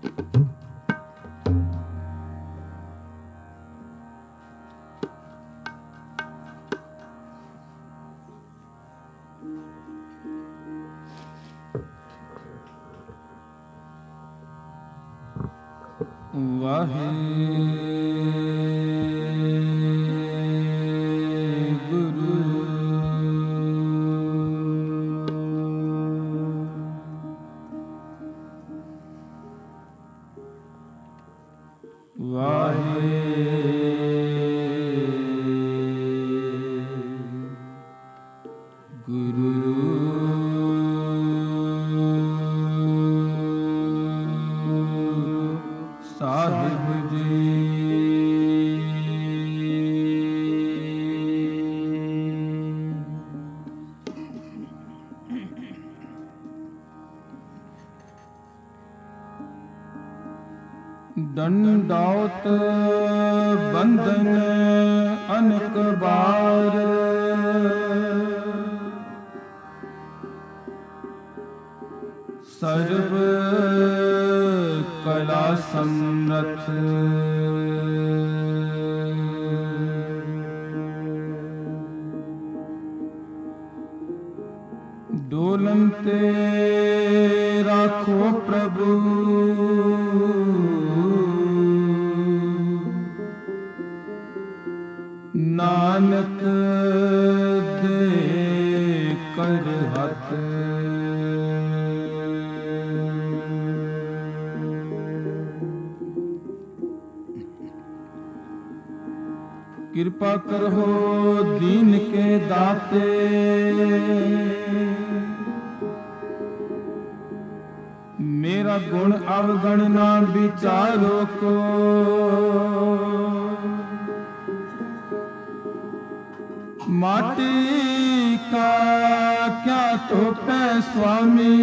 दंडौत बंधन अनक बार, सर्व कला समर्थ, डोलनते राखो प्रभु, नानक दे कर हथ। कृपा करो दीन के दाते, मेरा गुण अवगण ना विचारो को, माटी का क्या तोपे स्वामी,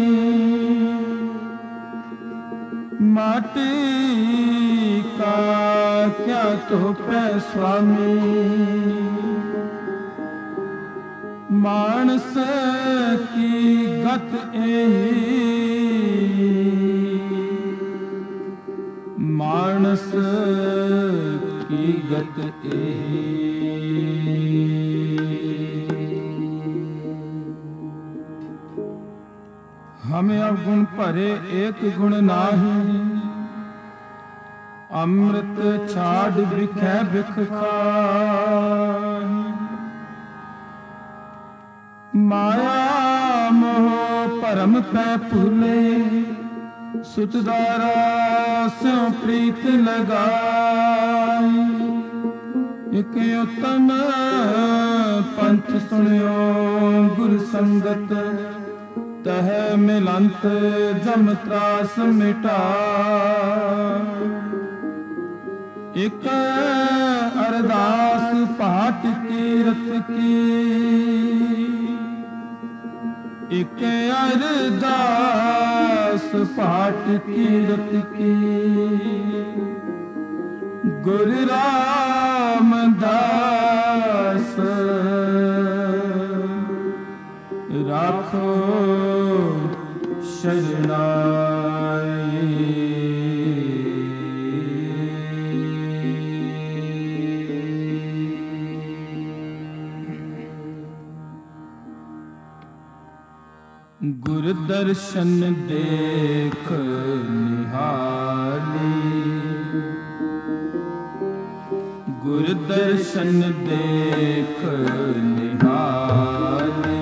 माटी का क्या तोपे स्वामी, मानस की गत एही, मानस की गत एही। हमें अवगुण भरे एक गुण नाही, अमृत छाड़ बिखै बिख खाहि। माया मोह परम पै भूले, सुतदारा स्यों प्रीत लगाई। एक उत्तम पंथ सुनियो गुर संगत, तह मिलंत जम त्रास मिटा। एक अरदास पाठ कीरत की, एक अरदास पाठ कीरत की। गुरु रामदास राखो शरणाई। गुरु दर्शन देख निहाली, गुरु दर्शन देख निहाली।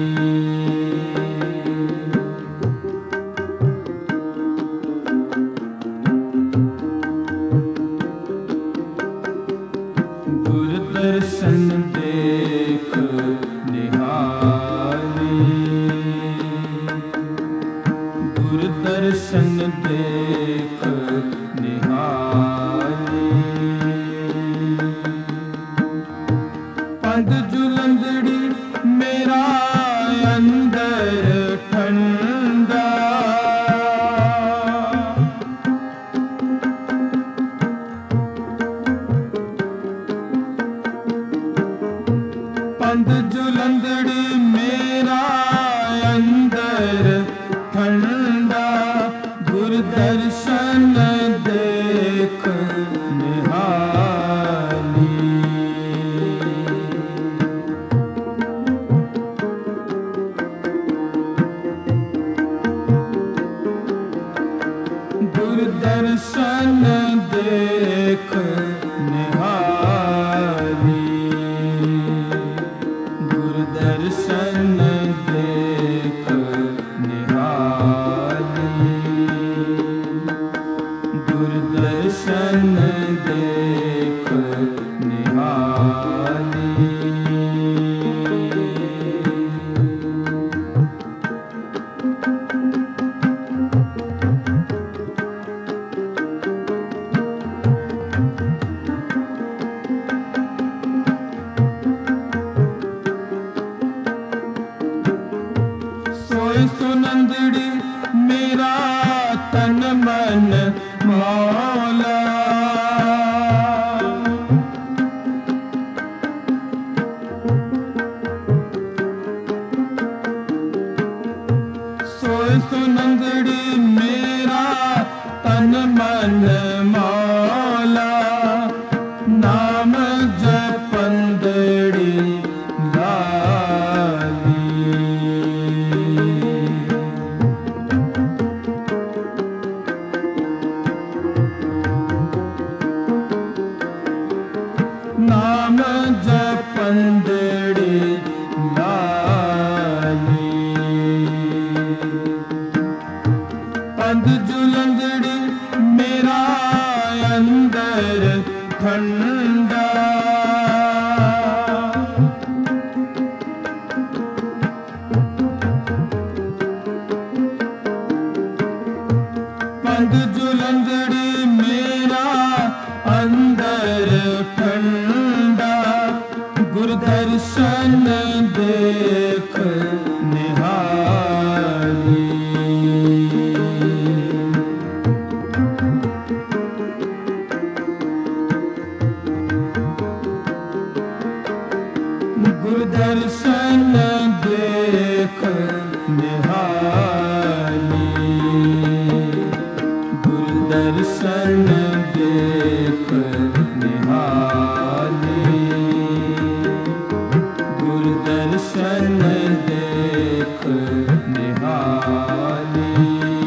गुरु दर्शन देख निहाली, गुरु दर्शन देख निहाली। पंध जुलंदड़ी मेरा अंदर ठंडा, पंध जुलंदड़ी मेरा अंदर ठंडा। गुरु दर्शन देख निहाली। गुरु दर्शन देख निहाली। गुरु दर्शन देख निहाली। गुरु दर्शन देख निहाली। सोई सुनंदड़ी मेरा तन मन मौला। सोई सुनंदड़ी मेरा तन मन मौला। नाम जपंदड़ी लाली। नाम जपंदड़ी लाली। पंध जुलंदड़ी मेरा अंदर ठंडा। पंध जुलंदड़ी मेरा अंदर ठंडा। गुरु दर्शन देख निहाली। गुरु दर्शन देख निहाली। गुरु दर्शन देख निहाली। गुरु दर्शन देख निहाली।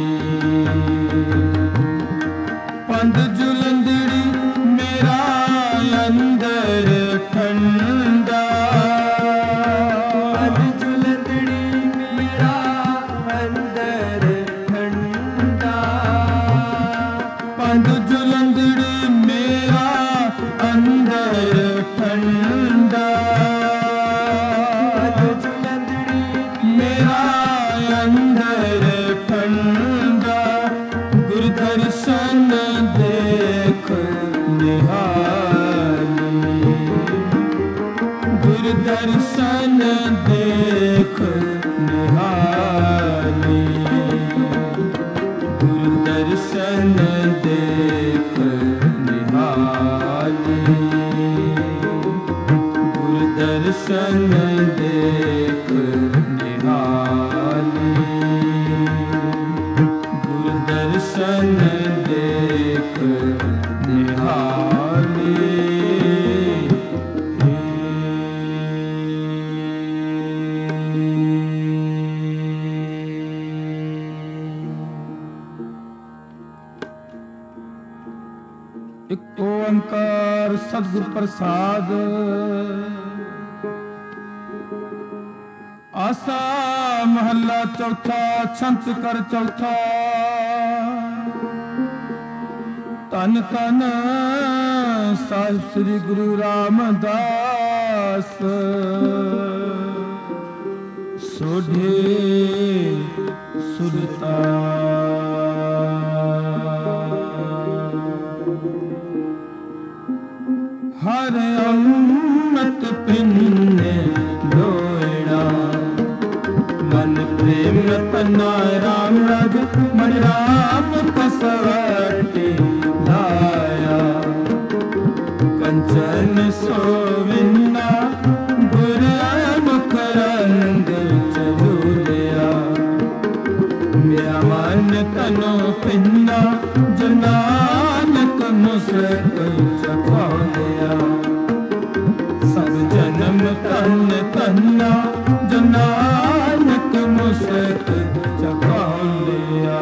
पंध जुलंदड़ी मेरा अंदर ठंडा। पंध जुलंदड़ी मेरा अंदर ठंडा। पंध जुलंदड़ी मेरा अंदर ठंडा। पंध जुलंदड़ी मेरा अंदर ठंडा। गुरु दर्शन देख निहाली। गुरु दर्शन देख निहाली। गुरु दर्शन देख निहाली। गुरु दर्शन देख निहाली। गुरु दर्शन देख निहाली। एक ओंकार सतगुर प्रसाद। आसा महला चौथा छंत कर चौथा। तन तन साहिब श्री गुरु रामदास। सोढ़े सुरता हर अमृत पिन्ने लोड़ा। मन प्रेम तना राम रज मन राम कसवटी लाया। कंचन सोविन्ना गुरमुख रंग चलूलिया। मेरा मन तनो पिन्ना ਜਨਾਨਕ ਮੁਸਕ ਚਖਾਉਂਦਿਆ ਸਭ ਜਨਮ ਧਨ ਧੰਨਾ ਜਨਾਨਕ ਮੁਸਕ ਚਖਾਉਂਦਿਆ।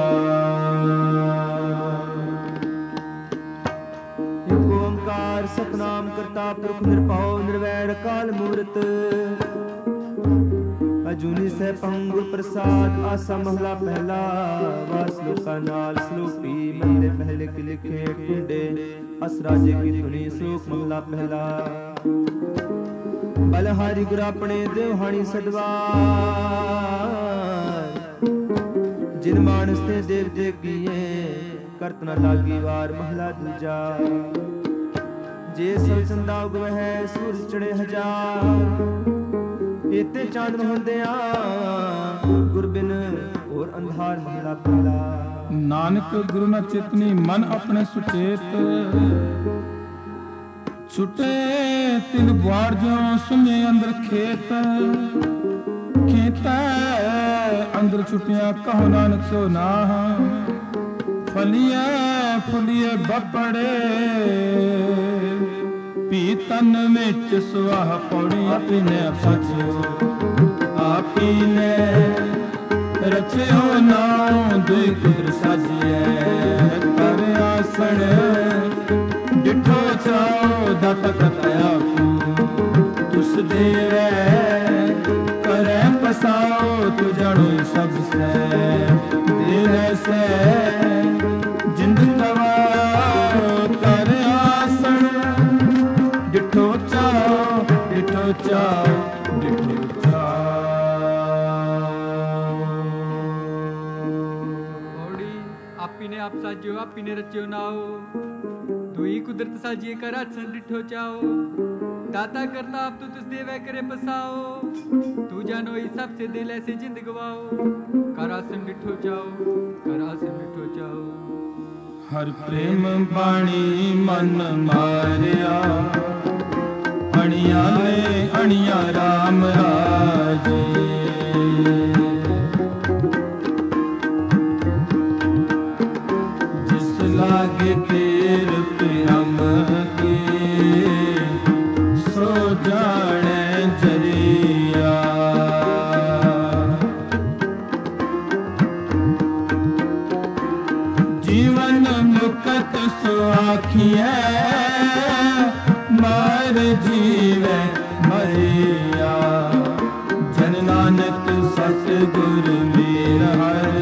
ਇੱਕ ਓੰਕਾਰ ਸਤਨਾਮ ਕਰਤਾ ਪੁਰਖ ਨਿਰਭਉ ਨਿਰਵੈਰ ਅਕਾਲ ਮੂਰਤ ਅਜੂਨੀ ਸੈਭੰ ਗੁਰ ਪ੍ਰਸਾਦ। ਆਸਾ ਮਹਲਾ ਪਹਿਲਾ ਵਾ ਸ਼ਲੋਕਾਂ ਨਾਲ ਸਲੋਪੀ ਮਹਲੇ ਪਹਿਲੇ ਕੀ ਲਿਖੇ ਟੁੰਡੇ ਅਸ ਰਾਜੇ ਕੀ ਧੁਨੀ। ਸ਼ਲੋਕ ਮਹਲਾ ਪਹਿਲਾ। ਬਲਹਾਰੀ ਗੁਰ ਆਪਣੇ ਦੇਵਹਾਣੀ ਸਦਵਾਰ ਜਿਨ ਮਾਨਸ ਤੇ ਦੇਵ ਦੇ ਕੀਏ ਕਰਤ ਨ ਲਾਗੀ ਵਾਰ। ਮਹਲਾ ਦੂਜਾ। ਜੇ ਸਭ ਚੰਦਾ ਉਗਵਹਿ ਸੂਰਜ ਚੜੇ ਹਜ਼ਾਰ ਇਤੇ ਚਾਂਦ ਹੁੰਦਿਆਂ ਗੁਰ ਬਿਨ ਹੋਰ ਅੰਧਾਰ। ਮਹਲਾ ਪਹਿਲਾ। ਨਾਨਕ ਗੁਰੂ ਨਾ ਚਿਤਨੀ ਮਨ ਆਪਣੇ ਸੁਚੇਤ ਛੁਟੇ ਤਿਲ ਬਾੜ ਜੋ ਸੁਨੇ ਅੰਦਰ ਖੇਤ ਖੇਤਾ ਅੰਦਰ ਛੁਟਿਆ ਕਹੋ ਨਾਨਕ ਸੋ ਨਾਹ ਫਲੀਏ ਫੁਲੀਏ ਬੱਪੜੇ ਪੀ ਤਨ ਵਿੱਚ ਸੁਆਹ ਪੌੜੀ ਆਪਨੇ ਫਸਿਓ ਆਪੀ ਨੇ ਰਚਿਓ ਨਾਉ ਦੁਇ ਕੁਦਰ ਸਾਜੀਐ ਕਰ ਆਸਣ ਡਿਠੋ ਚਾਓ ਦਤ ਕਤਿਆ ਤੁਸ ਦੇਵੈ ਕਰੈ ਪਸਾਓ ਤੁ ਜਾਣੋ ਸਭ ਸੈ ਦੇਵੈ ਸੈ ਜਿੰਦ ਤਵਾ ਕਰ ਆਸਣ ਡਿਠੋ ਚਾਓ ਡਿਠੋ ਚਾਓ ਡਿਠੋ ਚਾਓ। ਆਪੀ ਨੇ ਆਪ ਸਾਜਿਓ ਆਪੀ ਨੇ ਰਚਿਓ ਨਾਓ ਦੁਈ ਕੁਦਰਤ ਸਾਜੀਏ ਕਰ ਆਸਣ ਡਿਠੋ ਚਾਓ दाता करता आप तो तुझ देवै करे पसाओ तू जानो ही सबसे दिल ऐसे जिंद गवाओ करासन डिठो जाओ करासन डिठो जाओ। हर प्रेम बाणी मन मारिया अणिया ले अणिया राम राजे जिस लागे तेर प्रेम के सो जाने जरिया जीवन मुकत सो आखिए मार जीवे मरिया जन नानक सतगुर मीर हर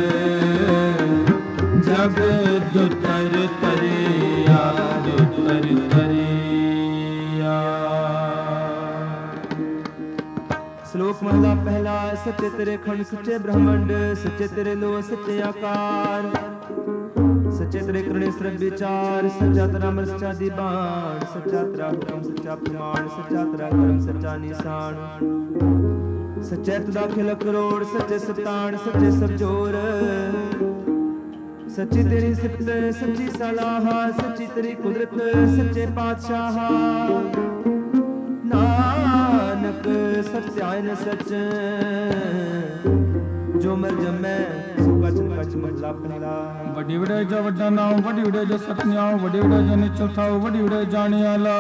जग दुतर तरिया दुतर तरिया। श्लोक महला पहला। सच्चे तेरे खंड सच्चे ब्रह्मंड सच्चे तेरे लो सच्चे आकार सच्चे तेरे करणे सर्व विचार सच्चा तेरा अमर सच्चा दीवान सच्चा तेरा हुक्म सच्चा प्रमाण सच्चा तेरा कर्म सच्चा निशान सच्चे तुदा खिल करोड़ सच्चे सतान सच्चे सब जोर सच्ची तेरी सिफत सच्ची सलाह सच्ची तेरी कुदरत सच्चे पातशाह नानक सत्यायन सच जो मर जमै सो कच कच महला पहला। ਵੱਡੀ ਵਡਿਆਈ ਜਾ ਵੱਡਾ ਨਾਮ ਵੱਡੀ ਵਡਿਆਈ ਜਾ ਸਤਿਨਾਮ ਵੱਡੀ ਵਡਿਆਈ ਜਾ ਨਿਚੋ ਥਾਉ ਵੱਡੀ ਵਡਿਆਈ ਜਾਣਿਆ ਲਾ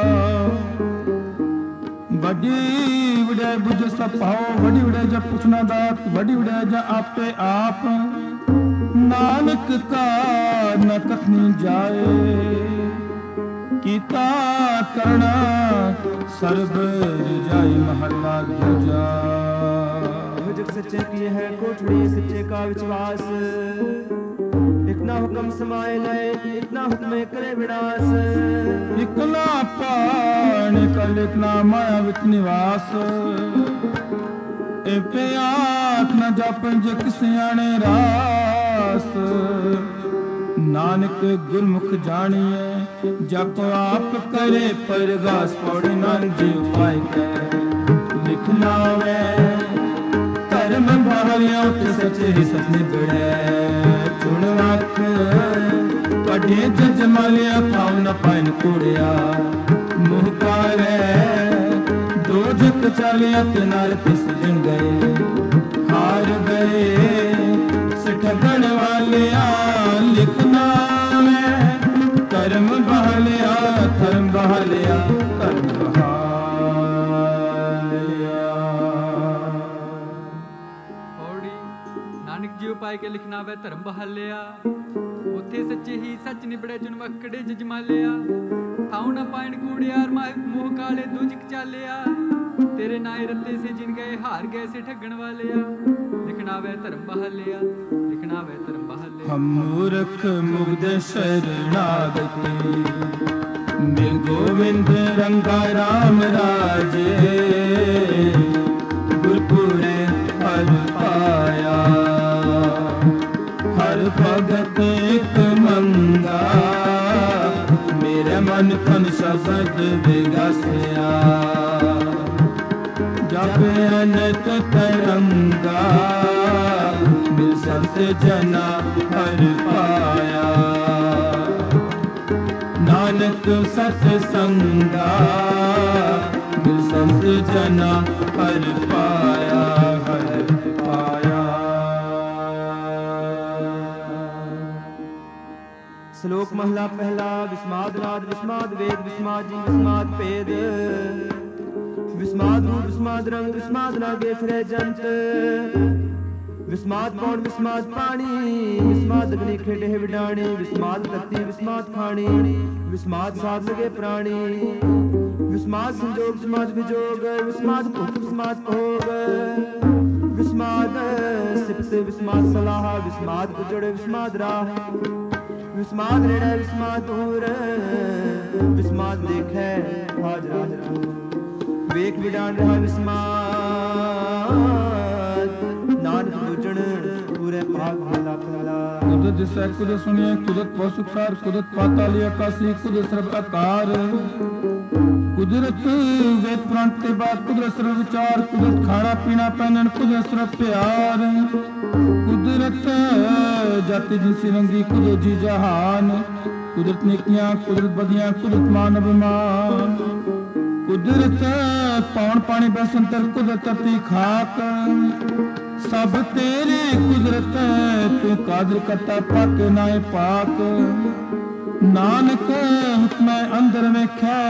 ਵੱਡੀ ਵਡਿਆਈ ਬੁੱਝ ਸਭ ਪਾਓ ਵੱਡੀ ਵਡਿਆਈ ਜਾ ਪੁੱਛਣਾ ਦਾਤ ਵੱਡੀ ਵਡਿਆਈ ਜਾ ਆਪੇ ਆਪ ਨਾਨਕ ਕਾ ਨ ਕਥਨੀ ਜਾਏ ਕੀਤਾ ਕਰਣਾ ਸਰਬ ਰਜਾਈ ਮਹਲਾ ਦੂਜਾ। जग सच्चे किए है कोठड़ी सच्चे का विश्वास इतना हुक्म समाए लय इतना हुक्म करे विनाश इकला पाण कल इकला माया विच निवास ए पे आख न जप जग सियाणे रास नानक गुरमुख जानिए जप आप करे परगास पौड़ी नानक जी उपाय कर लिखना वे धर्म भावलिया ते सच्चे ही सच निबड़े चुन रख कढ़े जज मालिया पाव न पाइन कूड़िया मुँह कारे दो जक चालिया ते नार पिस जन गए हार गए सिठगण वालिया लिखना ਕੇ ਲਿਖਣਾ ਵੈ ਧਰਮ ਬਹਾਲਿਆ। ਉੱਥੇ ਸੱਚੇ ਹੀ ਸੱਚ ਨਿਬੜੇ ਜੁਨ ਵਕੜੇ ਜਜਮਾਲਿਆ। ਥਾਉ ਨਾ ਪਾਇਣ ਕੂੜਿਆਰ ਮੋਹ ਕਾਲੇ ਦੁਜਕ ਚਾਲਿਆ। ਤੇਰੇ ਨਾਏ ਰੱਤੇ ਸੇ ਜਿਨ ਗਏ ਹਾਰ ਗਏ ਸੇ ਠੱਗਣ ਵਾਲਿਆ। ਲਿਖਣਾ ਵੈ ਧਰਮ ਬਹਾਲਿਆ, ਲਿਖਣਾ ਵੈ ਧਰਮ ਬਹਾਲਿਆ। ਹਮ ਮੂਰਖ ਮੁਗਧ ਸ਼ਰਨਾਗਤੀ ਮਿਲ ਗੋਵਿੰਦ ਰੰਗਾ ਰਾਮ ਰਾਜੇ। ਗੁਰਪੁਰੇ ਹਰ ਪਾਇਆ ਹਰ ਭਗਤ ਇੱਕ ਮੰਗਾ। ਮੇਰੇ ਮਨ ਤਨ ਸ਼ਬਦ ਵਿਗਸਿਆ ਜਪ ਅਨੰਤ ਤਰੰਗਾ। ਮਿਲ ਸੰਤ ਜਨਾ ਹਰ ਪਾਇਆ ਨਾਨਕ ਸਤ ਸੰਗਾ। ਮਿਲ ਸੰਤ ਜਨਾ ਹਰ ਪਾਇਆ ਹਰ ਪਾਇਆ। ਸ਼ਲੋਕ ਮਹਲਾ ਪਹਿਲਾ। ਵਿਸਮਾਦ ਨਾਦ ਵਿਸਮਾਦ ਵੇਦ ਵਿਸਮਾਦ ਜੀ ਵਿਸਮਾਦ ਭੇਦ। ਵਿਸਮਾਦ ਰੂਪ ਵਿਸਮਾਦ ਰੰਗ ਵਿਸਮਾਦ ਲਾਗੇ ਫਿਰੇ ਜੰਤ। ਵਿਸਮਾਦ ਪੌਣ ਵਿਸਮਾਦ ਪਾਣੀ। ਵਿਸਮਾਦ ਅਗਨੀ ਖੇਡੇ ਵਿਡਾਣੀ। ਵਿਸਮਾਦ ਧਰਤੀ ਵਿਸਮਾਦ ਖਾਣੀ। ਵਿਸਮਾਦ ਸਾਧ ਲਗੇ ਪ੍ਰਾਣੀ। ਵਿਸਮਾਦ ਸੰਜੋਗ ਵਿਸਮਾਦ ਵਿਜੋਗ। ਵਿਸਮਾਦ ਭੁਖ ਵਿਸਮਾਦ ਭੋਗ। ਵਿਸਮਾਦ ਸਿਫਤ ਵਿਸਮਾਦ ਸਲਾਹ। ਵਿਸਮਾਦ ਗੁਜੜ ਵਿਸਮਾਦ ਰਾਹ। ਵਿਸਮਾਦ ਨੇੜੇ ਵਿਸਮਾਦ ਦੂਰ। ਵਿਸਮਾਦ ਦੇਖੈ ਹਾਜ਼ਰਾ ਹਜ਼ੂਰ। ਵੇਖ ਵਿਡਾਣ ਰਹਾ ਵਿਸਮਾਦ। ਨਾਨਕ ਬੁਝਣ ਪੂਰੇ ਭਾਗ ਮਹਲਾ ਪਹਿਲਾ। ਕੁਦਰਤ ਜਿਸੈ ਕੁਦਰਤ ਸੁਣੀਐ ਕੁਦਰਤ ਪੌਸੁਖ ਸਾਰ। ਕੁਦਰਤ ਪਾਤਾਲ ਆਕਾਸੀ ਕੁਦਰਤ ਸਰਬ ਆਕਾਰ। ਕੁਦਰਤ ਵੇਦ ਪੁਰਾਣ ਤੇ ਬਾਤ ਕੁਦਰਤ ਸਰਬ ਵਿਚਾਰ। ਕੁਦਰਤ ਖਾਣਾ ਪੀਣਾ ਪਹਿਨਣ ਕੁਦਰਤ ਸਰਬ ਪਿਆਰ। ਕੁਦਰਤ ਜਾਤੀ ਜਿਨਸੀ ਰੰਗੀ ਕੁਦਰਤ ਜੀ ਜਹਾਨ। ਕੁਦਰਤ ਨੇਕੀਆਂ ਕੁਦਰਤ ਬਦੀਆਂ ਕੁਦਰਤ ਮਾਨ ਅਭਿਮਾਨ। ਕੁਦਰਤ ਪੌਣ ਪਾਣੀ ਬਸੰਤਰ ਕੁਦਰਤ ਧਰਤੀ ਖਾਕ। ਸਭ ਤੇਰੇ ਕੁਦਰਤ ਤੂੰ ਕਾਦਰ ਕਰਤਾ ਪਾਕ ਨਾਏ ਪਾਕ। ਨਾਨਕ ਹੁਕਮੈ ਅੰਦਰ ਵੇਖੈ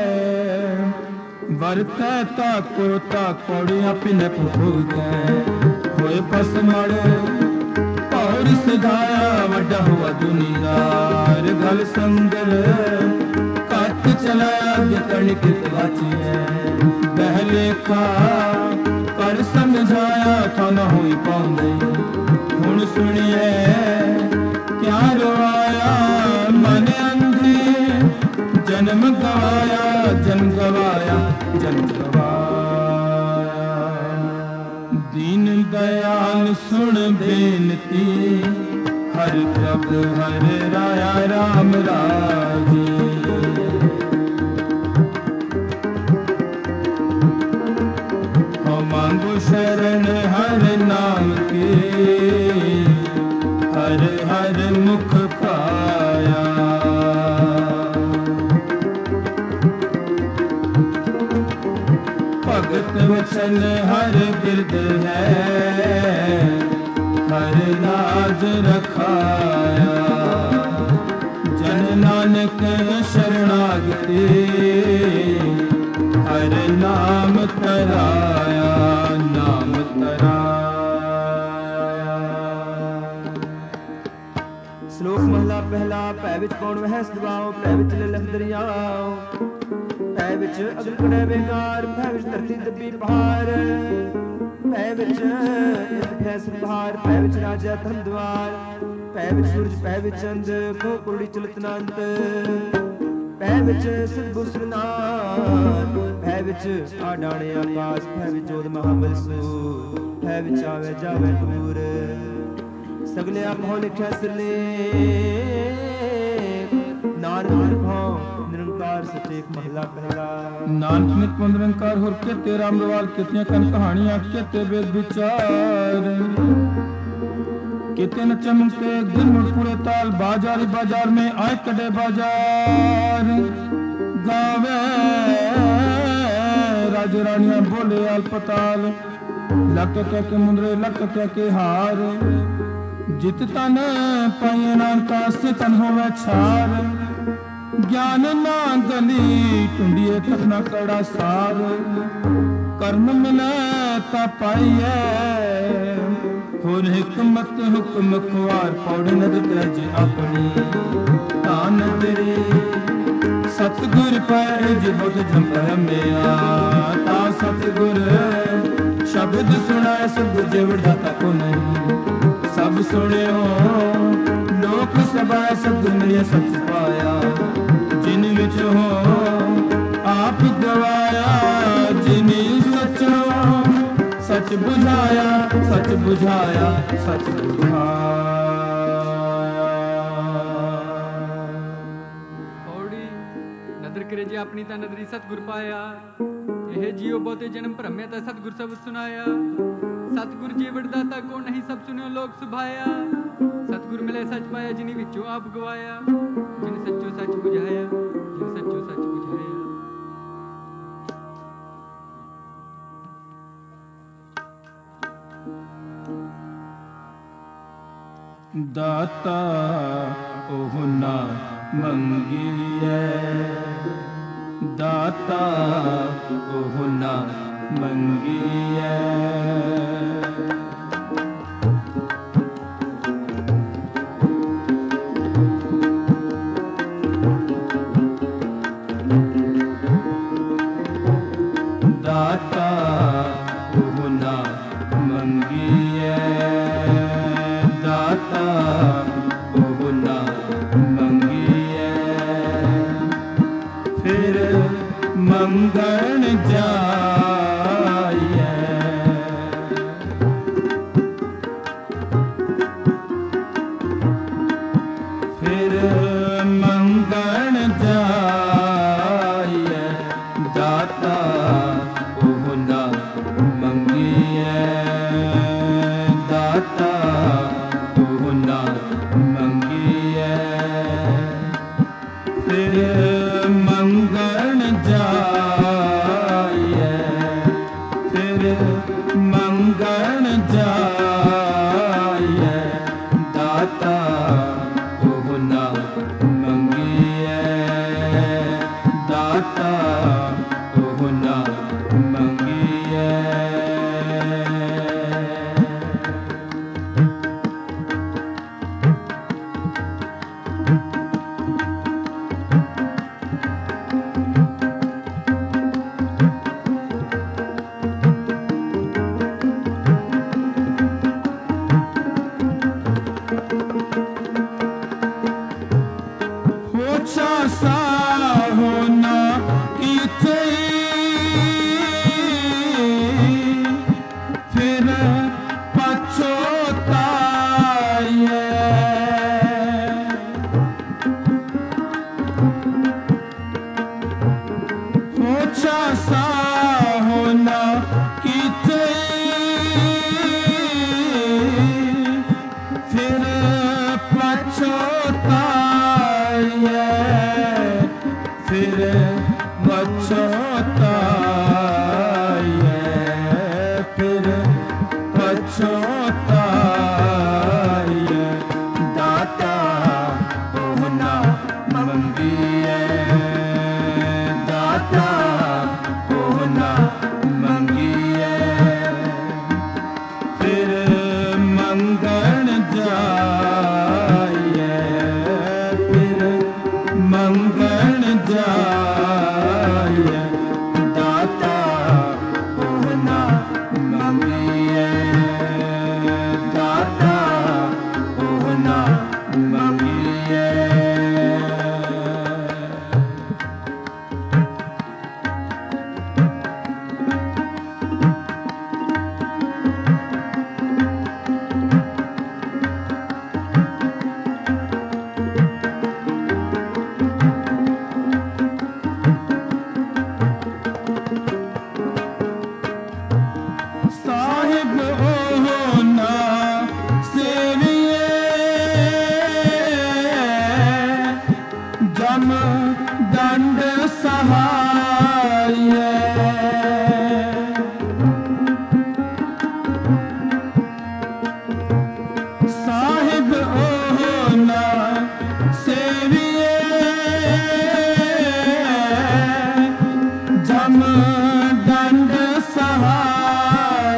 ਵਰਤੈ ਤਾਕੋ ਤਾਕ ਪੌੜੀਆਂ ਪਿਨੇ ਭੋਗੈ। ਹੋਏ ਪਸਮੜ ਪੌੜ ਸਦਾਇਆ ਵੱਡਾ ਹੋਆ ਦੁਨੀਦਾਰ। ਗਲ ਸੰਦਰ ਕੱਟ ਚਲਾਇਆ ਗਿਤਣ ਕਿਤ ਵਾਚੀਐ। ਬਹਿਲੇਖਾ ਕਰ ਸਮਝਾਇਆ ਥਾ ਨ ਹੋਈ ਪਾਉਂਦੇ। ਹੁਣ ਸੁਣੀਐ ਕਿਆ ਰਵਾਇਆ ਮਨ ਅੰਧੇ। ਜਨਮ ਗਵਾਇਆ ਜਨਮ ਗਵਾਇਆ ਜਨਮ ਗਵਾਇਆ। ਦੀਨ ਦਇਆਲ ਸੁਣ ਬੇਨਤੀ ਹਰ ਪ੍ਰਭ ਹਰ ਰਾਇਆ ਰਾਮ ਰਾਜੀ। मांगो शरण हर नाम के हर हर मुख पाया। भगत वचन हर बिरद है हर नाज रखाया। जन नानक शरणागति हर नाम तराया नाम तराया। ਸ਼ਲੋਕ ਮਹਲਾ ਪਹਿਲਾ। ਭੈ ਵਿੱਚ ਪੌਣ ਵਹਿ ਸਦਵਾਓ। ਭੈ ਵਿੱਚ ਲਲਖ ਦਰਿਆਓ। ਭੈ ਵਿੱਚ ਅਗਲ ਕੜੇ ਬੇਕਾਰ। ਭੈ ਵਿੱਚ ਧਰਤੀ ਦੱਬੀ ਪਹਾੜ। ਭੈ ਵਿੱਚ ਇੰਦ ਭੈ ਸੰਭਾਰ। ਭੈ ਵਿੱਚ ਰਾਜਾ ਧਰਮ ਦਵਾਰ। ਭੈ ਵਿੱਚ ਸੂਰਜ ਭੈ ਵਿੱਚ ਚੰਦ। ਖੋ ਕੁਰੜੀ ਚਲਤ ਨੰਤ। ਭੈ ਵਿੱਚ ਸਿੱਧੂ ਸਰਨਾਥ। ਭੈ ਵਿੱਚ ਆਡਾਣੇ ਆਕਾਸ਼। ਭੈ ਵਿੱਚ ਜੋਤ ਮਹਾਬਲ ਸੂ। ਭੈ ਵਿੱਚ ਆਵੇ ਜਾਵੇ ਦੂਰ। ਸਗਲੇ ਆਪੋ ਲਿਖਿਆ ਸਿਰਲੇਖ। ਨਾਨਕ ਨਿਰਭਉ ਨਿਰੰਕਾਰ ਸਚੇਤ ਮਹਲਾ ਪਹਿਲਾ। ਨਾਨਕ ਨਿਰਭਉ ਨਿਰੰਕਾਰ ਹੋਰ ਕਿਤੇ ਰਾਮਰਵਾਲ ਕਿਤਨੀਆਂ ਕਨ ਕਹਾਣੀਆਂ ਕਿਤੇ ਵੇਦ ਵਿਚਾਰ। कितने न चमकते दिन मुड़ पूरे ताल। बाजारी बाजार में आए कड़े बाजार। गावे राजे रानियां बोले अलपताल। लक क्या के मुंदरे लक क्या के हार। जित तन पाइए नानका से तन होवे छार। ज्ञान ना गली टुंडिए तक न कड़ा सार। कर्म मिले तपाइए होर हिकमत हुक्म खुआर पौड़ नद क्रज अपनी तान तेरे सतगुर पर जिबुद झंपर मेरा ता सतगुर शब्द सुनाए सब जिवड़ दाता को नहीं सब सुने हो लोक सभा सब दुनिया सच पाया जिन विच हो आप गवाया जिनी सचो सच बुझाया सच बुझाया सच बुझाया। पौड़ी नदर करे जे अपनी ता नदरी सतगुर पाया यह जियो बहुते जन्म भ्रम्या ता सतगुर सब सुनाया सतगुर जी वरदाता को नहीं सब सुनो लोग सुभाया सतगुर मिले सच पाया जिनी विचों आप गवाया जिन सच्चो सच बुझाया जिन सच्चो सच बुझाया। दाता ओह ना मंगिए दाता ओह ना मंगिए दाता ओह ना मंगिए दाता ओह ना मंगिए फिर मंगण जाइए फिर मंगण जाइए दाता ओह ना मंगिए दाता ओह ना मंगिए फिर मंगण जाइए फिर मंगण जाइए दाता ओह ना मंगिए दाता ओह ना मंगिए। होचा सा होना किथे फिर पछोताइए होचा सा होना किथे फिर पछोताइए फिर पछोताइए फिर पछोताइए दाता ओह ना मंगिए दाता ओह ना मंगिए फिर मंगण जाइए फिर मंगण जाइए दाता ओह ना मंगिए दाता ओह ना मंगिए। साहिब ओह ना सेविए जम दंड सहाइए साहिब ओह ना सेविए जम दंड सहाइए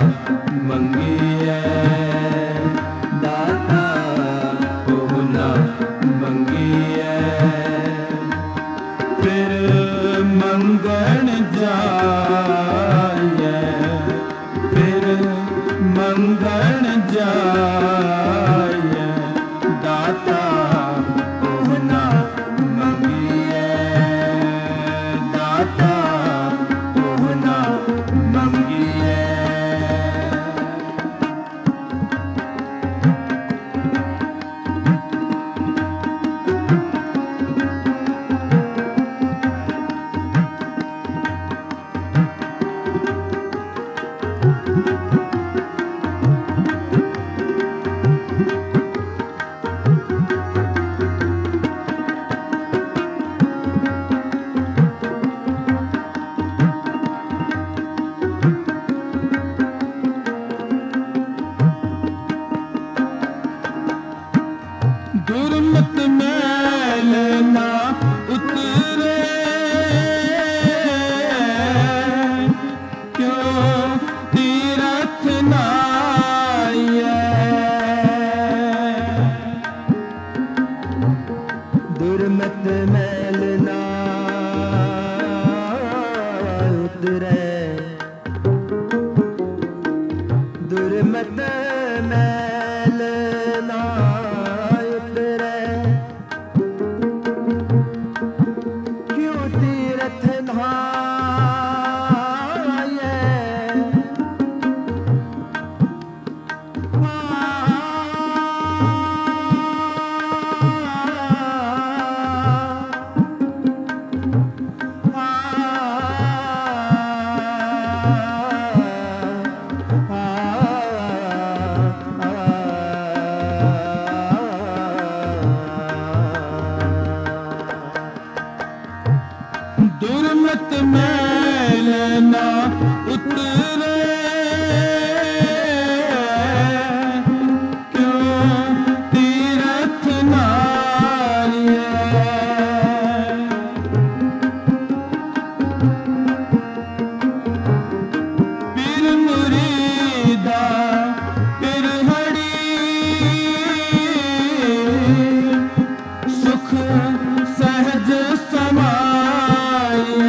ਮੰਗੀਐ ਦਾਤਾ ਉਹ ਨਾ ਮੰਗੀਐ ਫਿਰ ਮੰਗਣ ਜਾਈਐ ਫਿਰ ਮੰਗਣ ਜਾਈਐ ਦਾਤਾ ਉਹ ਨਾ ਮੰਗੀਐ ਦਾਤਾ ਉਹ ਨਾ ਮੰਗੀਐ दुर्मत मैल ना उतरे क्यों तीरथ नाइए दुर्मत मैल ना उतरे दुर्मत मैल ना उतरे क्यों तीरथ नहाए दुर्मत मैल ना उतरे क्यों तीरथ नाइए पीर मुरीदा पीर हड़ी सुख सहज समाइए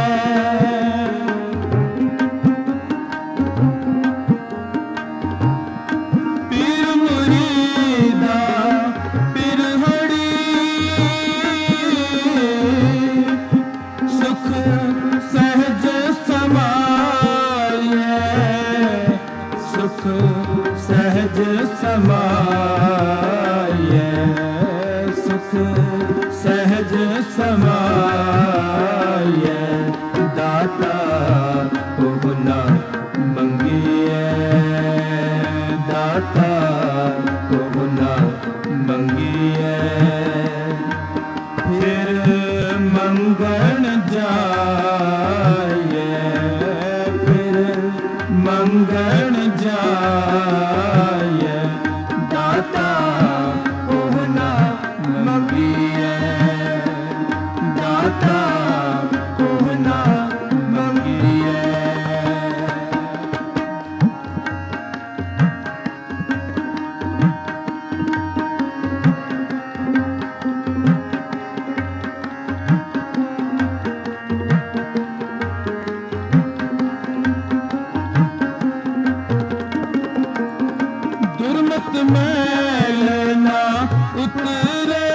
पीर मुरीदा पीर हड़ी सुख सहज समाइए सुख सहज समाइए सुख सहज समाइए दाता ਉਹ ਨਾ ਮੰਗੀਐ दाता ਉਹ ਨਾ ਮੰਗੀਐ ਫਿਰ ਮੰਗਣ ਜਾਈਐ ਫਿਰ ਮੰਗਣ ਜਾਈਐ दाता ਉਹ ਨਾ ਮੰਗੀਐ दाता ਉਹ ਨਾ ਮੰਗੀਐ दुर्मत मैल ना उतरे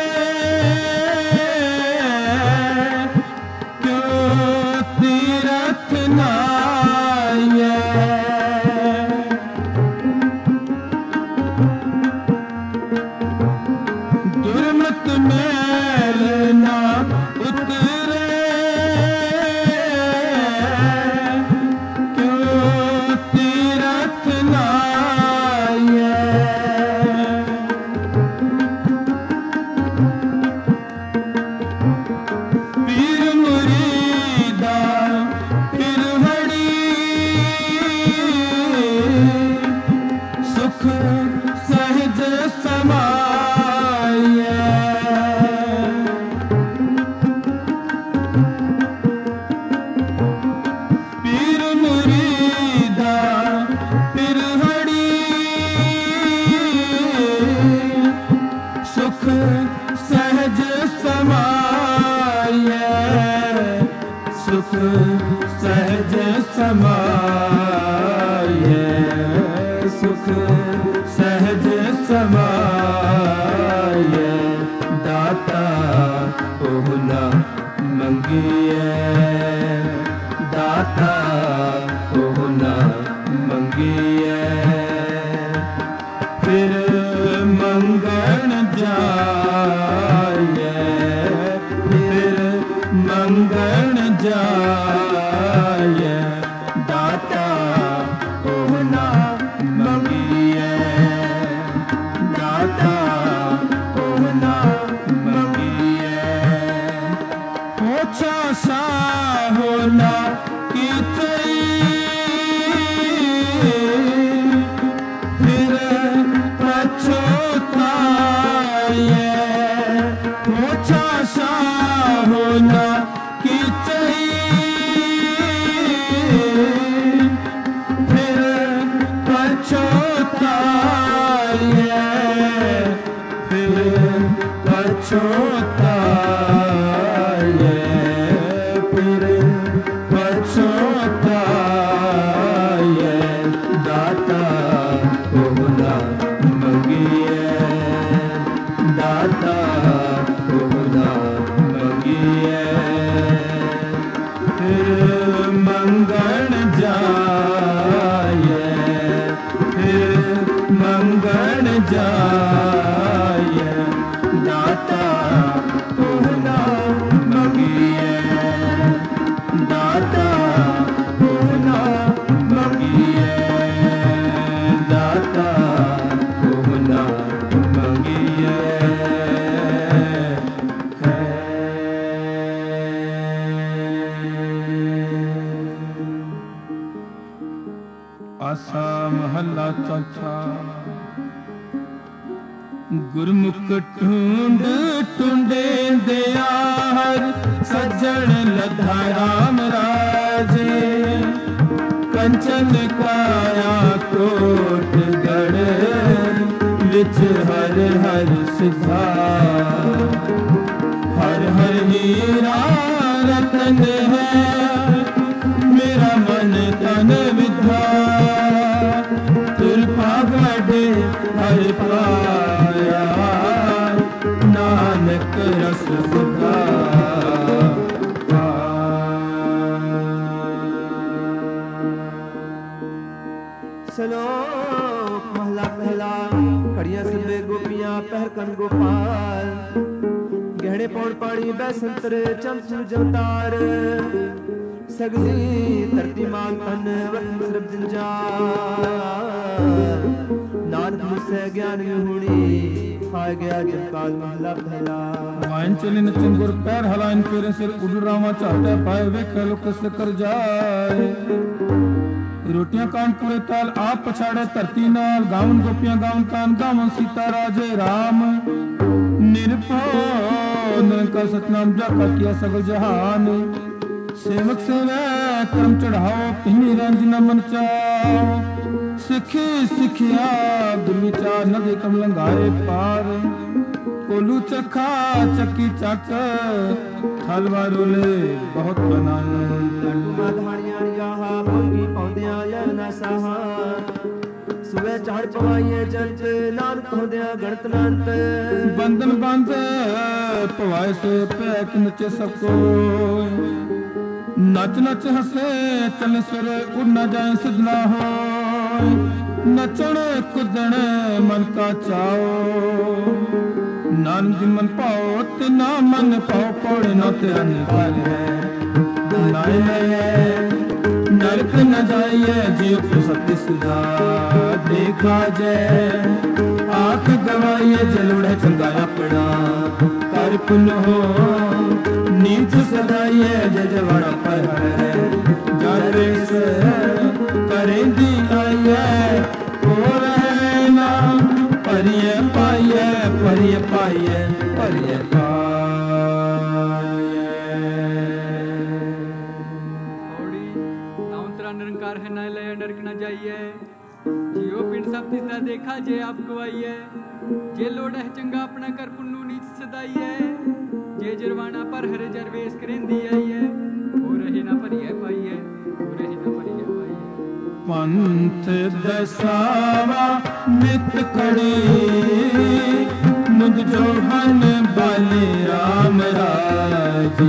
क्यों तीरथ नाइए दुर्मत मैल ना उतरे क्यों तीरथ नाइए सहज समाये, सुख सहज समाये, दाता ओह न मंगिए, दाता ओह न मंगिए। फिर मंगण जाए, फिर मंगण जाए, दाता ओह न मंगिए, दाता ओह न मंगिए। पोछा सा होना की फिर पछताए, पोछा सा होना की फिर पछताए, फिर पछताए, फिर पछताए, दाता ओह न मंगिए, दाता ओह न मंगिए। फिर मंगण जाए, फिर मंगण जाए, दाता ओह न मंगिए, दाता ओह न मंगिए, दाता ओह न मंगिए। आसा महला चौथा। गुरमुख ढूंढ ढूंढे दयार, सज्जन लधा राम राजे, कंचन काया कोट गढ़, विच हर हर सिधा, हर हर हीरा रतन है, मेरा मन तन विधा, तुरपा गढ़े हर पाया, नानक रस सुधा। सलोक महला पहला। खड़िया सबे गोपियां पहर कन गोपाल, गहरे पौड़ पानी बैसंतर चमचम जमतार, सगली धरती मान तन वतन सिर्फ जंजार, नानक मुझसे ज्ञान विहूणी, खाए गया जंकाल महला पहला। वाइन चले नचन गुर पैर हलाइन, फेरे सिर उड़ रामा चाहता पाए, वे खेलो किस कर जाए। रोटियां कान पूरे ताल आप पछाड़े धरती नाल, गावन गोपियां गावन कान गावन सीता राजे राम, निरभव निरंकार सतनाम जाका किया सगल जहान। सेवक सेवै कर्म चढ़ाओ, पिनी रंजना मन चाओ, सिखी सिखिया गुरु विचार, नदी कम लंघाए पार। कोलू चखा चक्की चक, हलवा रोले बहुत बनाए। सुबह चढ़ पवाइए जंत, नानक होंदिया गणत नंत। बंधन बंध पवाए से पैक नचे सबको, नच नच हसे चले सुर उड़ न जाए सिद्ध ना हो। नचण कुदण मन का चाओ, नानक जिन मन पाओ तिना मन पाओ, पौड़े न त्यान कर है नाय नरक न जाइए, जीव को सत्य सुधा देखा जय। आख गवाइए जलुड़े चंगा अपना, कर पुन हो नीच सदाइए, जय जवाड़ा पर है जारेस करेंदी आइए। और ना परिय पाइए, परिय पाइए, परिय निरंकार है न लय नरक न जाइए, जियो पिंड सब तिसदा देखा जे आप गवाइए। जे लोड़ है चंगा अपना कर पुन्नू नीच सदाइए, जे जरवाना पर हरे जरवेश करेंदी आइए। और ਰਹੇ ਨਾ ਭਰੀਏ ਪਾਈਏ, ਰਹੇ ਨਾ ਭਰੀਏ ਪਾਈਏ। ਪੰਥ ਦਸਾਵਾ ਨਿਤ ਖੜੀ ਮੁਝ ਜੋਹਨ ਬਲ ਰਾਮ ਰਾਜੇ।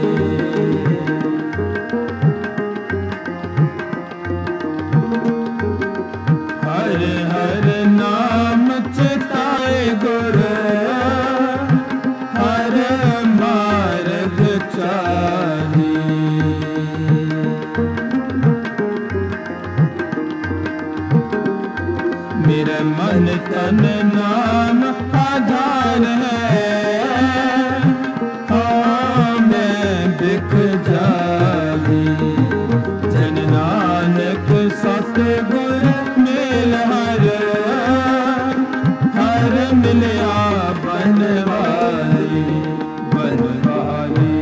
ਹਰ ਹਰ ਨਾਮ ਚਿਤਾਏ ਗੁਰ ਹਰ ਮਾਰਗ ਚਾਹੀ। मेरे मन तन नाम आधार है, हाँ मैं बिक जागी। जन नानक सतगुर मेल हर हर मिलया बनवाली बनवाली।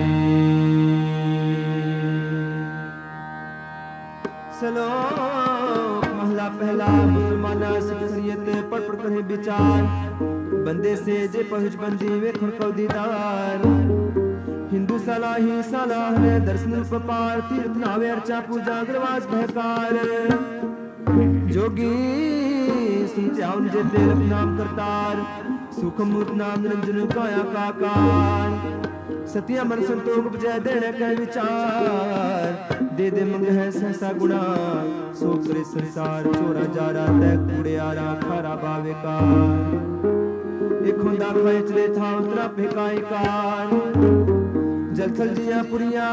सलोक महला पहला। मुसलमाना सिख शरीयत पढ़ पढ़ करे विचार, बंदे से जे पहुँच बंदी वे खुरकल दीदार। हिंदू सलाही सलाह ने दर्शन उपपार, तीर्थ नावे अर्चा पूजा ग्रवास भयकार। जोगी सुनते आउन जे तेरप नाम करतार, सुखम मूर्त नाम निरंजन काया काकार। सतिया मन संतोख बजय देने कह विचार, दे दे मंग है सहसा गुणा सो करे संसार। चोरा जारा तय कूड़े आरा खारा बावे का, एक होंदा खाए चले था उतरा फेकाई कार। जलथल जिया पुरिया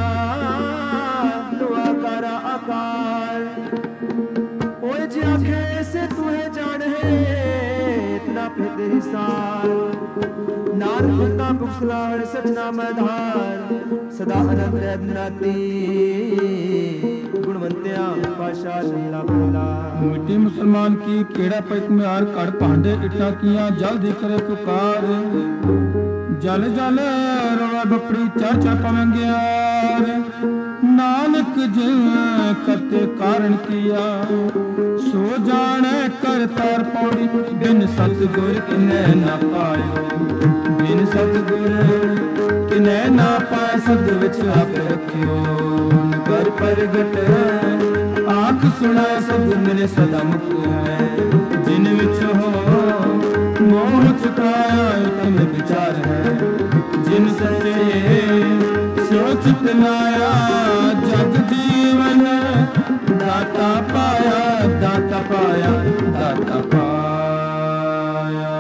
लोआ कारा आकार। ओए जी आखे से तू है जान है इतना पे तेरी सार। नार बंदा पुखलाड़ सचना मधार, सदा अनंत रहनाती गुणवंत्या पाशा लीला भला। मिट्टी मुसलमान की केड़ा पैत में आर कड़ भांडे इटा किया जल्दी करे पुकार। जल जल रोवा बपड़ी चर चर पवंग्यार। नानक जिन कते कारण किया सो जाने कर तार पौड़ी। बिन सतगुर किने न पायो, बिन सतगुर किने ना पाए। सद विच आप रखियो कर प्रगट, आँख सुना सब मेरे सदा मुक्त है। जिन विच हो मोह चुकाया उत्तम विचार है। जिन सचे सोच लाया जग जीवन, दाता पाया दाता पाया दाता पाया।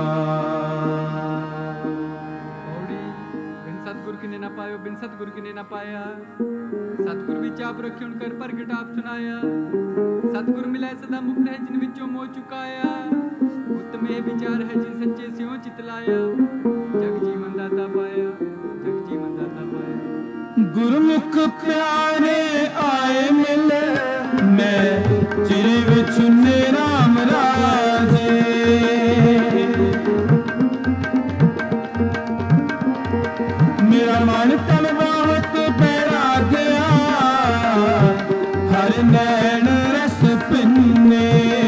पौड़ी बिन सतगुर किने ना पायो, बिन सतगुर किने ना पाया। सतगुर विच आप रखे उन कर प्रगट आप सुनाया। सतगुर मिले सदा मुक्त है जिन विचों मोह चुकाया। उत्तम ये विचार है जिन सच्चे स्यों चित लाया। जग जीवन दाता पाया, जग जीवन दाता पाया। गुरमुख प्यारे आए मिले, मैं चिरे विच ने राम राजे। मेरा मन तन बहुत पैरा गया, हर नैन रस पिन्ने।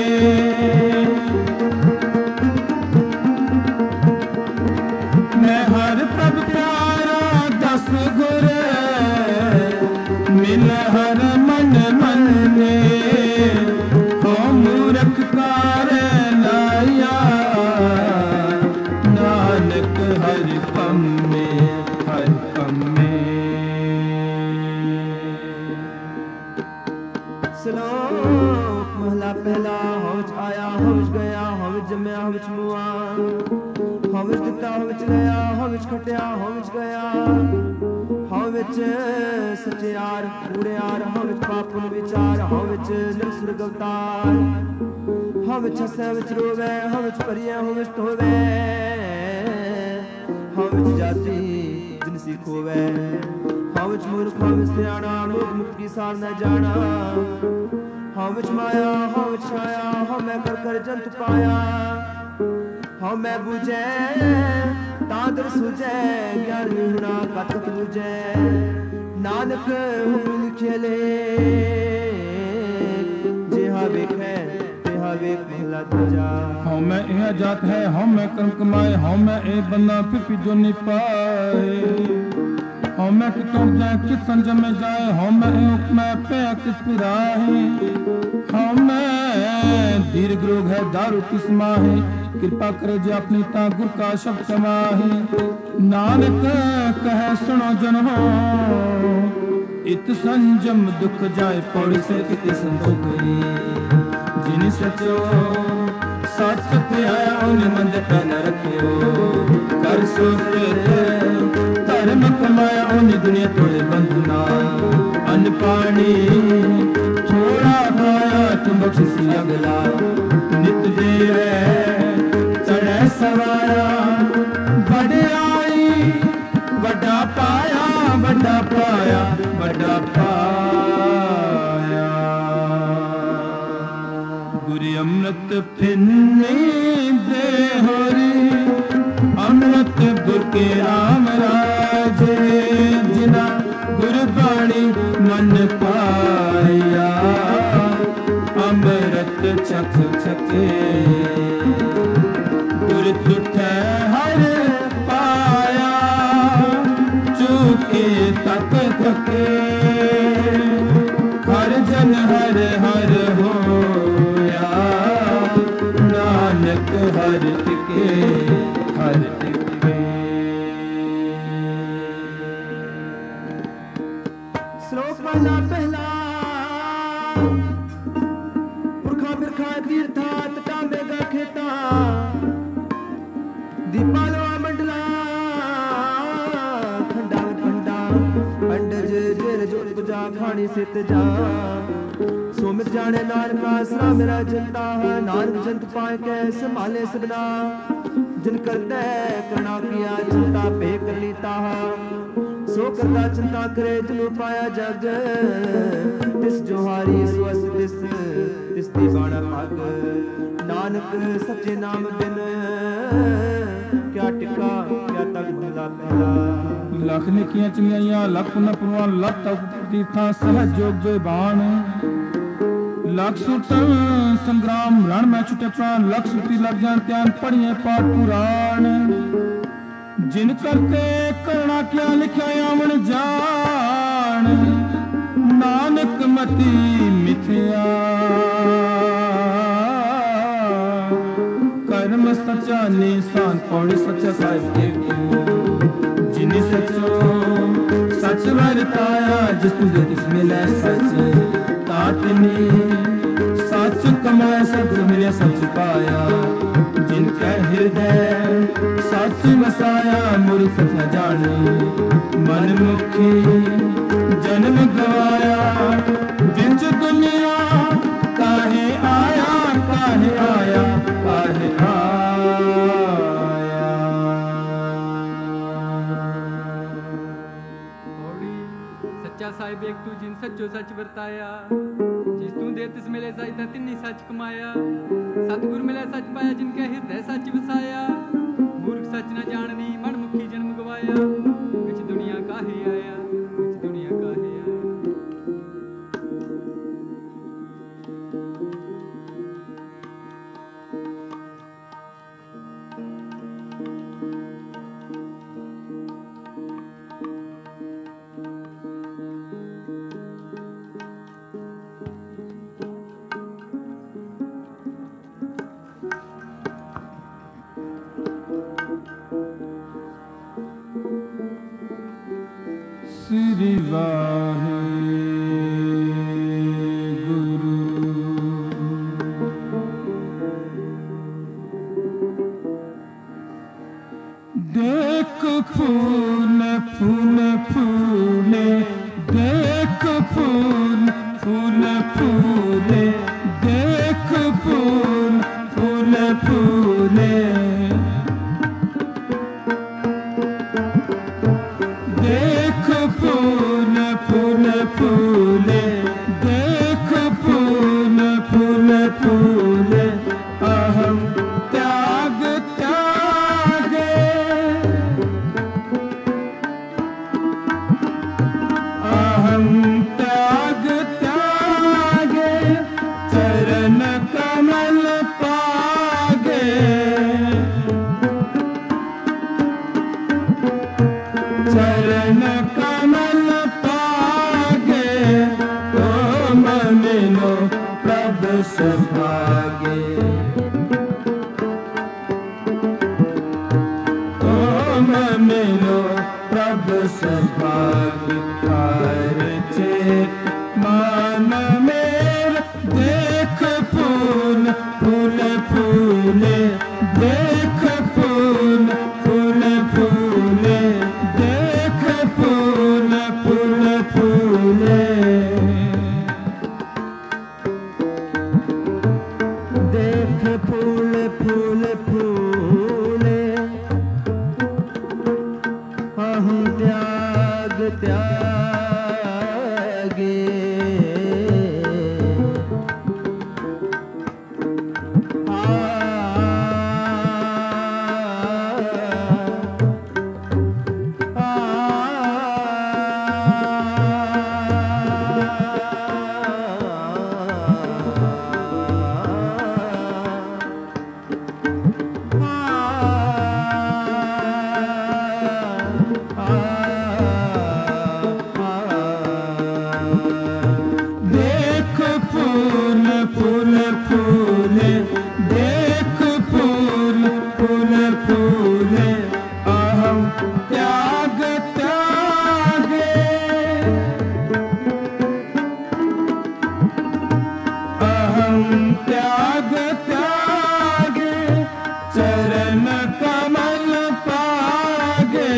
मैं हर प्रभ प्यारा दस गुर, मिल हर मन मन्ने। हो मूरख कार लाया, नानक हर पम में हर पम में। सलोक महला पहला। हौच आया हौच गया, हौच जमया हौच मुआ। हौच दिता हौच गया, हौच खटिया हौच गया। हौच सचियार कूड़ियार, हौच पापुन विचार। हौच निरसुर अवतार, हौच हसे हौच रोवे। हौच परिय हौच धोवे, हौच जाति जिनसी खोवे। हौच मूर्ख हौच सियाणा, लोक मुक्ति सार न जाना। हौच माया हौच छाया, हौ मैं कर कर जंत पाया। हौ मैं बुझे तादर सुझे, ज्ञान विहुना कथक बुझे। नानक हुक्म लिखे ले, जेहा वेखे तेहा वेख महला दूजा। हौ मैं यह जात है, हौ मैं कर्म कमाए। हौ मैं ए बंदा फिर जो नि पाए। हमें कि तुम जाए किस संजम में जाए, हमें में पे किस पिराहे, हमें दीर्घ रोग है दारू किस माहे, कृपा करे जो अपनी ता गुर का शब्द समाहे। नानक कहे सुनो जन हो, इत संजम दुख जाए पौड़ से कित संतोख, जिन सचो सच पे आया उन मंद पे न रखियो, कर सुकृत धर्म कमाया उन दुनिया तोड़े बंधना, अन्न पानी थोड़ा खाया तुम बख्शिश अगला, नित देवे चढ़े सवाया, बड़े आई बड़ा पाया बड़ा पाया बड़ा पाया। गुरु अमृत फिन्ने दे होरी, अमृत गुर के राम राजे, जिना गुरबाणी मन पाया, अमृत चख छके, गुर तुठे हर पाया, चूके तक थके, हर जन हर हर होया, नानक हर टिके हर टिके। श्लोक पहला पहला, पुरखा बिरखा तीर्था तटा मेगा खेता, दीपालो मंडला खंडा खंडा, अंडज जेर जोत पूजा खानी सित जा, सोमित जाने नानक आसरा मेरा जनता है, नानक जंत पाए के संभाले सबना, जिन करते करना किया चिंता पे कर लीता, सो करता चिंता करे जिन पाया जग, तिस जोहारी स्वस तिस दीवाना भाग, नानक सच्चे नाम बिन क्या टिका क्या तक भला पहला। लख लिखियां चलियां लख न पुरवान लख तीर्थां सहज जोग बेबान, लख सुटन संग्राम रण में छुटे प्राण, लख सुटी लग जान त्यान पढ़िए पाठ पुराण, जिन करते करना क्या लिखा आवन जान, नानक मति मिथ्या कर्म सच्चा निशान पौड़ सच्चा साहिब के, जिन सचो सच वरताया, जिस तुझे किस मिले सच, तातनी सच कमाया सच मिले सच पाया, जिनका हृदय सच बसाया, मूर्ख न जाने मन मुखी जन्म गवाया, बिच दुनिया काहे आया काहे आया काहे आया। सच्चा साहिब एक तू जिन सच्चो सच वरताया, जिस तू दे तिस मिले साई तिन्नी सच कमाया, सतगुर मिले सच पाया, जिनके हृदय सच वसाया, मूर्ख सच न जाननी मन मुखी जन्म गवाया, विच दुनिया काहे आया विच दुनिया काहे आया। श्री वाहे गुरु। देख फूल फूल फूले, देख फूल फूल फूले, देख फूल फूल फूले, देख फूल फूल फूले, देख फूल फूल फूले, अहम त्याग त्यागे, अहम त्याग त्यागे, चरण कमल पागे, सुभागे तुम मिलो प्रभु सुभागे हर चेत मन मेरा देख फूल फूल फूले देख फूल फूल फूले देख फूल फूल फूले देख फूल फूल फूले अहं त्याग त्यागे देख फूल फूल फूले देख फूल फूल फूले अहं त्याग त्यागे अहं त्याग त्यागे चरण कमल पागे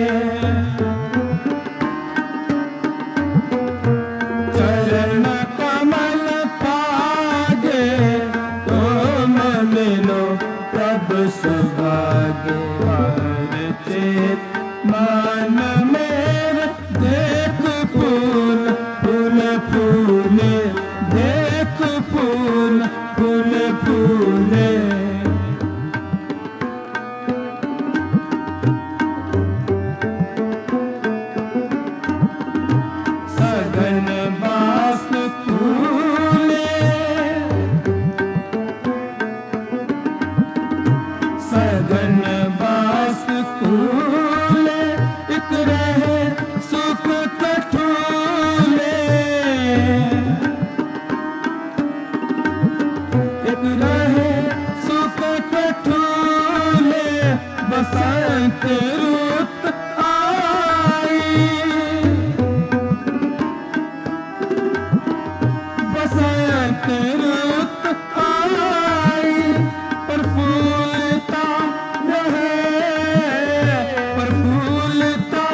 चरण कमल पागे तुम मिलो प्रभु सुभागे हर चेत मन मेरा देख फूल फूल फूले देख फूल फूल फूले सघन बास फूले सघन बास फूले एक रहे सुख कठूले एक रहे सुख कठूले बसंत रुत आई बसंत रुत आई प्रफुल्लता रहे प्रफुल्लता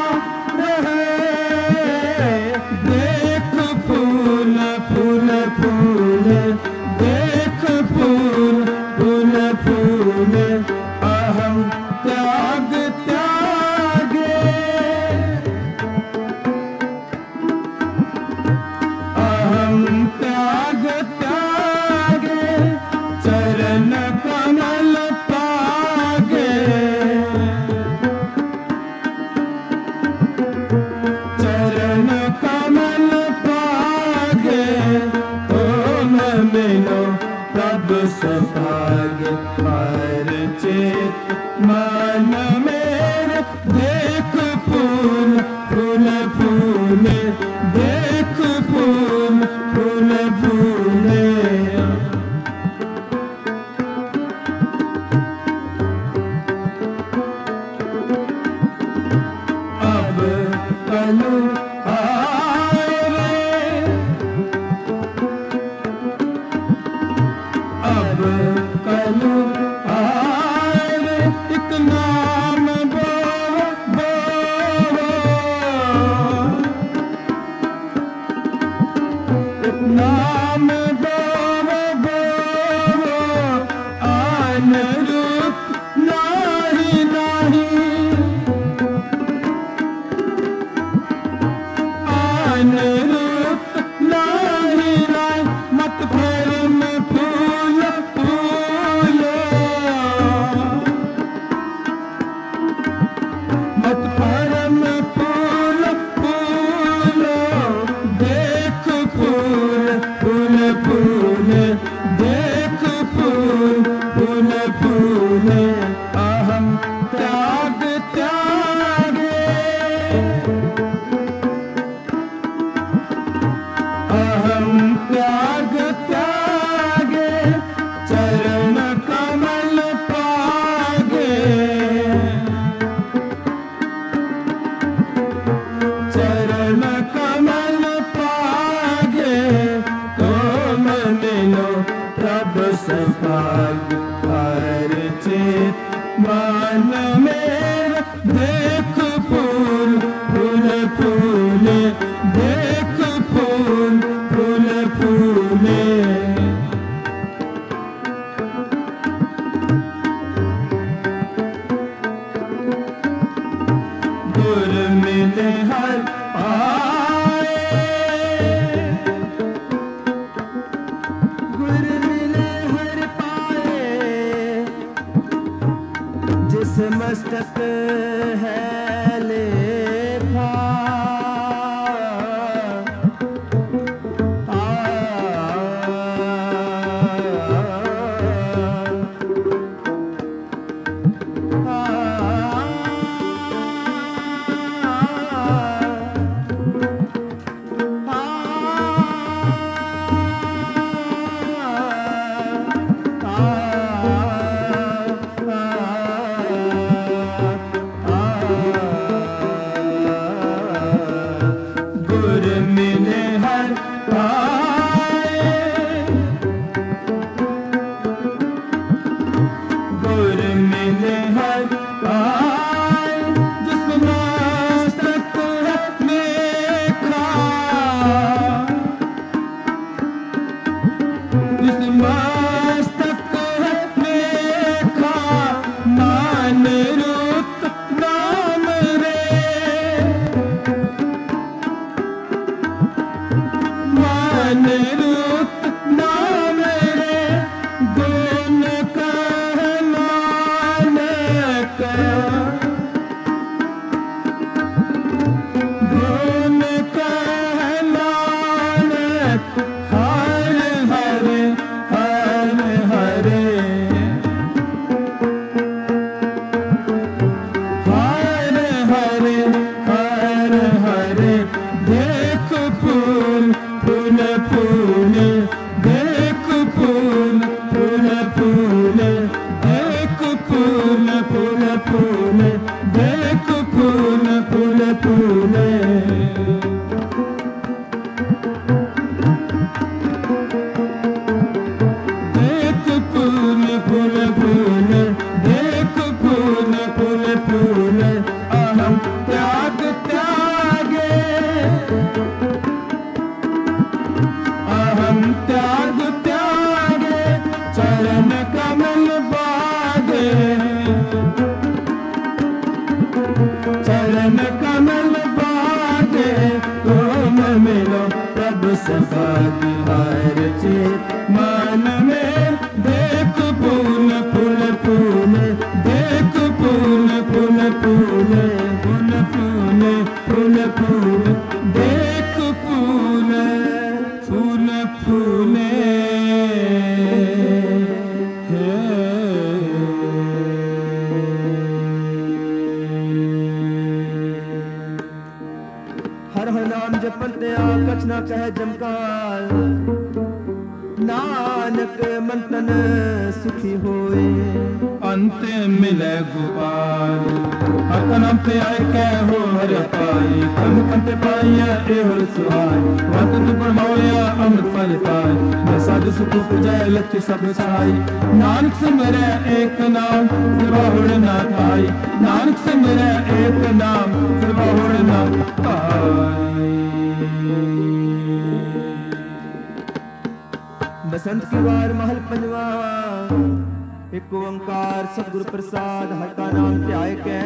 रहे देख फूल फूल फूले देख फूल फूल फूले अहं त्याग त्यागे अहं त्याग त्यागे चरण कमल पागे चरण कमल पागे तुम मिलो प्रभु सुभागे हर चेत मन मेरा देख फूल फूल फूले देख फूल फूल फूले अब कलु आए रे अब कलु आए रे एक नाम बोलो बोलो एक नाम बोलो बोलो आन रूप नाही नाही आन रूप नाही नाही मत प्रेम फूल फूल सौभाग्य हर चित मन में देख फूल फूल फूले देख फूल फूल फूले गुर मिले हर पाए गुर मिले हर पाए जिस मस्तक है लेखा सब छाई नानक से मेरा एक नाम फिर बहुड़ ना पाई नानक से मेरा एक नाम फिर बहुड़ ना पाई। बसंत की बार महल पंजवा एक ओंकार सतगुरु प्रसाद हर का नाम त्याय के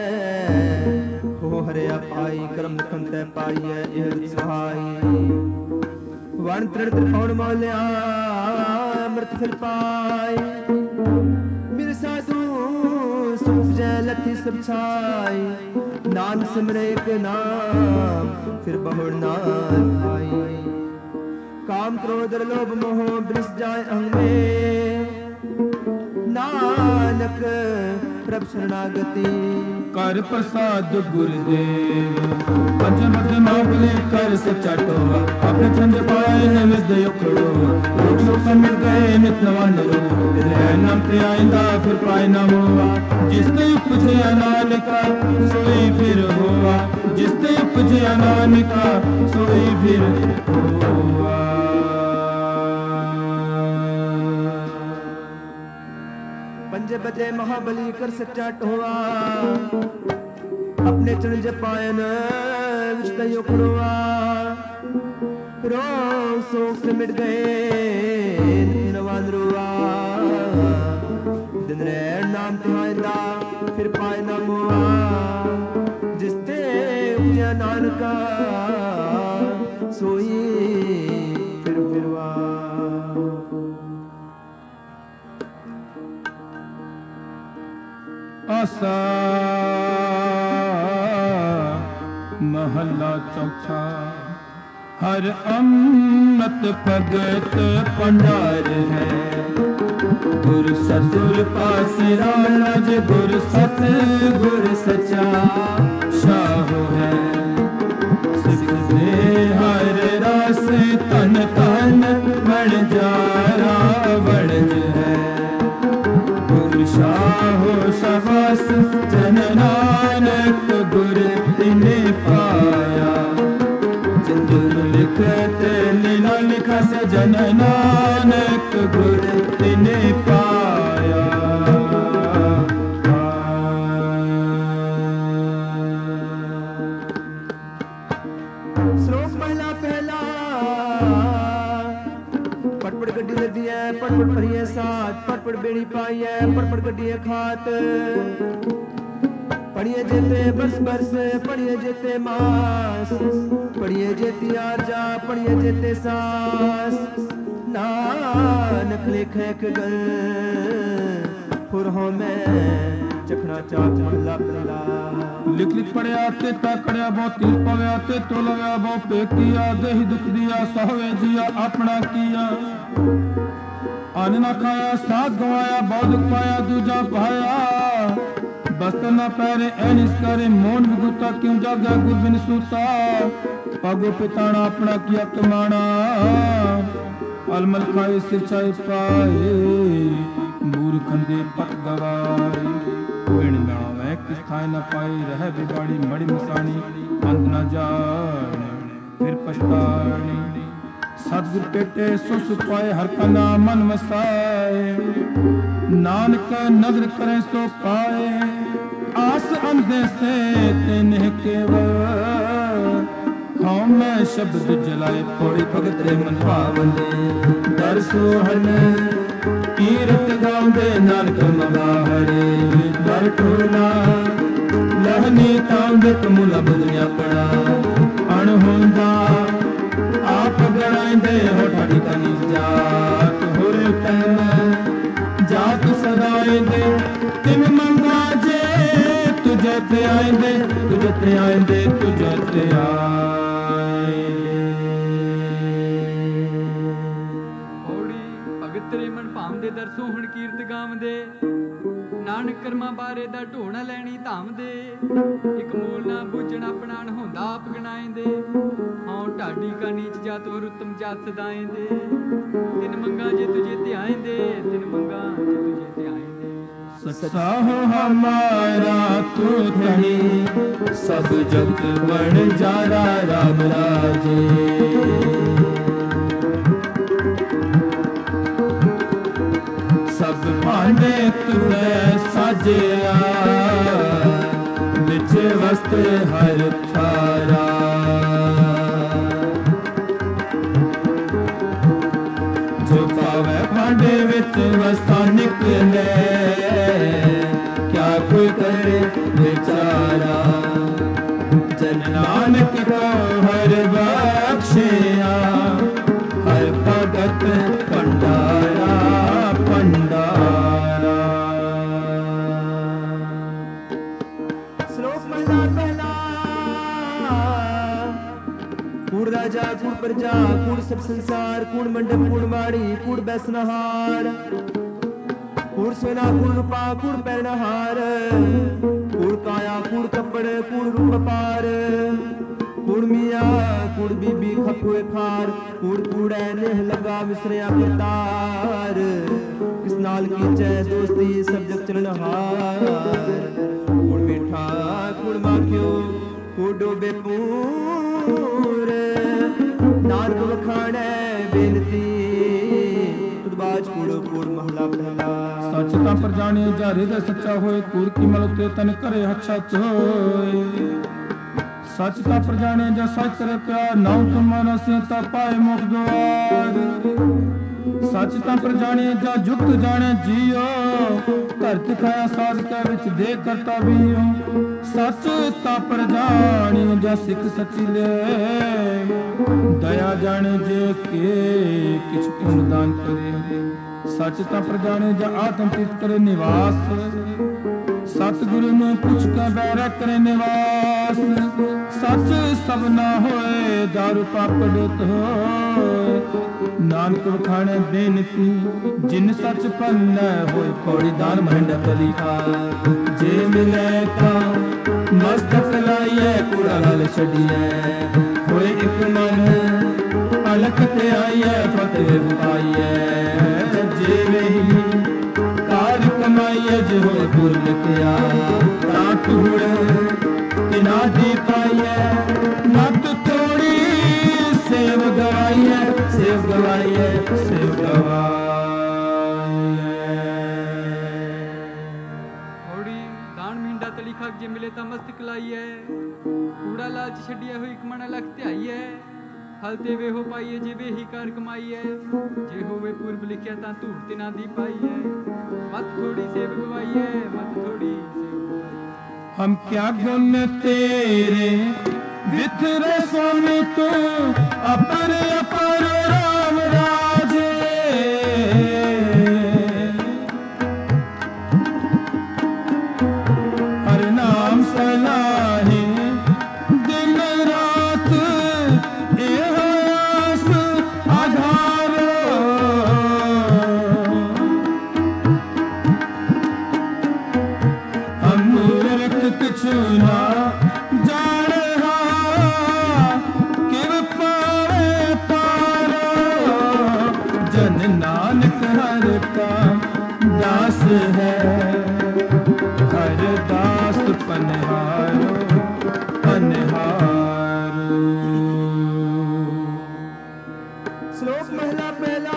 हो हरे पाई कर्म लखन तय पाई है सहाय वन त्रण त्रिकोण मौल्या अमृत फिर पाए मेरे साधु सुख जय लथी सब छाई नाम सिमरे एक नाम फिर बहुड़ ना पाई काम क्रोध लोभ मोह बिस जाए अंग में नानक प्रभ शरणागति कर प्रसाद गुरुदेव पंचमत मांगले कर सच्चा टोवा अपने छंद पाए न विद्य खड़ो लोग लोग मिल गए नित नवान रो नाम पे आइंदा फिर पाए न होवा जिसने उपजे नानका सोई फिर होवा जिसने उपजे नानका सोई फिर होवा। पंजे बजे महाबली कर सच्चा टोआ अपने चरण जपायन विच तयो खड़ोआ रो सोख से मिट गए नवान रोआ दिन रैन नाम तिहाइंदा फिर पाए ना मोआ जिसते उपजा नानका सोई फिर फिरवा आसा महला चौथा हर अमृत भगत भंडार है गुर सतुर पास राज गुर सत गुर सचा शाह है सिख दे हर रस तन तन बन जारा बड़ज है गुर शाह शबास जन नानक गुर तिने पाया जिंदुर लिखत लीला लिखा से जन नानक गुर तिने पाया श्लोक पहला पहला पटपट गड्डी लदी है पटपट भरिए साथ पटपट बेड़ी पाई है पटपट गड्डी खात पढ़िए जेते बरस बरस पढ़िए जेते मास पढ़िए जेती आरजा पढ़िए जेते सास नानक लिखे गल पुरहों में चखना चाच महला पहला लिख लिख पढ़िया ते ताकड़िया बहुत तिल पव्या ते तोलव्या बहुत पेकिया देहि दुख दिया सहवे जिया अपना किया अन्न न खाया साथ गवाया बहुत दुख पाया दूजा पाया बस्तर न पैरे ऐनिस करे मोन विगुता क्यों जागा गुर बिन सूता पगो पिताना अपना किया कमाना अलमल खाए सिरचाई पाए मूर खंदे पत गवाए पिण नावे किस खाए न पाए रह बिगाड़ी मड़ी मसानी अंत न जाने फिर पछतानी सतगुर पेटे सुस पाए हर का नाम मन वसाए नानक नजर करे सो पाए आस अंधे से तेने केवल खाओ में शब्द जलाए थोड़ी भगत रे मन पावले दर सोहन कीरत गाउंदे नानक मगाहरे दर टोला लहनी तांदे कमुला बदनिया पड़ा अणहोंदा आप गणाइंदे हो ठाड़ी कनी जात होरे तन जात सदाइंदे तिन मंगा जे तुझे ते आइंदे तुझे ते आइंदे तुझे ते आइंदे ਹੋੜੀ ਭਗਤ ਤੇਰੇ ਮਨ ਭਾਉਂਦੇ ਦਰਸੋਂ ਹੁਣ ਕੀਰਤ ਗਾਵਦੇ ਨਾਨਕ ਕਰਮਾਂ ਬਾਰੇ ਦਾ ਢੋਣਾ ਲੈਣੀ ਧਾਮਦੇ ਇੱਕ ਮੂਲ ਨਾ ਬੁੱਝਣ ਆਪਣਾ ਹੁੰਦਾ ਆਪ ਗਣਾਏਂਦੇ ਹਉ ਢਾਡੀ ਕਾ ਨੀਚ ਜਾਤ ਔਰ ਉਤਮ ਜਾਤ ਸਦਾਏਂਦੇ ਤਿਨ ਮੰਗਾ ਜੇ ਤੁਝੇ ਧਿਆਏਂਦੇ ਤਿਨ ਮੰਗਾ ਜੇ ਤੁਝੇ ਧਿਆਏਂਦੇ सच्चा हो हमारा तू धनी सब जगत बन जारा राम राजे सब भांडे तुझे साजिया बिच वस्त्र हर थारा जो पावे भांडे विच वस्ता निकले क्या कोई करे बेचारा जन नानक को हर बख्शिया हर भगत भंडारा भंडारा श्लोक पहला पहला कूड़ राजा कूड़ प्रजा कूड़ सब संसार कूड़ मंडप कूड़ माड़ी कूड़ बैसनहार कूड़ सोना कूड़ रूपा कूड़ पैरनहार कूड़ काया कूड़ कपड़ कूड़ रूप पार कूड़ मिया कूड़ बीबी खपुए खार कूड़ कूड़े नेह लगा विसरिया करतार किस नाल की जय दोस्ती सब जग चलनहार कूड़ मीठा कूड़ माखियो कूड़ डोबे पूर नानक वखाणे बेनती तुदबाज कूड़ कूड़ महला पहला सच ता पर जाने जा हृदय सच्चा होए, कूड़ की मल उतरे तन करे अच्छा होए। सच ता पर जाने जा सच करे प्यार, नाउ तुम मानसे ता पाए मुख द्वार। सच ता पर जाने जा जुगत जाने जियो, धरती खाया साध के विच दे करता भी। सच ता पर जाने जा सिख सची ले, दया जाने जे के किछ पुण्य दान करे। सच ता पर जाने जा आत्म तीर्थ करे निवास, सतगुरु ने पुछ के बैरा करे निवास। सच सब ना होए दारू पापड़त होए, नानक वखाणे बेनती जिन सच पन्ना होए। पौड़ी दान महंड लिखा जे मिले ता मस्तक लाइए, कूड़ा लाल छड़िए होए एक मन अलख ते आइए। फतेह पाइए जे ही कार कमाइए, जे होए पुर लिखिया ता टूड़ तिना दी पाइए। मत थोड़ी सेव गवाइए, सेव गवाइए, सेव गवाइए। होड़ी दान मिंडा तली खाक जे मिले ता मस्तक लाइए, कूड़ा लालच छड़िया हुई कमण लख त्याइए। हल ते वे हो पाइए जे वे ही कार कमाइए, जे होवे पूर्व लिखिया ता धूड़ तिना दी पाइए। मत थोड़ी सेव गवाइए, मत थोड़ी सेव गवाइए। हम क्या गुण तेरे बिथरे स्वामी तू, अपर अपर राम राजे। हर नाम सलाहे दिन रात, एहो आस आधारो। हम मूर्ख किछु ना जाने किव पावे पारो। जन नानक हर का दास है, हर दास पनहारो पनहारो। श्लोक महला पहला।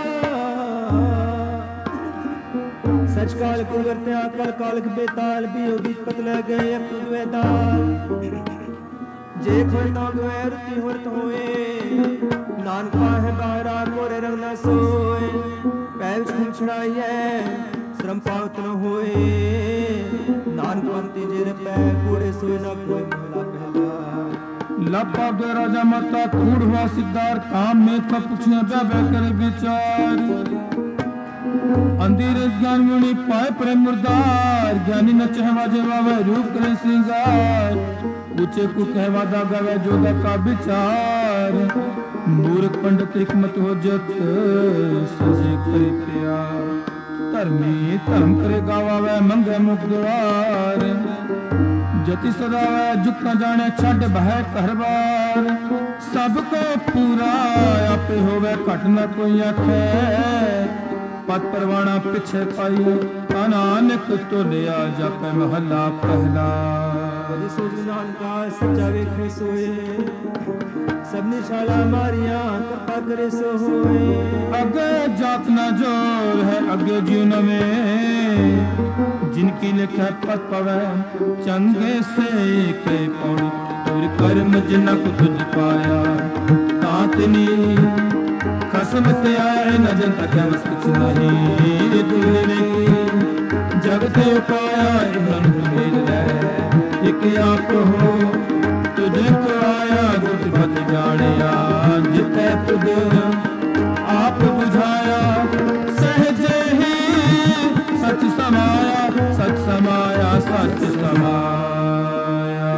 सच काल को करते आकल काल के बेताल, भी बीच पतले गए अब तुद वेदाल। जे खोता गए रुति होत होए, नानका है बाहरा कोरे रंग न सोए। पैल छुम छड़ाइए श्रम पावत न होए, नानक पंक्ति जे पै कूड़े सोए न कोई। महला पहला। लपा दो राजा माता कूड़ हुआ सिद्धार्थ, काम में था पूछने बैबे करे विचार। अंधेर ज्ञान मुनि पाए प्रेम मुर्दार, ज्ञानी न चहवा जेवा रूप करे श्रृंगार। ऊंचे को कहवादा गवे जोदा का विचार, मूर्ख पंडित हिकमत हो जत सजे करे प्यार। धर्मी धर्म करे गावे मंगे मुख द्वार, जति सदावे जुक न जाने छड़ बह घर बार। सबको पूरा आपे होवे घट न कोई आखे, पत परवाना पिछे पाइए। नानक तो लिया जापे महला पहला। नानका सच्चा वेखे सोए, सब निशाला मारिया कृपा करे सो होए। अगे जात न जोर है अगे जीवन में, जिनकी लिखे पत पवे चंगे से के पौड़ी। तुर कर्म जिनक तुझ पाया तातनी, खसम से आए न जन तक कुछ नहीं। तुमने जगत पाया इमन तुम्हें ले, एक आप हो तुझको आया गुट बत जानिया। जिते तुझ आप बुझाया सहजे ही सच समाया, सच समाया, सच समाया।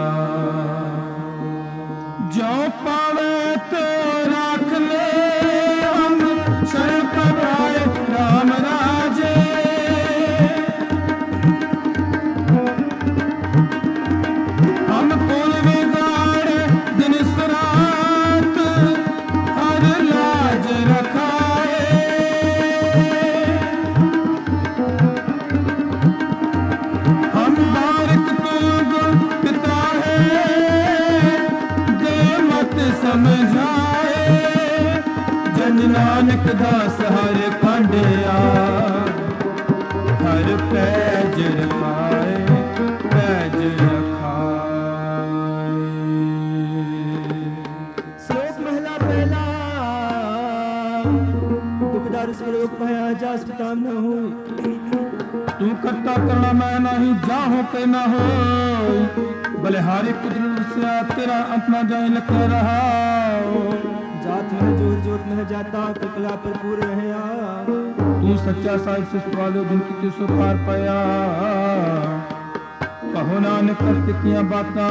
जो पावे तो राख ले हम, शरण पराए राम राजे। हम कुल बिगाड़ दिन रात, हर लाज रखाए। हम बारिक तो पैज रखाए पैज रखाए। श्लोक महला पहला। दुखदार श्लोक पाया जास पिताम न हो। तू करता करना मैं नहीं जाहूं के न हो। बलिहारी कुदरत से तेरा अंत न जाए लग रहा। जात में जोर जोत में जाता कलकला पर पूरे रहे। तू सच्चा साहिब से सवालो दिन की तू सो पार पाया। कहो नानक करते किया बाता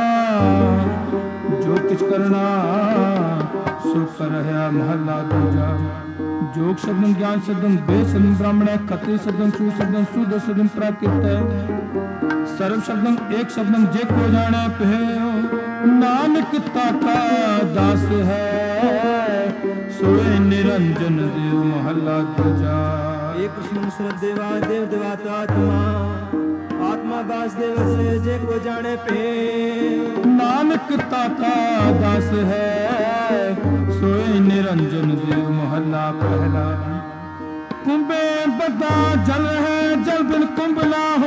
जो कुछ करना सो कर रहा महला दूजा। जोग शब्दम ज्ञान शब्दम वेद शब्दम ब्राह्मण क्षत्रिय शब्दम शूद्र शब्दम शूद्र शब्दम प्राकृत सर्व शब्दम एक शब्दम जे को जाने पे नानक ताका दास है सोए निरंजन देव महला दूजा। एक कृष्ण शरद देवा देव देवाता आत्मा आत्मा वासुदेव से जे को जाने पे नानक ताका दास है सोए निरंजन देव महला पहला। कुंभे बदा जल है जल बिन कुंभ ना हो।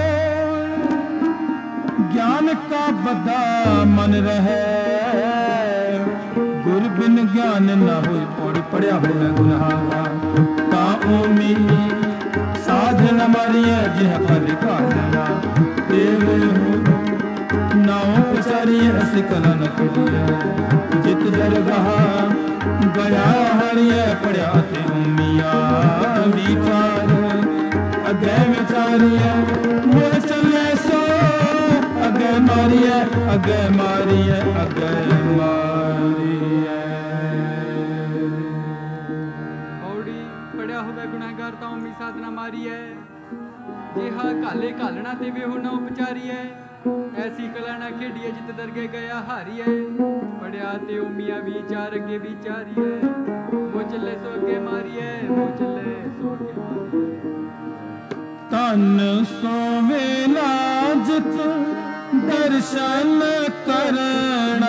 ज्ञान का बदा मन रहे गुरु बिन ज्ञान न हो। और पढ़िया हो गुनाहा ताओमी साधन मारिया जिह फल काटना देव हो नाओ पुचारिय सिकल न करिया। जित दरगाह गया हरिय पढ़िया ते उमिया विचार अगे विचारिय मोर चले सो अगे मारिय अगे मारिय अगे मारिय। औड़ी पढ़िया होवे गुनाहगार ताओ मी साधना मारी है। जेहा काले कालना ते वे हो ना उपचारी है। ऐसी कला ना खेड़िए जित दरगे गया हारी है। पढ़िया ते उमिया विचार अगे विचारी है। वो चले सो अगे मारी है वो चले सो अगे मारी है। तन सो वेला जित दर्शन करना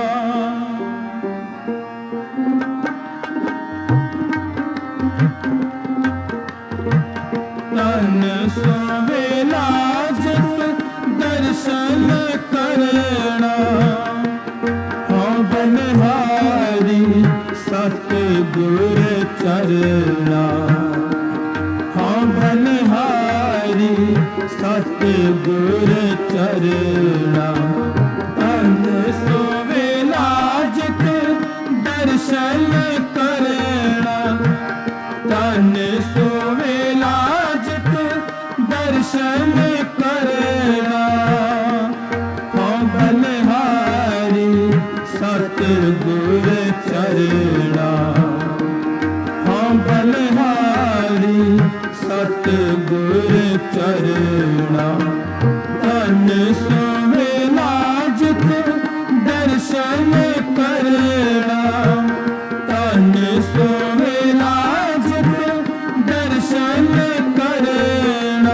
तन सो वेला जित दर्शन करना। हाँ बनहारी सतगुर चरना। हाँ बनहारी सतगुर चरना। तन सो वेला जित दर्शन करना। तन सो वेला जित दर्शन करना। हाँ बनहारी सतगुर चरना। हाँ बनहारी सतगुर चरना। तन सो वेला जित दर्शन करना। तन सो वेला जित दर्शन करना।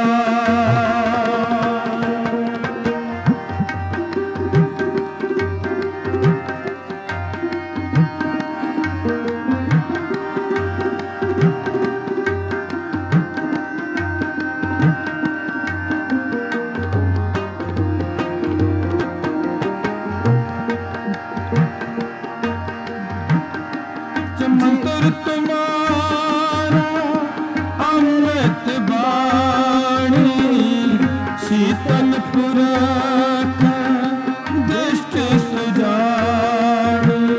मंत्र तुम्हारा अमृत बाणी शीतल पुरख दृष्ट सुजानी।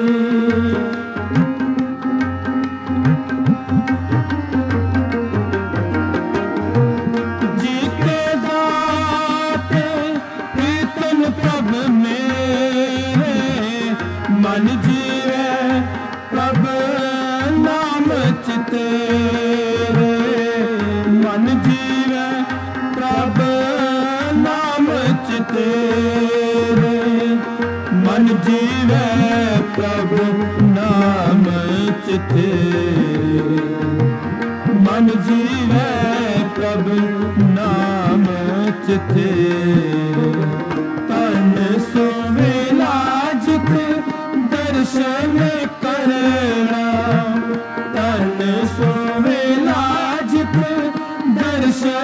जीते दाते प्रीतम प्रभ मेरे मन जीवे प्रभ नाम चितेरे। मन जीवे प्रभ नाम चितेरे। मन जीवे प्रभ नाम चितेरे। मन जीवे प्रभ नाम चितेरे। तन सो वेला जित दर्शन करना। तन सो वेला जित दर्शन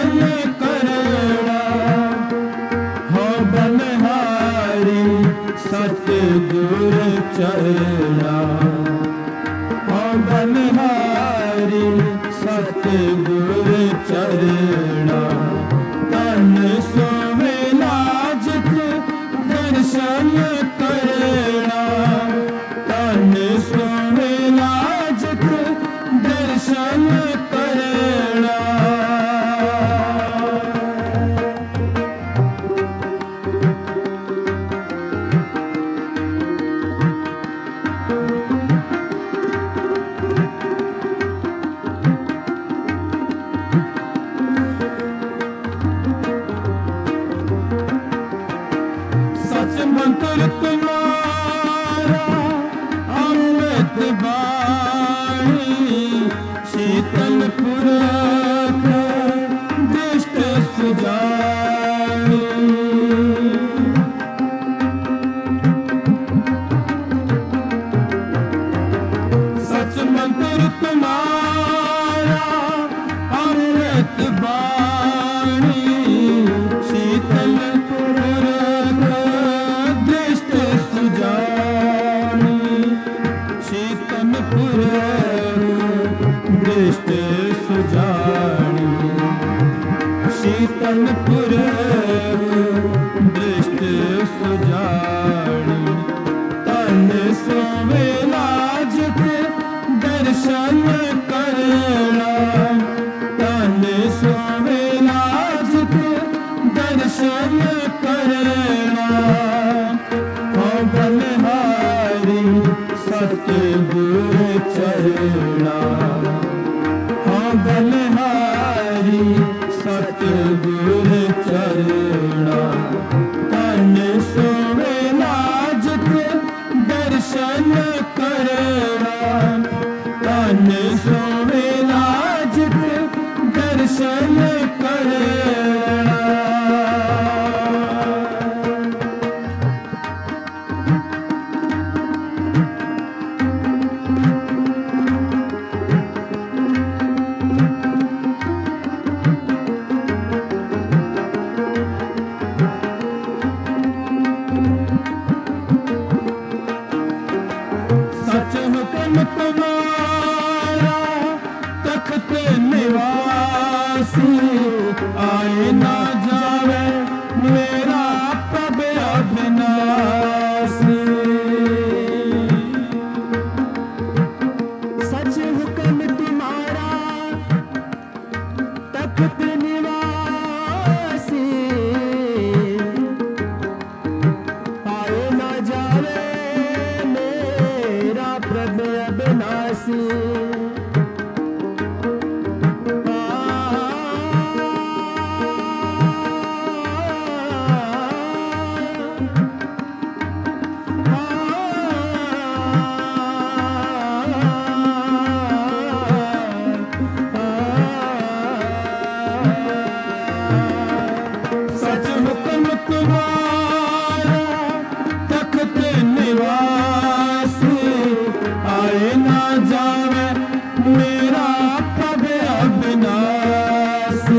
चरना बलिहारी सतगुर चरना तन सोवे लाजक दर्शन करना तन सोवे लाजक दर्शन करना मंत्र तुम्हारा अमृत बाणी शीतल पुरख दृष्ट सुजानी सच मंत्र तुम्हारा अमृत बाणी शीतल दृष्ट सुजानी शीतलपुर दृष्ट सुजानी तन सोवे लाजक दर्शन करना तन सोवे लाजक दर्शन करना बलिहारी सतगुर चरना बलिहारी सतगुर चरना तन सोवे लाजक दर्शन करना तन सोवे लाजक दर्शन करना तुम्हारा तख्त निवासी आए ना जावे मेरा प्रभ अविनाशी सच हुक्म तुम्हारा तख्त निवासी आए ना जावे मेरा प्रभ अविनाशी सच हुक्म तुम्हारा तख्त निवासी आए ना जावे मेरा प्रभ अविनाशी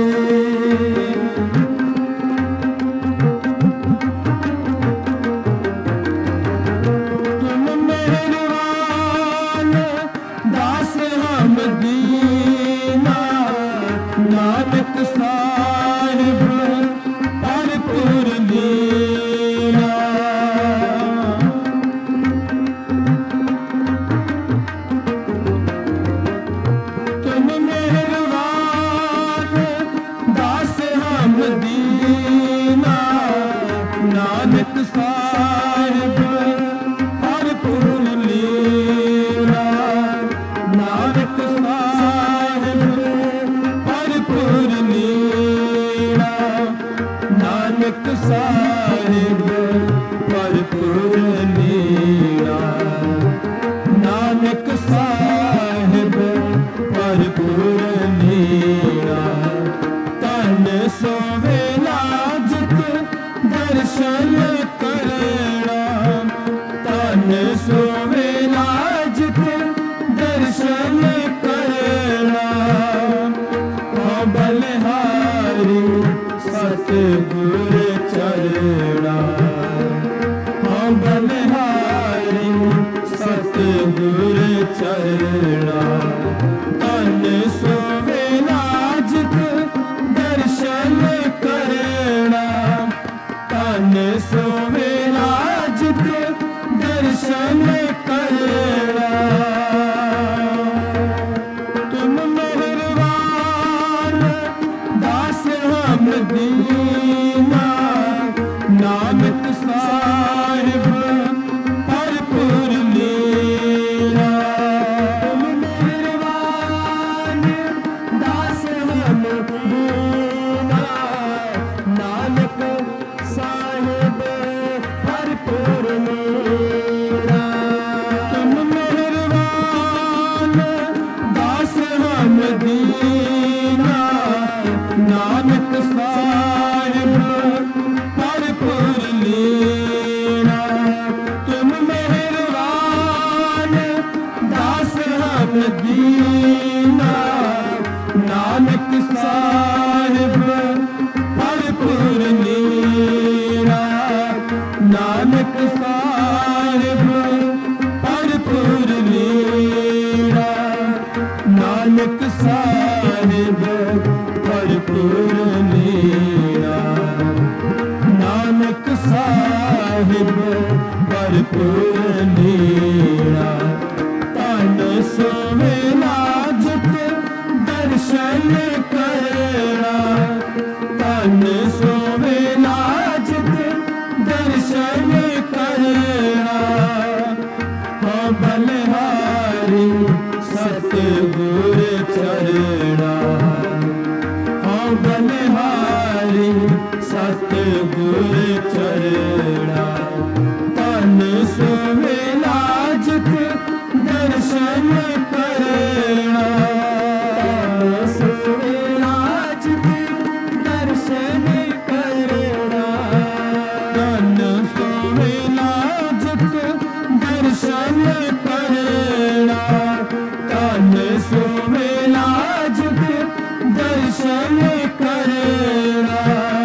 तुम मेहरबान दास हम दीना नानक साहिब भरपूर लीला तुम मेहरबान दास हम दीना नानक साहिब भरपूर लीला नानक साहिब भरपूर लीला नानक साहिब भरपूर लीला नानक साहिब भरपूर लीला तन सोवे लाजक दर्शन करना तन सोवे लाजक दर्शन करना बलिहारी सतगुर चरना बलिहारी चरणा तन सोवेला जित दर्शन करना तन सोवेला जित दर्शन करना तुम मेहरबान दास हम दीना नानक साहिब भरपूर लीला तुम मेहरबान दास हम दीना नानक साहिब भरपूर लीला तुम मेहरबान दास हम दीना नानक साहिब भरपूर लीला तुम मेहरबान दास हम दीना नानक साहिब भरपूर लीला नानक साहिब भरपूर लीला नानक साहिब भरपूर लीला नानक साहिब भरपूर लीला तन सोवेला जित दर्शन करना तन सोवेला जित दर्शन करना हाँ बलिहारी सतगुर चरणा हाँ बलिहारी सतगुर चरणा तन सोवेला जित दर्शन करना तन सोवेला जित दर्शन करना तन सोवेला जित दर्शन करना तन सोवेला जित दर्शन करना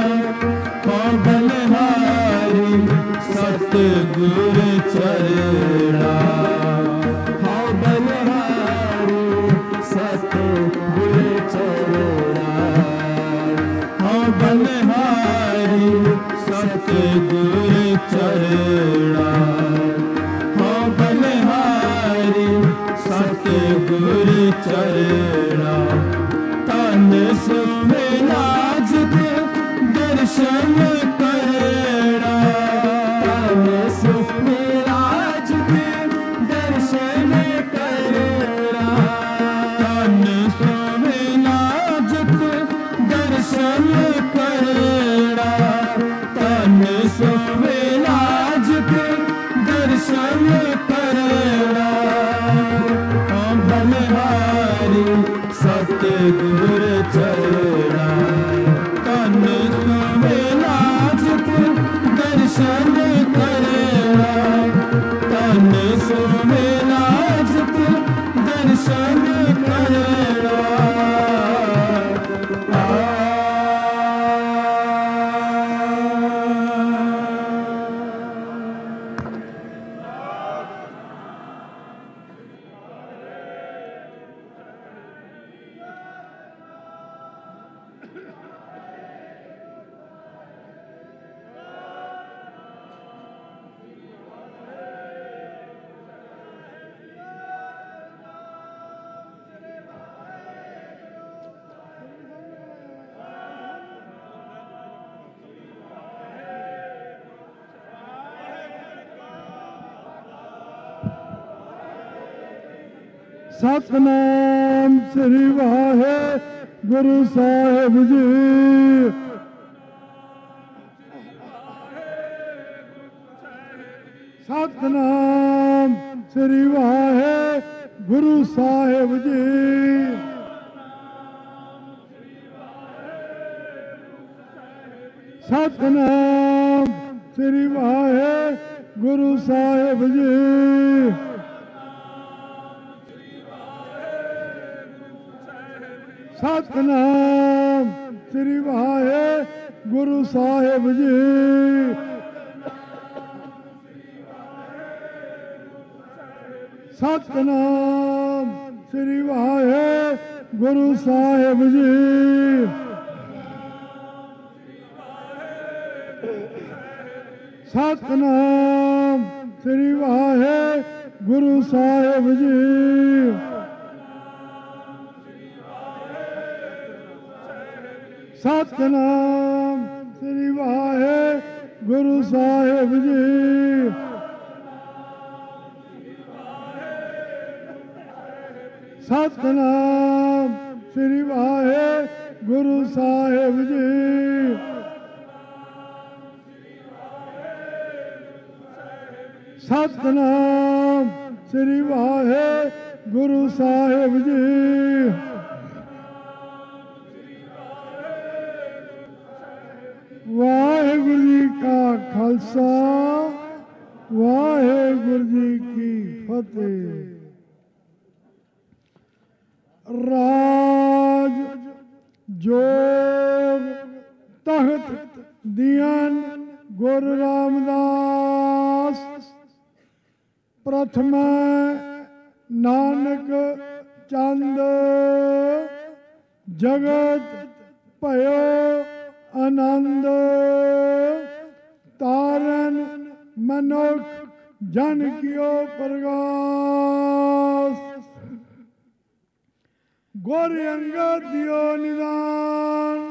हाँ बलिहारी सतगुर चरणा हाँ बलिहारी सतगुर चरणा हाँ बलिहारी सतगुर चरणा हाँ बलिहारी सतगुर चरणा तन सोवेला जित दर्शन करना तन सोवेला जित दर्शन करना तन सोवेला जित दर्शन करना तन सोवेला जित दर्शन करना हाँ बलिहारी सतगुर चरणा तन सोवेला जित दर्शन करना तन सोवेला जित दर्शन करना सतनाम श्री वाहे गुरु साहिब जी सतनाम श्री वाहे गुरु साहिब जी सतनाम श्री वाहे गुरु साहिब जी सतनाम श्री वाहे गुरु साहिब जी ਸਤਿਨਾਮ ਸ੍ਰੀ ਵਾਹਿਗੁਰੂ ਸਾਹਿਬ ਜੀ। ਸਤਿਨਾਮ ਸ੍ਰੀ ਵਾਹਿਗੁਰੂ ਸਾਹਿਬ ਜੀ। ਸਤਿਨਾਮ ਸ੍ਰੀ ਵਾਹਿਗੁਰੂ ਸਾਹਿਬ ਜੀ। ਸਤਿਨਾਮ ਸ੍ਰੀ ਵਾਹਿਗੁਰੂ ਸਾਹਿਬ ਜੀ। ਸਤਿਨਾਮ ਸ੍ਰੀ ਵਾਹਿਗੁਰੂ ਸਾਹਿਬ ਜੀ। ਵਾਹਿਗੁਰੂ ਜੀ ਕਾ ਖਾਲਸਾ ਵਾਹਿਗੁਰੂ ਜੀ ਕੀ ਫਤਿਹ। ਰਾਜ ਜੋਗ ਤਖਤ ਦੀਨ ਗੁਰੂ ਰਾਮਦਾਸ ਪ੍ਰਥਮ ਨਾਨਕ ਚੰਦ ਜਗਤ ਭਇਓ ਆਨੰਦ ਤਾਰਨ ਮਨੁਖ ਜਨ ਕਿਓ ਪ੍ਰਗਾਸ ਗੁਰ ਅੰਗਦ ਦਿਓ ਨਿਦਾਨ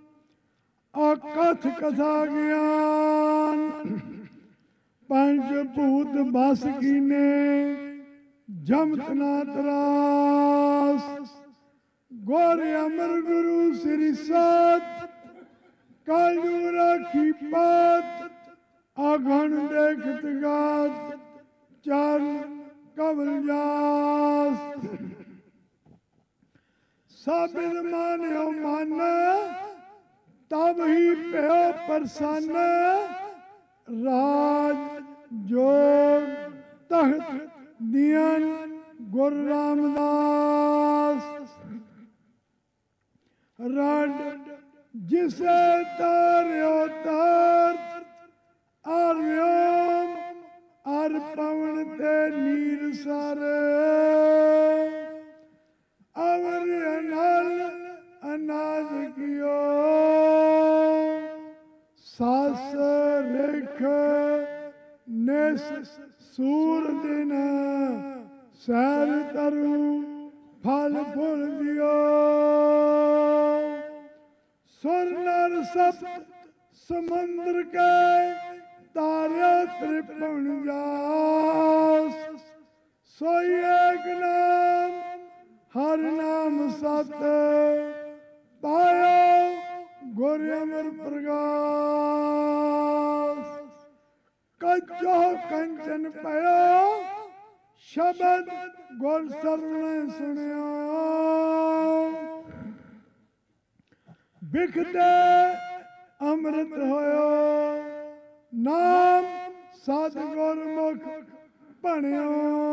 ਅਕਥ ਕਥਾ ਗਿਆਨ ਪੰਜ ਭੂਤ ਬਸ ਕੀਨੇ ਜਮਤ ਨਾ ਤਰਾਸ ਗੁਰ ਅਮਰ ਗੁਰੂ ਸ੍ਰੀ ਸਤ ਕਲਯੁਗ ਰਾਖੀ ਪਾਤ ਆਗਣ ਦੇਖਤ ਗਾਤ ਚਰਨ ਕਵਲ ਜਾਸ ਸਾਬਿਦ ਮਾਨਿਓ ਮਨ ਤਬ ਹੀ ਭਇਓ ਪ੍ਰਸੰਨ ਰਾਜ ਜੋਗ ਤਖਤ ਦੀਨ ਗੁਰੂ ਰਾਮਦਾਸ ਰਡ ਜਿਸੇ ਤਾਰਿਓ ਤਾਰਤ ਅਰ ਵਿਓਮ ਅਰ ਪਵਨ ਤੇ ਨੀਰ ਸਰ ਅਵਰ ਅਨਲ ਅਨਾਜ ਕਿਓ ਸਾਸ ਰੇਖ ਨਿਸ ਸੂਰ ਦਿਨ ਸੈਰ ਤਰੁ ਫਲ ਫੁਲ ਦਿਓ ਸੁਰ ਨਰ ਸਪਤ ਸਮੁੰਦਰ ਕੇ ਤਾਰਿਆ ਤ੍ਰਿਪੁਣ ਜਾਸ ਸੋਈ ਏਕ ਨਾਮ ਹਰ ਨਾਮ ਸਤ ਪਾਇਓ ਗੁਰ ਅਮਰ ਪ੍ਰਗਾਸ ਕੱਚੋ ਕੰਚਨ ਪਇਓ ਸ਼ਬਦ ਗੁਰ ਸਰਵਣ ਸੁਣਿਓ ਬਿਖਦੇ ਅੰਮ੍ਰਿਤ ਹੋਇਓ ਨਾਮ ਸਤ ਗੁਰਮੁਖ ਬਣਿਓ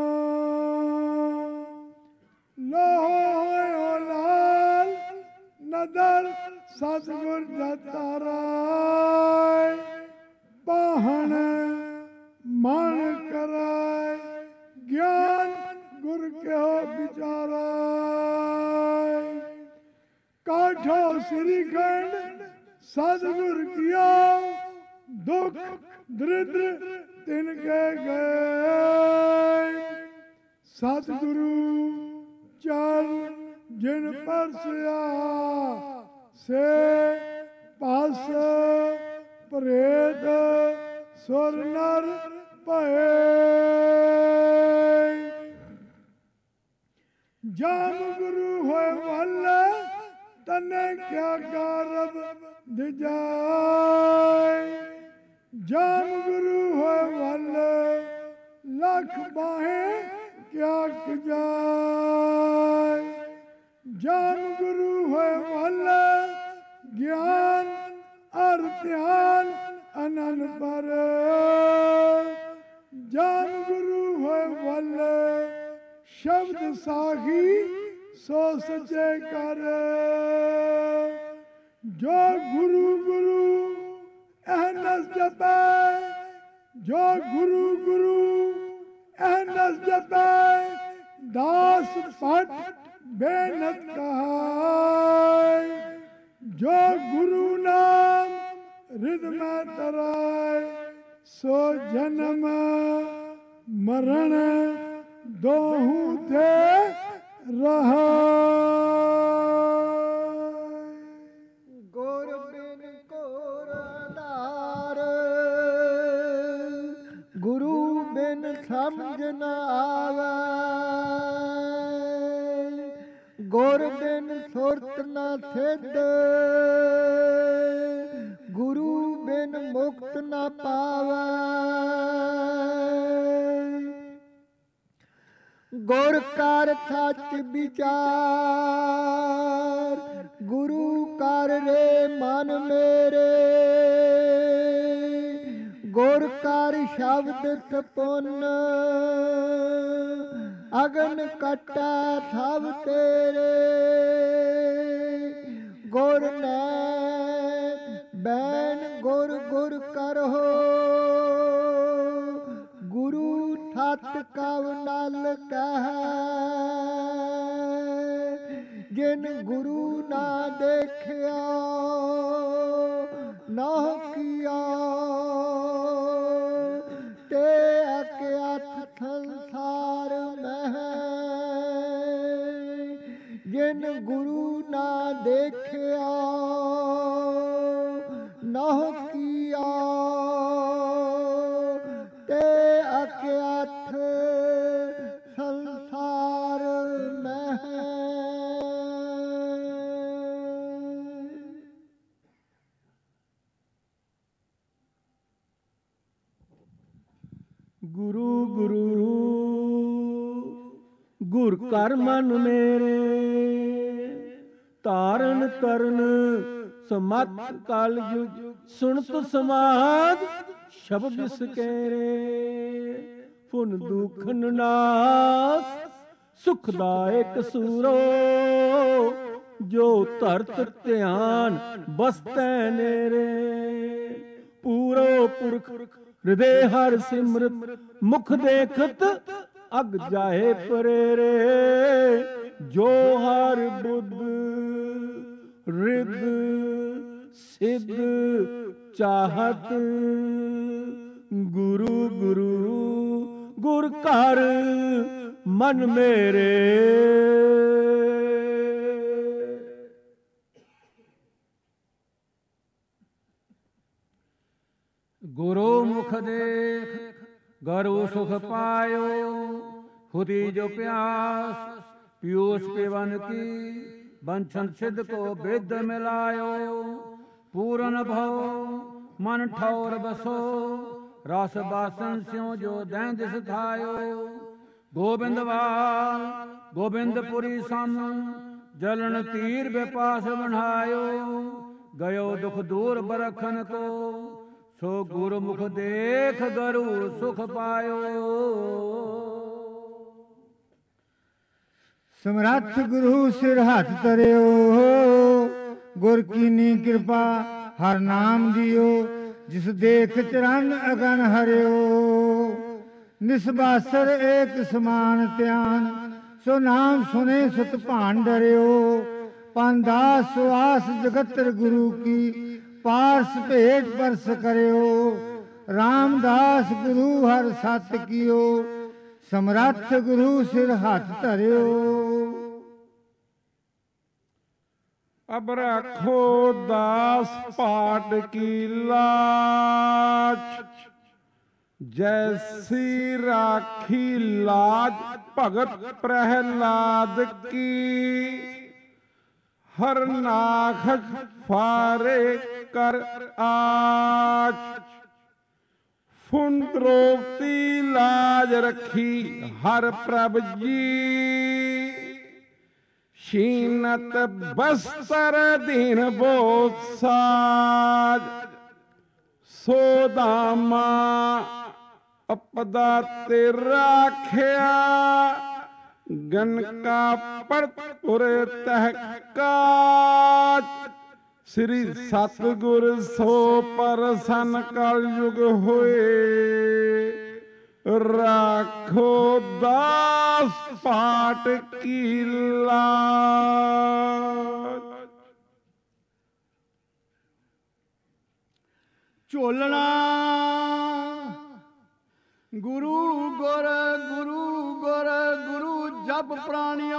ਲੋਹ ਹੋਇਓ ਲਾਲ ਨਦਰ ਸਤਿਗੁਰ ਜਤਾਰਾਇ ਪਾਹਣ ਮਨ ਕਰਾਇ ਗਿਆਨ ਗੁਰ ਕਿਓ ਵਿਚਾਰਾਇ ਕਾਠੋ ਸ੍ਰੀ ਖੰਡ ਸਤਿਗੁਰ ਕੀਓ ਦੁਖ ਦਰਿਦ੍ਰ ਤਿਨ ਕੇ ਗਏ ਸਤਿਗੁਰੂ ਚਰਨ ਜਿਨ ਪਰਸਿਆ ਸੇ ਪਾਸ ਪ੍ਰੇਤ ਸੁਰ ਨਰ ਭਏ ਜਾਮ ਗੁਰੂ ਹੋਏ ਵੱਲ ਤਨੇ ਕਿਆ ਗਰਬ ਦਿਜਾਏ ਜਾਮ ਗੁਰੂ ਹੋਏ ਵੱਲ ਲੱਖ ਬਾਹੇ ਕਿਆ ਜਾਏ ਜਾਮ ਗੁਰੂ ਹੋਏ ਵੱਲ ਗਿਆਨ ਅਰ ਧਿਆਨ ਅਨੰਦ ਪਰ ਜਾਮ ਗੁਰੂ ਹੋਏ ਵੱਲ ਸ਼ਬਦ ਸਾਖੀ ਸੋ ਸੱਚੇ ਕਰ ਜੋ ਗੁਰੂ ਗੁਰੂ ਅਹਨਸ ਜਪੈ ਜੋ ਗੁਰੂ ਗੁਰੂ एहनस जताए दास पट बेनत कहाय। जो गुरु नाम हृदय में तराय, सो जन्म मरण दोहू थे रहा। गुर बिन कोर आधार, गुरु बिन समझ न आवे। गुर बिन सुरत न सिद्ध, गुरु बिन मुक्त न पावे। गुर कर सच विचार, गुरु कर रे मन मेरे। गुर कर शब्द सपुन, अगन कटा सब तेरे। गुर ने बैन गुर गुर करो, गुरु सत कव नल कह। जिन गुरु ना देखिया ना किया, ते अज्ञात संसार में। जिन गुरु ना देखिया ना किया, ते अज्ञात संसार में। गुरु गुरु गुर कर मन मेरे, तारण करन समत कल युग। सुनत समाद शब्द सकेरे, पुन दुखन नास सुखदायक सूरो। जो धरत ध्यान बसतै नेरे, पूरो पुरख हृदय हर सिमरत। मुख देखत अग जाए परेरे, जो हर बुद्ध रिद सिद्ध चाहत। गुरु गुरु गुर कर मन मेरे। गुरु मुख देख गरु सुख पायो, हुदी जो प्यास पीयूष पिवन की। बंछन सिद्ध को विद मिलायो, पूरन भव मन ठौर बसो। रस बासन स्यों जो दैं दिस थायो। गोबिंदवाल गोबिंदपुरी सम, जलन तीर बेपास बढ़ायो। गयो दुख दूर बरखन को, सो गुरुमुख देख गरु सुख पायो। समरथ गुरु सिर हाथ तरियो, गुर कीनी कृपा हर नाम दियो। जिस देख चरण अगन हरियो, निस्बासर एक समान त्यान। सो नाम सुने सुत भान डरियो। पानदास सुआस जगतर गुरु की, पारस भेट परस करियो। रामदास गुरु हर सत कियो, समरथ गुरु सिर हाथ धरियो। अब रखो दास पाट की लाज, जैसी राखी लाज भगत प्रहलाद की। हर नाख फारे कर आज, फुन द्रौपदी लाज रखी हर प्रभ जी। शीनत बस्तर दीन बोध साज, सोदामा अपदा ते राख्या। गन का परपुर तहकाज, श्री सतगुर सो परसन कल युग होए। राखो दास पाट की लाज। ਝੋਲਣਾ ਗੁਰੂ ਗੁਰ ਗੁਰੂ ਗੁਰ ਗੁਰੂ ਜਪ ਪ੍ਰਾਣਿਓ,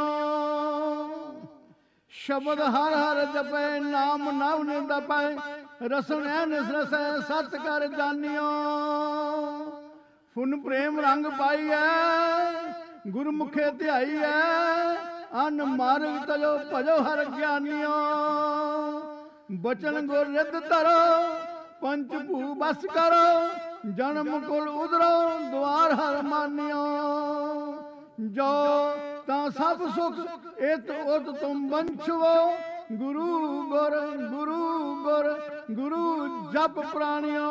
ਸ਼ਬਦ ਹਰ ਹਰ ਜਪੈ ਨਾਮ ਨਾਮ ਨਿੰਦਪੈ, ਰਸਨ ਐਨਿਸ ਰਸੈ ਸਤ ਕਰ ਜਾਣਿਓ। ਫੁਨ ਪ੍ਰੇਮ ਰੰਗ ਪਾਈਐ ਗੁਰਮੁਖੇ ਧਿਆਈਐ, ਅਨ ਮਾਰਗ ਤਜੋ ਭਜੋ ਹਰ ਗਿਆਨੀਓ। ਬਚਨ ਗੁਰ ਰਿੱਧ ਧਰੋ ਪੰਚ ਭੂ ਬਸ ਕਰੋ, ਜਨਮ ਕੁਲ ਉਧਰੋ ਦੁਆਰ ਹਰ ਮਾਨਿਓ। ਜੋ ਤਾਂ ਸਭ ਸੁਖ ਇਤ ਉਤ ਤੁਮ ਬੰਛਵੋ, ਗੁਰੂ ਗੁਰ ਗੁਰੂ ਗੁਰ ਗੁਰੂ ਜਪ ਪ੍ਰਾਣਿਓ।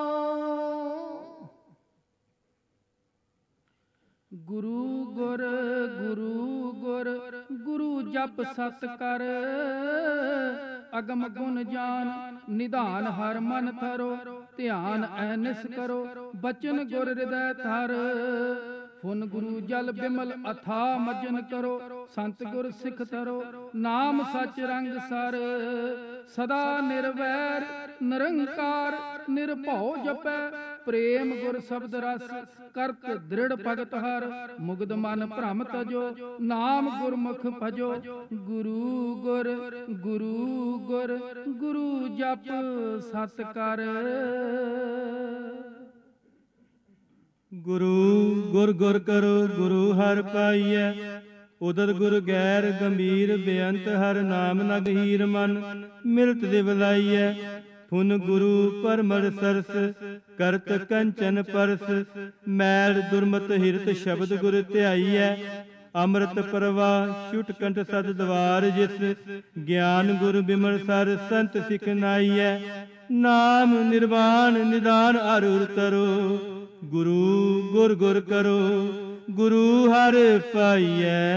ਗੁਰੂ ਗੁਰ ਗੁਰੂ ਗੁਰ ਗੁਰੂ ਜਪ ਸਤ ਕਰ, ਅਗਮ ਗੁਣ ਜਾਨ ਨਿਧਾਨ ਹਰ ਮਨ ਥਰੋ, ਧਿਆਨ ਐਨਿਸ ਕਰੋ ਬਚਨ ਗੁਰ ਹਿਰਦੈ ਧਰ। ਫੁਨ ਗੁਰੂ ਜਲ ਬਿਮਲ ਅਥਾ ਮਜਨ ਕਰੋ, ਸੰਤ ਗੁਰ ਸਿੱਖ ਤਰੋ ਨਾਮ ਸਚ ਰੰਗ ਸਰ। ਸਦਾ ਨਿਰਵੈਰ ਨਿਰੰਕਾਰ ਨਿਰਭਉ ਜਪੈ, ਪ੍ਰੇਮ ਗੁਰ ਸ਼ਬਦ ਰਸ ਕਰਤ ਦ੍ਰਿੜ ਭਗਤ ਹਰ। ਮੁਗਧ ਮਨ ਭ੍ਰਮ ਤਜੋ ਨਾਮ ਗੁਰਮੁਖ ਭਜੋ, ਗੁਰੂ ਗੁਰ ਗੁਰੂ ਗੁਰ ਗੁਰੂ ਜਪ ਸਤ ਕਰ। ਗੁਰੂ ਗੁਰ ਗੁਰ ਕਰੋ ਗੁਰੂ ਹਰਿ ਪਾਈਐ, ਉਦਤ ਗੁਰ ਗੈਰ ਗੰਭੀਰ ਬੇਅੰਤ ਹਰ ਨਾਮ ਨ ਗਹੀਰ ਮਨ ਮਿਲਤ ਦਿਵਲਾਈਐ। ਫੁਨ ਗੁਰੂ ਪਰਮਰ ਸਰਸ ਕਰਤ ਕੰਚਨ ਪਰਸ, ਮੈਲ ਦੁਰਮਤ ਹਿਰਤ ਸ਼ਬਦ ਗੁਰ ਧਿਆਈਐ। ਅੰਮ੍ਰਿਤ ਪ੍ਰਵਾਹ ਛੁਟ ਕੰਠ ਸਦ ਦਵਾਰ ਜਿਸ, ਗਿਆਨ ਗੁਰ ਬਿਮਲ ਸਰ ਸੰਤ ਸਿਖ ਨਾਈਐ। ਨਾਮ ਨਿਰਵਾਣ ਨਿਦਾਨ ਅਰੁਰ ਤਰੋ, ਗੁਰੂ ਗੁਰ ਗੁਰ ਕਰੋ ਗੁਰੂ ਹਰਿ ਪਾਈਐ।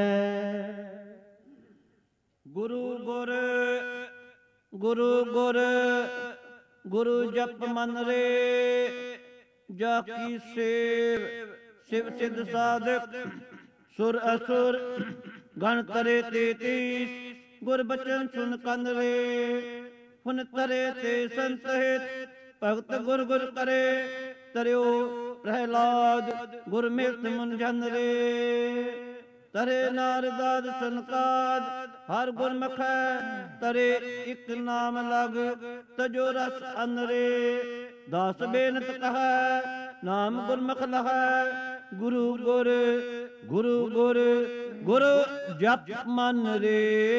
ਗੁਰੂ ਗੁਰ ਗੁਰੂ ਗੁਰ ਗੁਰੂ ਜਪ ਮਨ ਰੇ, ਜਾ ਕੀ ਸੇਵ ਸਿਵ ਸਿਧ ਸਾਧਕ ਸੁਰ ਅਸੁਰ ਗਣ ਤਰੇ ਤੇਤੀਸ। ਗੁਰ ਬਚਨ ਸੁਨ ਕੰਨ ਰੇ, ਹੁਨ ਤਰੇ ਤੇ ਸੰਤ ਹਿਤ ਭਗਤ ਗੁਰ ਗੁਰ ਕਰੇ। ਤਰਿਓ ਪ੍ਰਹਿਲਾਦ ਗੁਰ ਮਿਲਤ ਮਨ ਜਨ ਰੇ, ਤਰੇ ਨਾਰਦਾਦ ਸਨਕਾਦ ਹਰ ਗੁਰਮੁਖੈ। ਤਰੇ ਇਕ ਨਾਮ ਲਗ ਤਜੋ ਰਸ ਅਨਰੇ, ਦਾਸ ਬੇਨਤ ਕਹੈ ਨਾਮ ਗੁਰਮੁਖ ਲਹੈ। ਗੁਰੂ ਗੁਰ ਗੁਰੂ ਗੁਰ ਗੁਰੂ ਜਪ ਮਨ ਰੇ।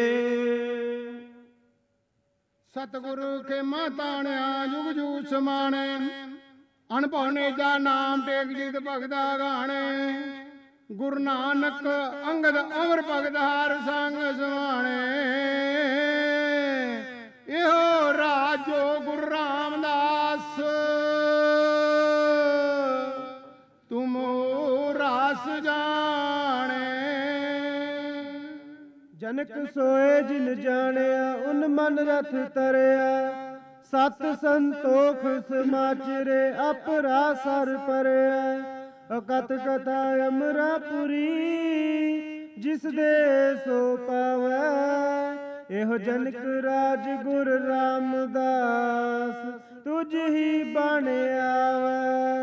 ਸਤਿਗੁਰੂ ਕੇ ਮਾਤਾਣਿਆ ਜੁਗ ਜੁਗ ਸਮਾਣੇ, ਅਨਭਉ ਨੇ ਜਾ ਨਾਮ ਟੇਕ ਜੀਤ ਭਗਤਾ ਗਾਣੇ। ਗੁਰੂ ਨਾਨਕ ਅੰਗਦ ਅਮਰ ਭਗਤ ਹਰ ਸੰਗ ਸਮਾਣੇ, ਇਹੋ ਰਾਜੋ ਗੁਰੂ ਰਾਮਦਾਸ ਤੁਮ ਰਾਸ ਜਾਣੇ। ਜਨਕ ਸੋਏ ਜਿਨ ਜਾਣਿਆ, ਉਨ ਮਨ ਰਥ ਤਰਿਆ। ਸਤ ਸੰਤੋਖ ਸਮਾਚਰੇ, ਅਪਰਾ ਸਰ ਪਰਿਆ। ਅਕਤ ਕਥਾ ਅਮਰਾਪੁਰੀ, ਜਿਸ ਦੇ ਸੋ ਪਾਵੈ। ਇਹੋ ਜਨਕ ਰਾਜ ਗੁਰ ਰਾਮਦਾਸ, ਤੁਝ ਹੀ ਬਣ ਆਵੈ।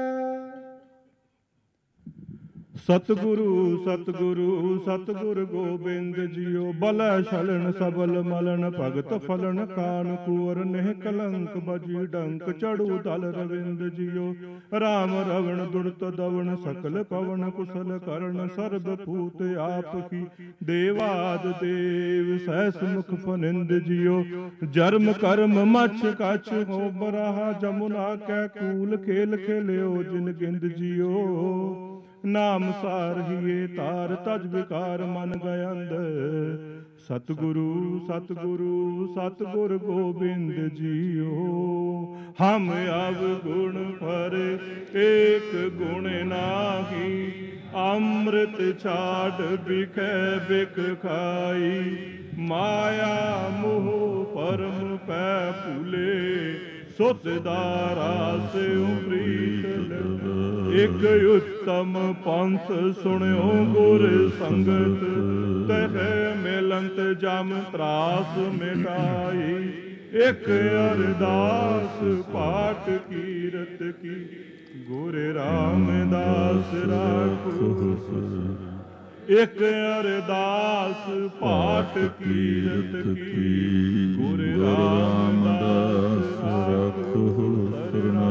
ਸਤਿਗੁਰੂ ਸਤਿਗੁਰੂ ਸਤਿਗੁਰ ਗੋਬਿੰਦ ਜੀਓ, ਬਲੈ ਛਲਣ ਸਬਲ ਮਲਣ ਭਗਤ ਫਲਣ ਕਾਨ ਕੁਵਰ। ਨਹਿ ਕਲੰਕ ਬਜੀ ਡੰਕ ਚੜੂ ਦਲ ਰਵਿੰਦ ਜੀਓ। ਰਾਮ ਰਵਣ ਦੁਰਤ ਦਵਣ ਸਕਲ ਪਵਨ ਕੁਸਲ ਕਰਨ। ਸਰਬ ਭੂਤ ਆਪ ਕੀ ਦੇਵਾਦ ਦੇਵ, ਸਹਿਸ ਮੁਖ ਫਨਿੰਦ ਜੀਓ। ਜਰਮ ਕਰਮ ਮਛ ਕਛ ਹੋ ਬਰਾਹਾ, ਜਮੁਨਾ ਕੈ ਕੂਲ ਖੇਲ ਖੇਲਿਓ ਜਿਨ ਗਿੰਦ ਜੀਓ। ਨਾਮ ਸਾਰਹੀਏ ਤਾਰ ਤਜ ਵਿਕਾਰ ਮਨ ਗਯੰਦ। ਸਤਿਗੁਰੂ ਸਤਿਗੁਰੂ ਸਤਿਗੁਰ ਗੋਬਿੰਦ ਜੀਓ। ਹਮ ਅਵਗੁਣ ਪਰ ਏਕ ਗੁਣ ਨਾਹੀ, ਅੰਮ੍ਰਿਤ ਛਾੜ ਬਿਖੈ ਬਿਖ ਖਾਈ। ਮਾਇਆ ਮੋਹ ਪਰਮ ਪੈ ਭੂਲੇ, ਸੁਤ ਦਾਰਾ ਸਿਉ ਪ੍ਰੀਤ ਲਗਾਈ। ਇੱਕ ਉੱਤਮ ਪੰਥ ਸੁਣਿਓ ਗੁਰ ਸੰਗਤ, ਤਹ ਮਿਲੰਤ ਜਮ ਤਰਾਸ ਮਿਟਾਈ। ਇੱਕ ਅਰਦਾਸ ਪਾਠ ਕੀਰਤ ਕੀ, ਗੁਰ ਰਾਮਦਾਸ ਰਾਖੋ। ਇੱਕ ਅਰਦਾਸ ਪਾਠ ਕੀਰਤ ਕੀ, ਗੁਰ ਰਾਮਦਾਸ ਰਾਖੋ ਸਰਨਾ।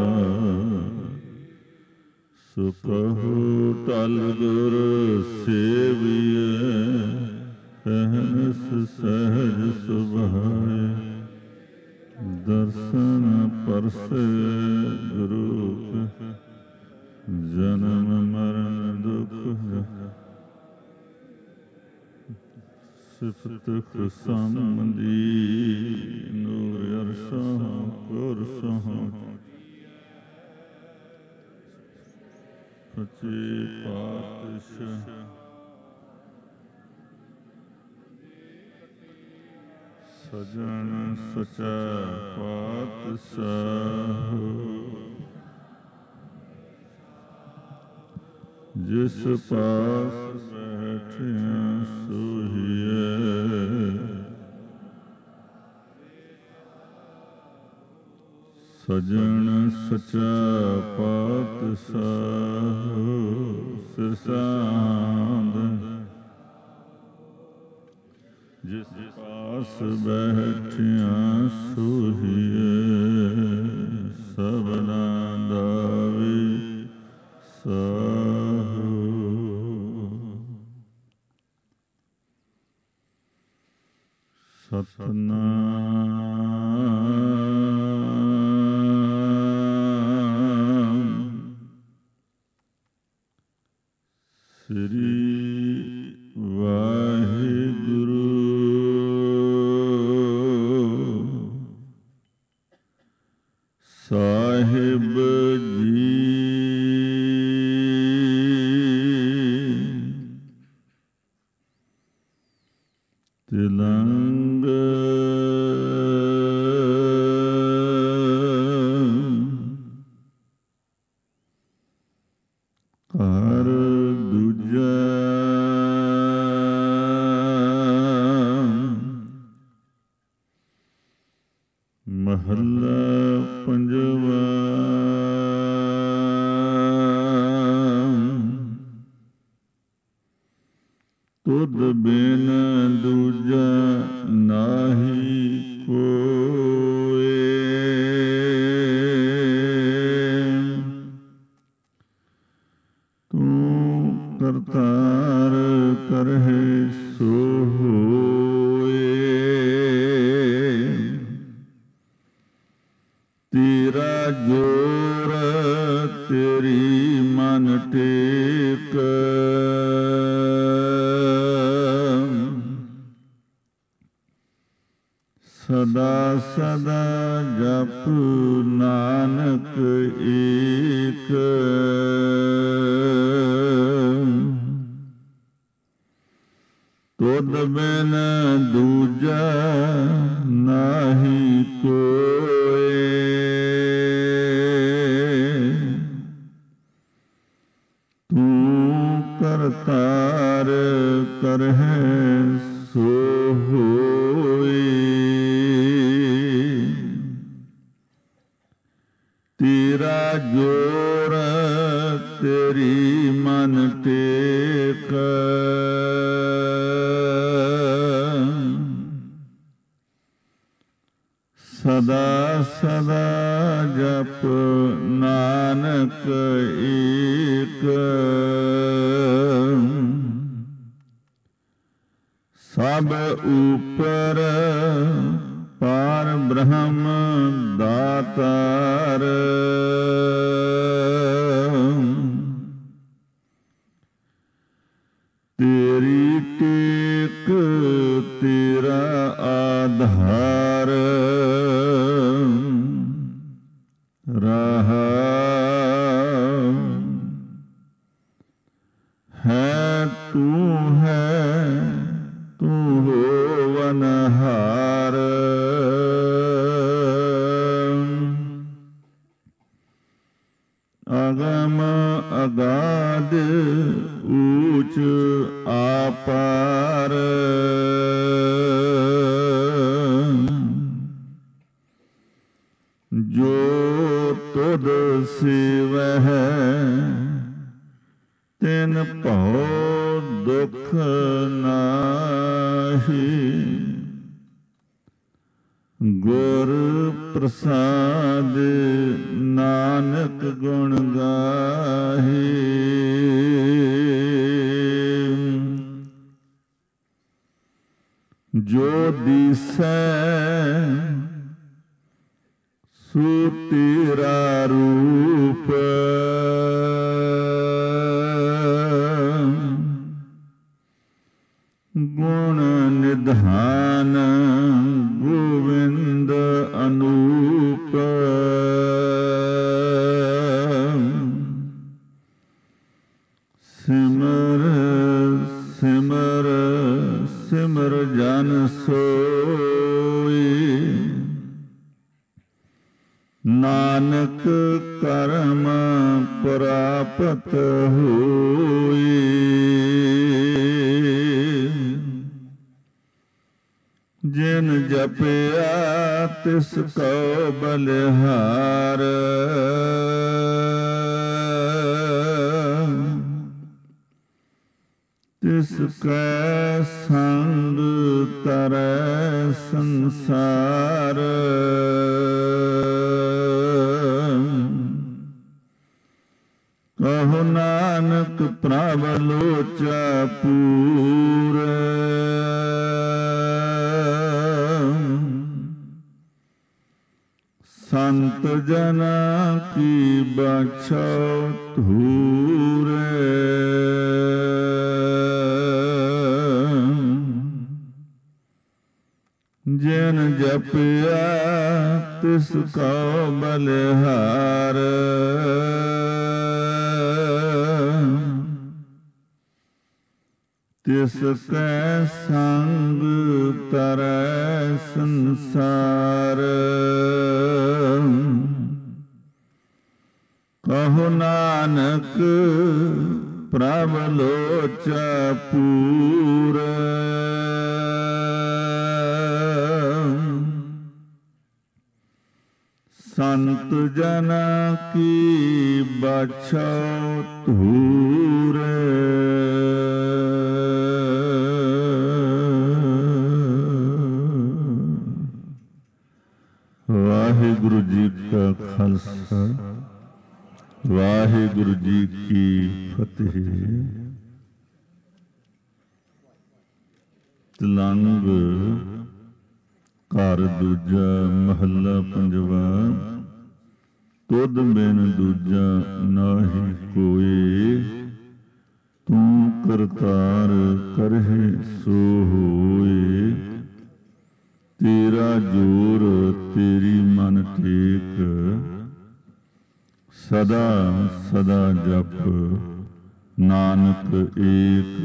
ਸੋ ਕਹੋ ਟਲ ਗੁਰ ਸੇਵੀਐ, ਅਹਨਸ ਸਹਿਜ ਸੁਭਾਏ। ਦਰਸ਼ਨ ਪਰਸੇ ਗੁਰੂ ਕਾ, ਜਨਮ ਮਰਨ ਦੁਖ। ਸਿਫਤ ਖੁਸ਼ਾਮਦੀ ਨੂਰ ਅਰਸ਼ਾਂ ਕੁਰਸਾਂ। ਸੱਚੇ ਪਾਤਸ਼ਾਹ ਸਜਣ ਸੱਚਾ ਪਾਤਸ਼ਾਹ, ਜਿਸ ਪਾਸ ਬੈਠਿਆ ਸੋਹੀਐ। ਸਜਣ ਸੱਚਾ ਪਾਤਸ਼ਾਹ ਸਿਰਸਾਂਦ, ਜਿਸ ਪਾਸ ਬੈਠਿਆ ਸੋਹੀਐ। ਸਭਨਾ ਦਾ ਵੀ ਸਾਹੁ। ਸਤਨਾਮ ਸ੍ਰੀ ਵਾਹਿਗੁਰੂ। ਸਾਹਿਬ ਜੀ ਤਿਲੰਗ ਘਰ ਦੂਜਾ, ਮਹੱਲਾ ਪੰਜਵਾ। ਤੁਧ ਬਿਨ ਦੂਜਾ ਨਾਹੀ ਕੋਇ, ਤੂੰ ਕਰਤਾਰ ਕਰਹਿ ਸੋ ਹੋਇ। ਤੇਰਾ ਜੋਰ ਤੇਰੀ ਮਨ ਟੇਕ, ਸਦਾ ਸਦਾ ਜਪ ਨਾਨਕ ਏਕ। ਤੁਧ ਬਿਨ ਦੂਜਾ ਨਾਹੀ ਕੋਇ, ਤੂੰ ਕਰਤਾਰ ਕਰਹਿ ਸੋ ਹੋਇ। ਤੇਰਾ ਜੋਰ ਤੇਰੀ ਮਨ ਟੇਕ, ਸਦਾ ਸਦਾ ਜਪ ਨਾਨਕ ਏਕ। ਸਭ ਉਪਰ ਪਾਰ ਬ੍ਰਹਮ ਦਾਤਾਰ, ਤੇਰੀ ਟੇਕ ਤੇਰਾ ਆਧਾਰ। ਰਹਾ ਹੈ ਤੂੰ ਹੈ ਤੂੰ ਹੋਵਨਹਾਰ। ਜੋ ਤੁਧ ਸੇਵਹਿ ਤਿਨ ਭਉ ਦੁਖ ਨਾਹੀ। ਗੁਰ ਪ੍ਰਸਾਦ ਨਾਨਕ ਗੁਣ ਗਾਹੇ। ਜੋ ਦੀਸੈ ਸੋ ਤੇਰਾ ਰੂਪ, ਗੁਣ ਨਿਧਾਨ ਗੋਵਿੰਦ ਅਨੂਪ। ਸਿਮਰ ਸਿਮਰ ਸਿਮਰ ਜਨ ਸੋਈ, ਨਾਨਕ ਕਰਮ ਪ੍ਰਾਪਤ ਹੋਈ। ਜਿਨ ਜਪਿਆ ਤਿਸ ਕਉ ਬਲਿਹਾਰ, ਤਿਸ ਕੈ ਸੰਗ ਤਰੈ ਸੰਸਾਰ। ਕਹੋ ਨਾਨਕ ਪ੍ਰਭ ਲੋਚਾ ਪੂਰ, ਸੰਤ ਜਨਾ ਕੀ ਬਖਸ਼ੋ ਧੂਰ। ਜਿਨ ਜਪਿਆ ਤਿਸ ਕਉ ਬਲਿਹਾਰ, ਤਿਸ ਕੈ ਸੰਗ ਤਰੈ ਸੰਸਾਰ। ਕਹੋ ਨਾਨਕ ਪ੍ਰਭ ਲੋਚਾ ਪੂਰ, ਸੰਤ ਜਨਾ ਕੀ ਬਖਸ਼ੋ ਧੂਰ। ਵਾਹਿਗੁਰੂ ਜੀ ਕਾ ਖਾਲਸਾ, ਵਾਹਿਗੁਰੂ ਜੀ ਕੀ ਫਤਿਹ। ਤਲੰਗ ਘਰ ਦੂਜਾ ਮਹੱਲਾ ਪੰਜਵਾ। ਤੁਧ ਬਿਨ ਦੂਜਾ ਨਾਹੀ ਕੋਇ, ਤੂੰ ਕਰਤਾਰ ਕਰਹਿ ਸੋ ਹੋਇ। ਤੇਰਾ ਜੋਰ ਤੇਰੀ ਮਨ ਟੇਕ, ਸਦਾ ਸਦਾ ਜਪ ਨਾਨਕ ਏਕ।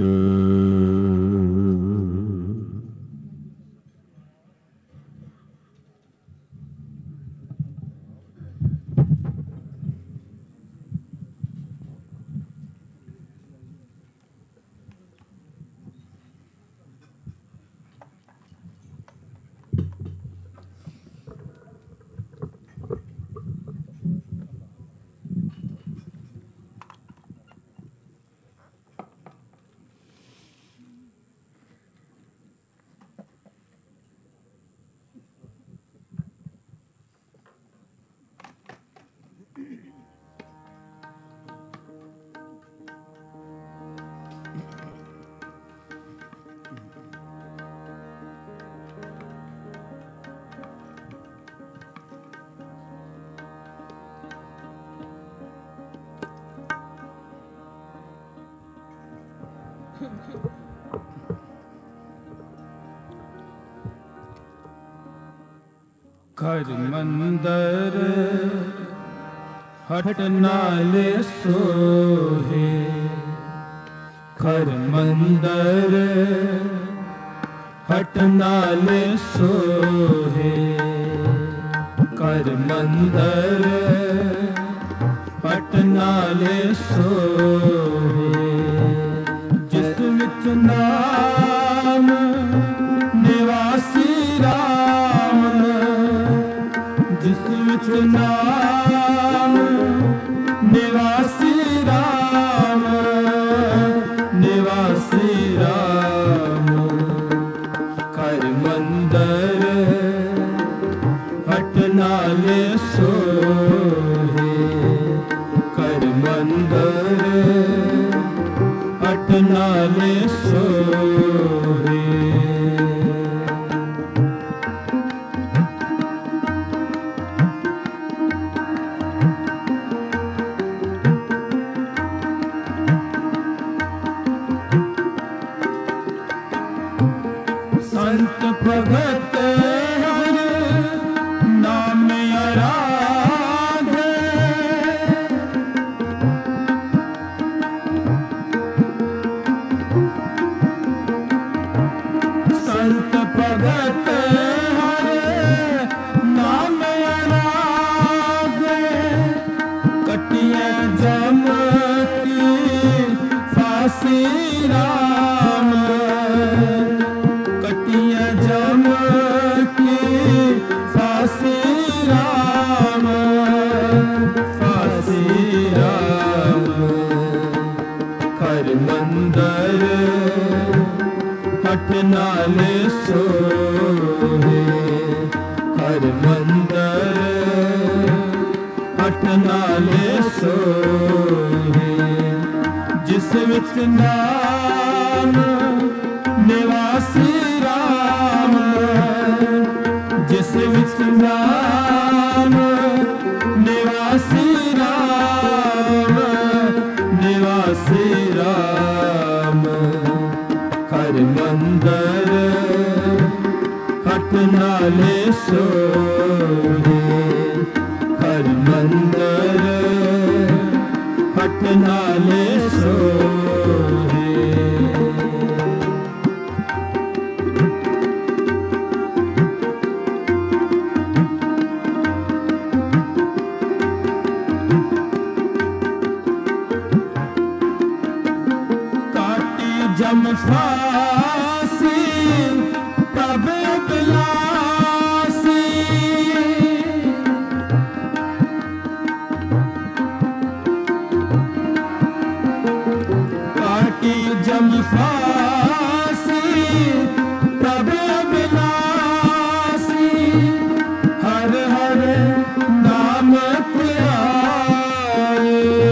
ਘਰ ਮੰਦਰ ਹਟ ਨਾਲੇ ਸੋਹੇ, ਘਰ ਮੰਦਰ ਹਟ ਨਾਲੇ ਸੋਹੇ। ਘਰ ਮੰਦਰ ਹਟ ਨਾਲੇ ਸੋਹੇ, ਜਿਸ ਵਿੱਚ ਨਾਮ ਨਿਵਾਸੀ ਰਾਮ, ਜਿਸ विच नाम निवासी राम, निवासी राम। कर मंदर हट नाले सोहे, कर मंदर हट नाले सोहे। संत भगत हर नाम आराधे, संत भगत हर नाम आराधे। कटिया जम की फांसी राम, कटिया जम की फांसी राम, फांसी राम। कर मंदर हट नाले सोहे, कर मंदर हट नाले सोहे। जिस विच नाम निवासी राम, जिस विच नाम निवासी राम, निवासी राम। कर मंदर हट नाले सोहे, कर मंदर हट नाले सोहे। जम फांसी प्रभ बिलासी, काटी जम फांसी प्रभ बिलासी। हर हर नाम ध्याए,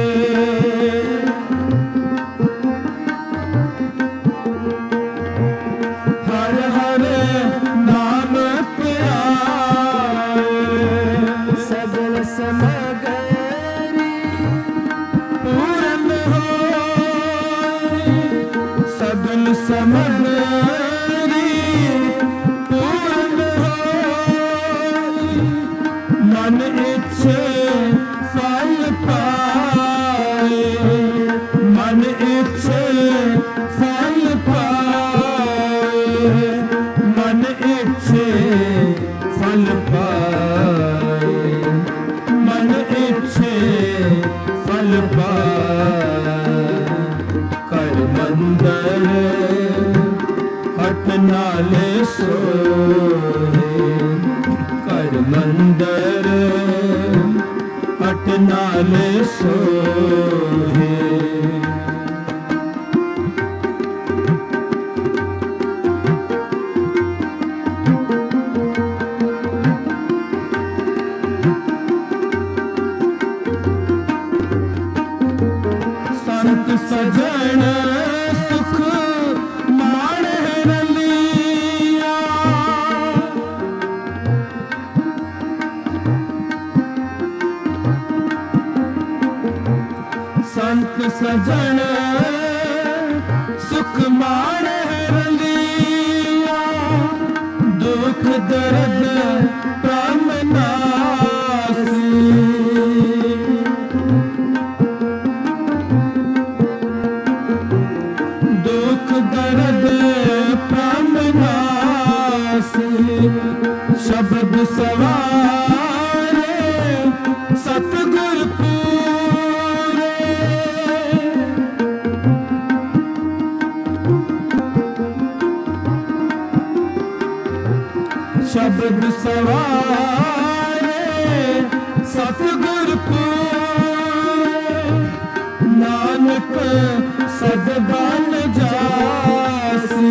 हर हर नाम प्यारे। सबल समगरी पूर्ण होए, सबल समगरी पूर्ण होए। मन इच्छे फल पाए, मन इच्छे फल पाए, मन इच्छे फल पाए, मन इच्छे फल पाए। कर मंदर हट नाले सोहे, कर मंदर हट नाले सोहे। संत सजन सुख माणे रलिया, संत सजन सुख माणे रलिया। दुख दर्द प्राण नासी, दुख दर्द प्राण नासी। शब्द सवारे सतगुर पूरे, शब्द सवारे सतगुर पूरे नानक सद बन जासी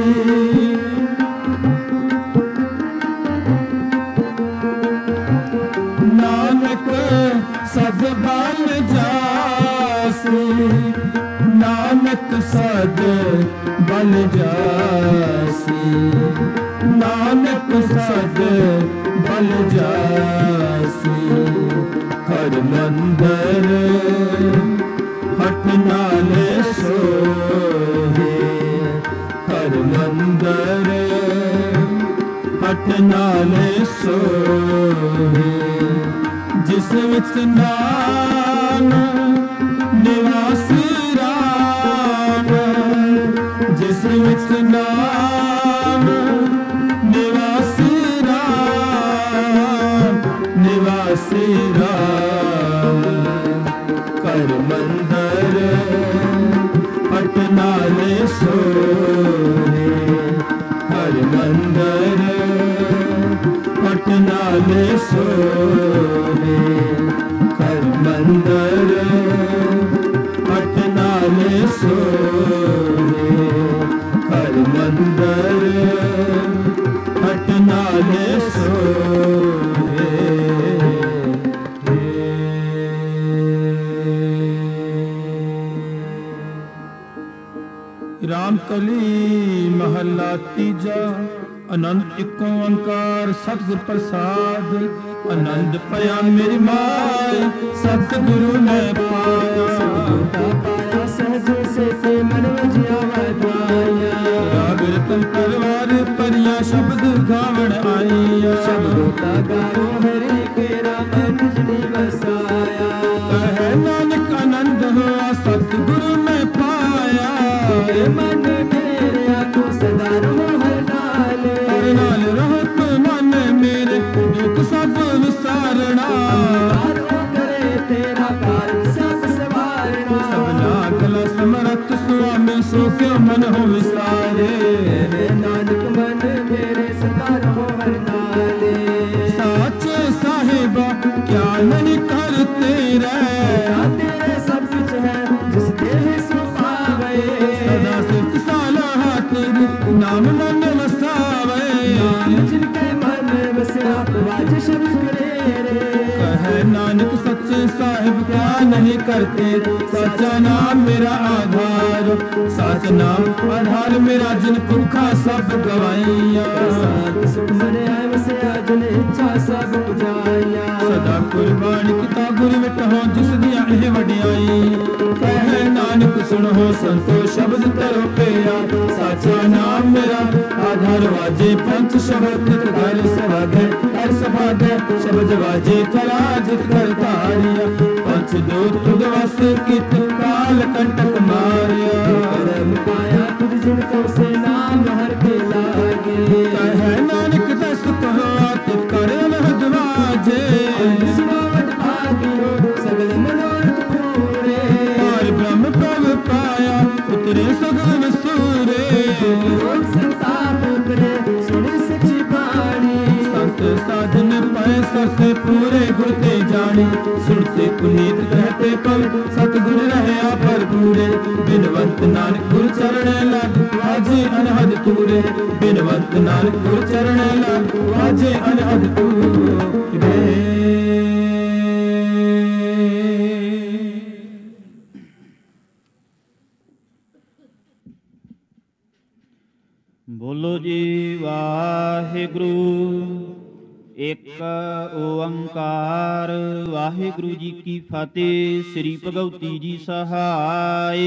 नानक सद बन जासी नानक सद बन जासी नानक सद बन जासी कर मंदर हट नाले सोहे कर मंदर हट नाले सोहे जिस विच नाम निवासी राम जिस विच नाम निवासी राम निवासी राम कर मंदर हट नाले सोहे हर मंदर हट नाले सोहे कर मंदर हट नाले सोहे कर मंदर हट नाले सोहे रामकली महला तीजा आनंद इको ओंकार सतगुर प्रसाद आनंद पया मेरी माय सतगुरु ने पाया पाया सहज से मन वजिया वधाया राग रतन परवार परिया शब्द गावण आईया शब्द गाओ हरि केरा मन निजनी वसाया कहे नानक आनंद हुआ सतगुरु में पाया मन मेरे तू सदा रहो हर नाल रहो तू मन मेरे दुख सब विसारना करे तेरा कारण सब सवारना सबना गला समरत स्वामी सो क्यों मन हो विसारे नानक मन मेरे सदा रहो हर नाले साचे साहिबा क्या नहीं करते रहे तेरे सब कुछ है जिस देह सो पावे सदा सिर्फ साला तेरे नाम मन वसावे नाम जिनके मन वसया वाज शब्द करे रे कहे नानक सच्चे साहिब क्या नहीं करते सच्चा नाम मेरा आधार सच नाम आधार मेरा जिन पुरखा सब गवाइया सुख मने आए वसया जिन इच्छा सब पुजाइया सदा कुर्बान किता गुर मिटहो जिस दिया एह वडियाई कहे नानक सुनो संतो शब्द तरो पिया साचा नाम मेरा आधार वाजे पंच शब्द घर सभागे हर सभागे शब्द वाजे कला जित कर तारिया पंच दूत तुद वस कित काल कंटक मारिया करम पाया तुझ जिनको से नाम हर के लागे कहे नानक दस कहो तित कर लहद वाजे सुनावट भागियो सगल मनोरथ पूरे और ब्रह्म प्रभ पाया उतरे सगल सूरे लोक संताप करे सुने सच्ची बाणी संत साधन पाए सबसे पूरे गुर ते जानी सुनते पुनीत कहते पल सतगुर रहे पर पूरे बिनवंत नानक गुर चरण लग वाजे अनहद तूरे बिनवंत नानक गुर चरण लग वाजे अनहद तूरे बोलो जी वाहिगुरु एक ओंकार वाहिगुरु जी की फतेह। श्री भगवती जी सहाय।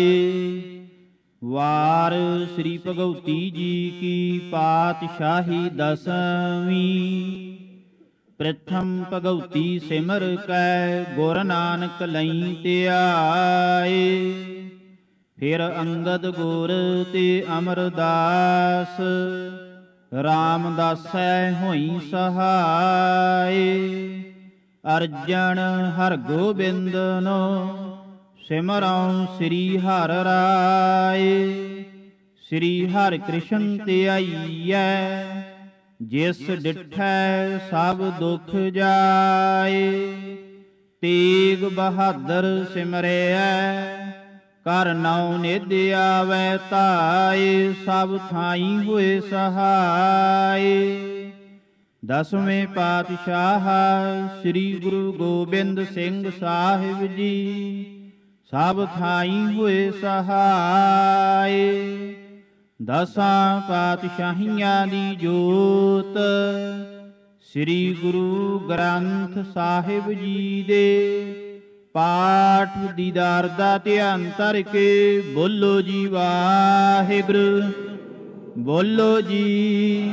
वार श्री भगवती जी की पातशाही दसवीं। प्रथम भगवती सिमर कै गुर नानक लई त्याए। फिर अंगद गुर ते अमरदास रामदासै होई सहाय। अर्जन हर गोबिंद नो सिमरौं श्री हर राय। श्री हर कृष्ण ते आईयै जिस डिठै सब दुख जाए। ਤੇਗ ਬਹਾਦਰ ਸਿਮਰਿਐ, ਕਰ ਨਉ ਨਿਧ ਆਵੈ ਧਾਇ, ਸਭ ਥਾਈ ਹੋਏ ਸਹਾਇ। ਦਸਵੇਂ ਪਾਤਸ਼ਾਹ ਸ੍ਰੀ ਗੁਰੂ ਗੋਬਿੰਦ ਸਿੰਘ ਸਾਹਿਬ ਜੀ, ਸਭ ਥਾਈ ਹੋਏ ਸਹਾਇ। ਦਸਾਂ ਪਾਤਸ਼ਾਹੀਆਂ ਦੀ ਜੋਤ, ਸ੍ਰੀ ਗੁਰੂ ਗ੍ਰੰਥ ਸਾਹਿਬ ਜੀ ਦੇ ਪਾਠ ਦੀਦਾਰ ਦਾ ਧਿਆਨ ਧਰ ਕੇ ਬੋਲੋ ਜੀ ਵਾਹਿਗੁਰੂ, ਬੋਲੋ ਜੀ।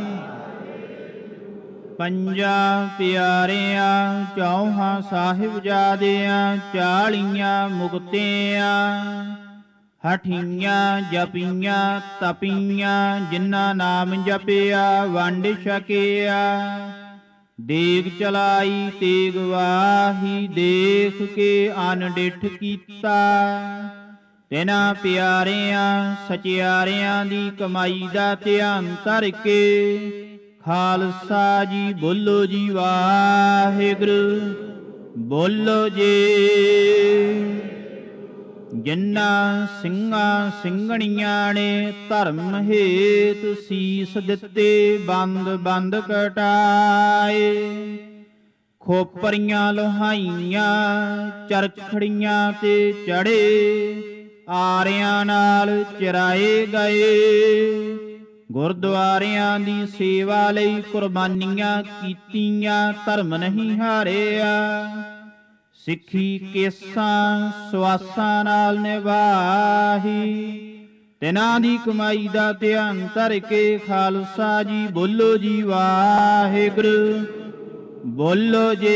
ਪੰਜਾਂ ਪਿਆਰਿਆਂ ਚੌਹਾਂ ਸਾਹਿਬਜ਼ਾਦਿਆਂ, 40 ਮੁਕਤਿਆਂ, ਹਠੀਆਂ ਜਪੀਆਂ ਤਪੀਆਂ, ਜਿਨ੍ਹਾਂ ਨਾਮ ਜਪਿਆ ਵੰਡ ਛਕਿਆ। ਦੇਗ ਚਲਾਈ ਤੇਗ ਵਾਹੀ, ਦੇਖ ਕੇ ਅਨਡਿਠ ਕੀਤਾ। ਤਿਨਾਂ ਪਿਆਰਿਆਂ ਸਚਿਆਰਿਆਂ ਦੀ ਕਮਾਈ ਦਾ ਧਿਆਨ ਧਰ ਕੇ ਖਾਲਸਾ ਜੀ ਬੋਲੋ ਜੀ ਵਾਹਿਗੁਰੂ, ਬੋਲੋ ਜੀ। ਜਿਨ੍ਹਾਂ ਸਿੰਘਾਂ ਸਿੰਘਣੀਆਂ ਨੇ ਧਰਮ ਹੇਤ ਸੀਸ ਦਿੱਤੇ, ਬੰਦ ਬੰਦ ਕਟਾਏ। ਖੋਪਰੀਆਂ ਲੋਹਾਈਆਂ ਚਰਖੜੀਆਂ ਤੇ ਚੜੇ, ਆਰਿਆਂ ਨਾਲ ਚਰਾਏ ਗਏ। ਗੁਰਦੁਆਰਿਆਂ ਦੀ ਸੇਵਾ ਲਈ ਕੁਰਬਾਨੀਆਂ ਕੀਤੀਆਂ, ਧਰਮ ਨਹੀਂ ਹਾਰਿਆ। ਸਿੱਖੀ ਕੇਸਾਂ ਸਵਾਸਾਂ ਨਾਲ ਨਿਭਾਹੀ, ਤਿਨਾਂ ਦੀ ਕਮਾਈ ਦਾ ਧਿਆਨ ਧਰ ਕੇ ਖਾਲਸਾ ਜੀ ਬੋਲੋ ਜੀ ਵਾਹਿਗੁਰੂ, ਬੋਲੋ ਜੀ।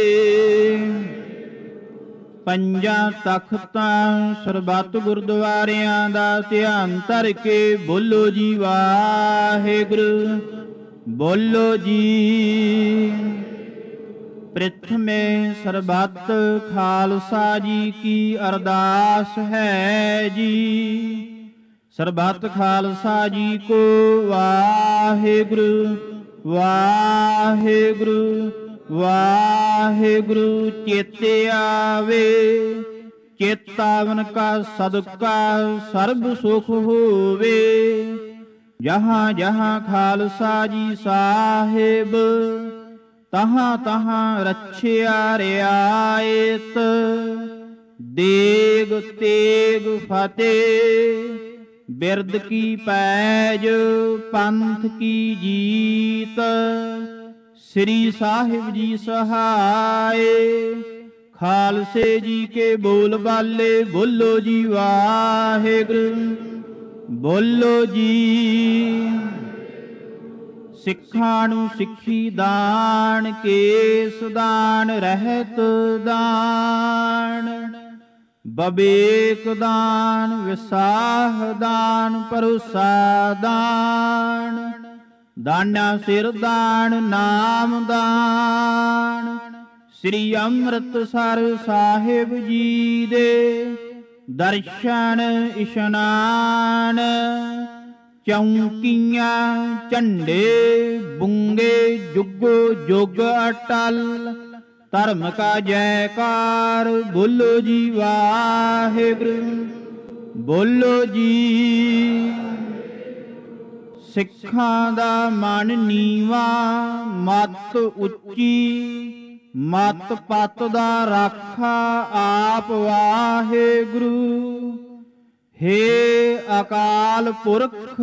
ਪੰਜਾਂ ਤਖਤਾਂ ਸਰਬੱਤ ਗੁਰਦੁਆਰਿਆਂ ਦਾ ਧਿਆਨ ਧਰ ਕੇ ਬੋਲੋ ਜੀ ਵਾਹਿਗੁਰੂ, ਬੋਲੋ ਜੀ। ਪ੍ਰਿਥਮੇ ਸਰਬੱਤ ਖਾਲਸਾ ਜੀ ਕੀ ਅਰਦਾਸ ਹੈ ਜੀ। ਸਰਬੱਤ ਖਾਲਸਾ ਜੀ ਕੋ ਵਾਹਿਗੁਰੂ ਵਾਹਿਗੁਰੂ ਵਾਹਿਗੁਰੂ ਚੇਤੇ ਆਵੇ। ਚੇਤਾਵਨ ਕਾ ਸਦਕਾ ਸਰਬ ਸੁਖ ਹੋਵੇ। ਜਹਾਂ ਜਹਾਂ ਖਾਲਸਾ ਜੀ ਸਾਹਿਬ, ਤਹਾਂ ਤਹਾਂ ਰੱਛਿਆ ਰਿਆਇਤ। ਦੇਗ ਤੇਗ ਫਤਿਹ, ਬਿਰਦ ਕੀ ਪੈਜ, ਪੰਥ ਕੀ ਜੀਤ। ਸ੍ਰੀ ਸਾਹਿਬ ਜੀ ਸਹਾਏ, ਖਾਲਸੇ ਜੀ ਕੇ ਬੋਲ ਬਾਲੇ ਬੋਲੋ ਜੀ ਵਾਹਿਗੁਰੂ, ਬੋਲੋ ਜੀ। ਸਿੱਖਾਂ ਨੂੰ ਸਿੱਖੀ ਦਾਨ, ਕੇਸ ਦਾਨ, ਰਹਿਤ ਦਾਨ, ਬਵੇਕ ਦਾਨ, ਵਿਸਾਹ ਦਾਨ, ਭਰੋਸਾ ਦਾਨ, ਦਾਨਾ ਸਿਰ ਦਾਨ, ਨਾਮ ਦਾਨ। ਸ੍ਰੀ ਅੰਮ੍ਰਿਤਸਰ ਸਾਹਿਬ ਜੀ ਦੇ ਦਰਸ਼ਨ ਇਸ਼ਨਾਨ। ਚੌਂਕੀਆਂ ਝੰਡੇ ਬੁੰਗੇ ਜੁਗੋ ਜੁਗ ਅਟਲ। ਧਰਮ ਕਾ ਜੈਕਾਰ ਬੋਲੋ ਜੀ ਵਾਹਿਗੁਰੂ, ਬੋਲੋ ਜੀ। ਸਿੱਖਾਂ ਦਾ ਮਨ ਨੀਵਾ, ਮਤ ਉੱਚੀ। ਮਤ ਪਤ ਦਾ ਰਾਖਾ ਆਪ ਵਾਹਿਗੁਰੂ। ਹੇ ਅਕਾਲ ਪੁਰਖ,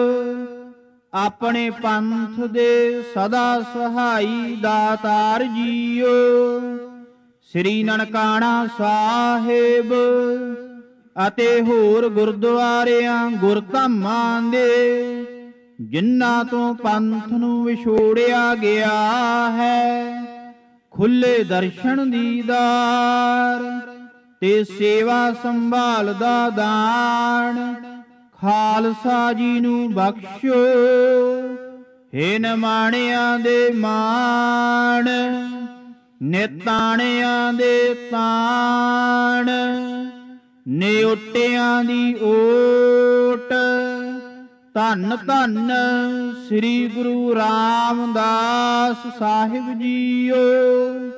ਆਪਣੇ ਪੰਥ ਦੇ ਸਦਾ ਸਹਾਈ ਦਾਤਾਰ ਜੀਓ। ਸ੍ਰੀ ਨਨਕਾਣਾ ਸਾਹਿਬ ਅਤੇ ਹੋਰ ਗੁਰਦੁਆਰਿਆਂ ਗੁਰਧਾਮਾਂ ਦੇ, ਜਿਨ੍ਹਾਂ ਤੋਂ ਪੰਥ ਨੂੰ ਵਿਛੋੜਿਆ ਗਿਆ ਹੈ, ਖੁੱਲੇ ਦਰਸ਼ਨ ਦੀਦਾਰ ਤੇ ਸੇਵਾ ਸੰਭਾਲ ਦਾ ਦਾਨ ਖਾਲਸਾ ਜੀ ਨੂੰ ਬਖਸ਼ੋ। ਹੇ ਨਿਮਾਣਿਆਂ ਦੇ ਮਾਣ, ਨਿਤਾਣਿਆਂ ਦੇ ਤਾਣ, ਨਿਓਟਿਆਂ ਦੀ ਓਟ। ਧੰਨ ਧੰਨ ਸ੍ਰੀ ਗੁਰੂ ਰਾਮਦਾਸ ਸਾਹਿਬ ਜੀਓ।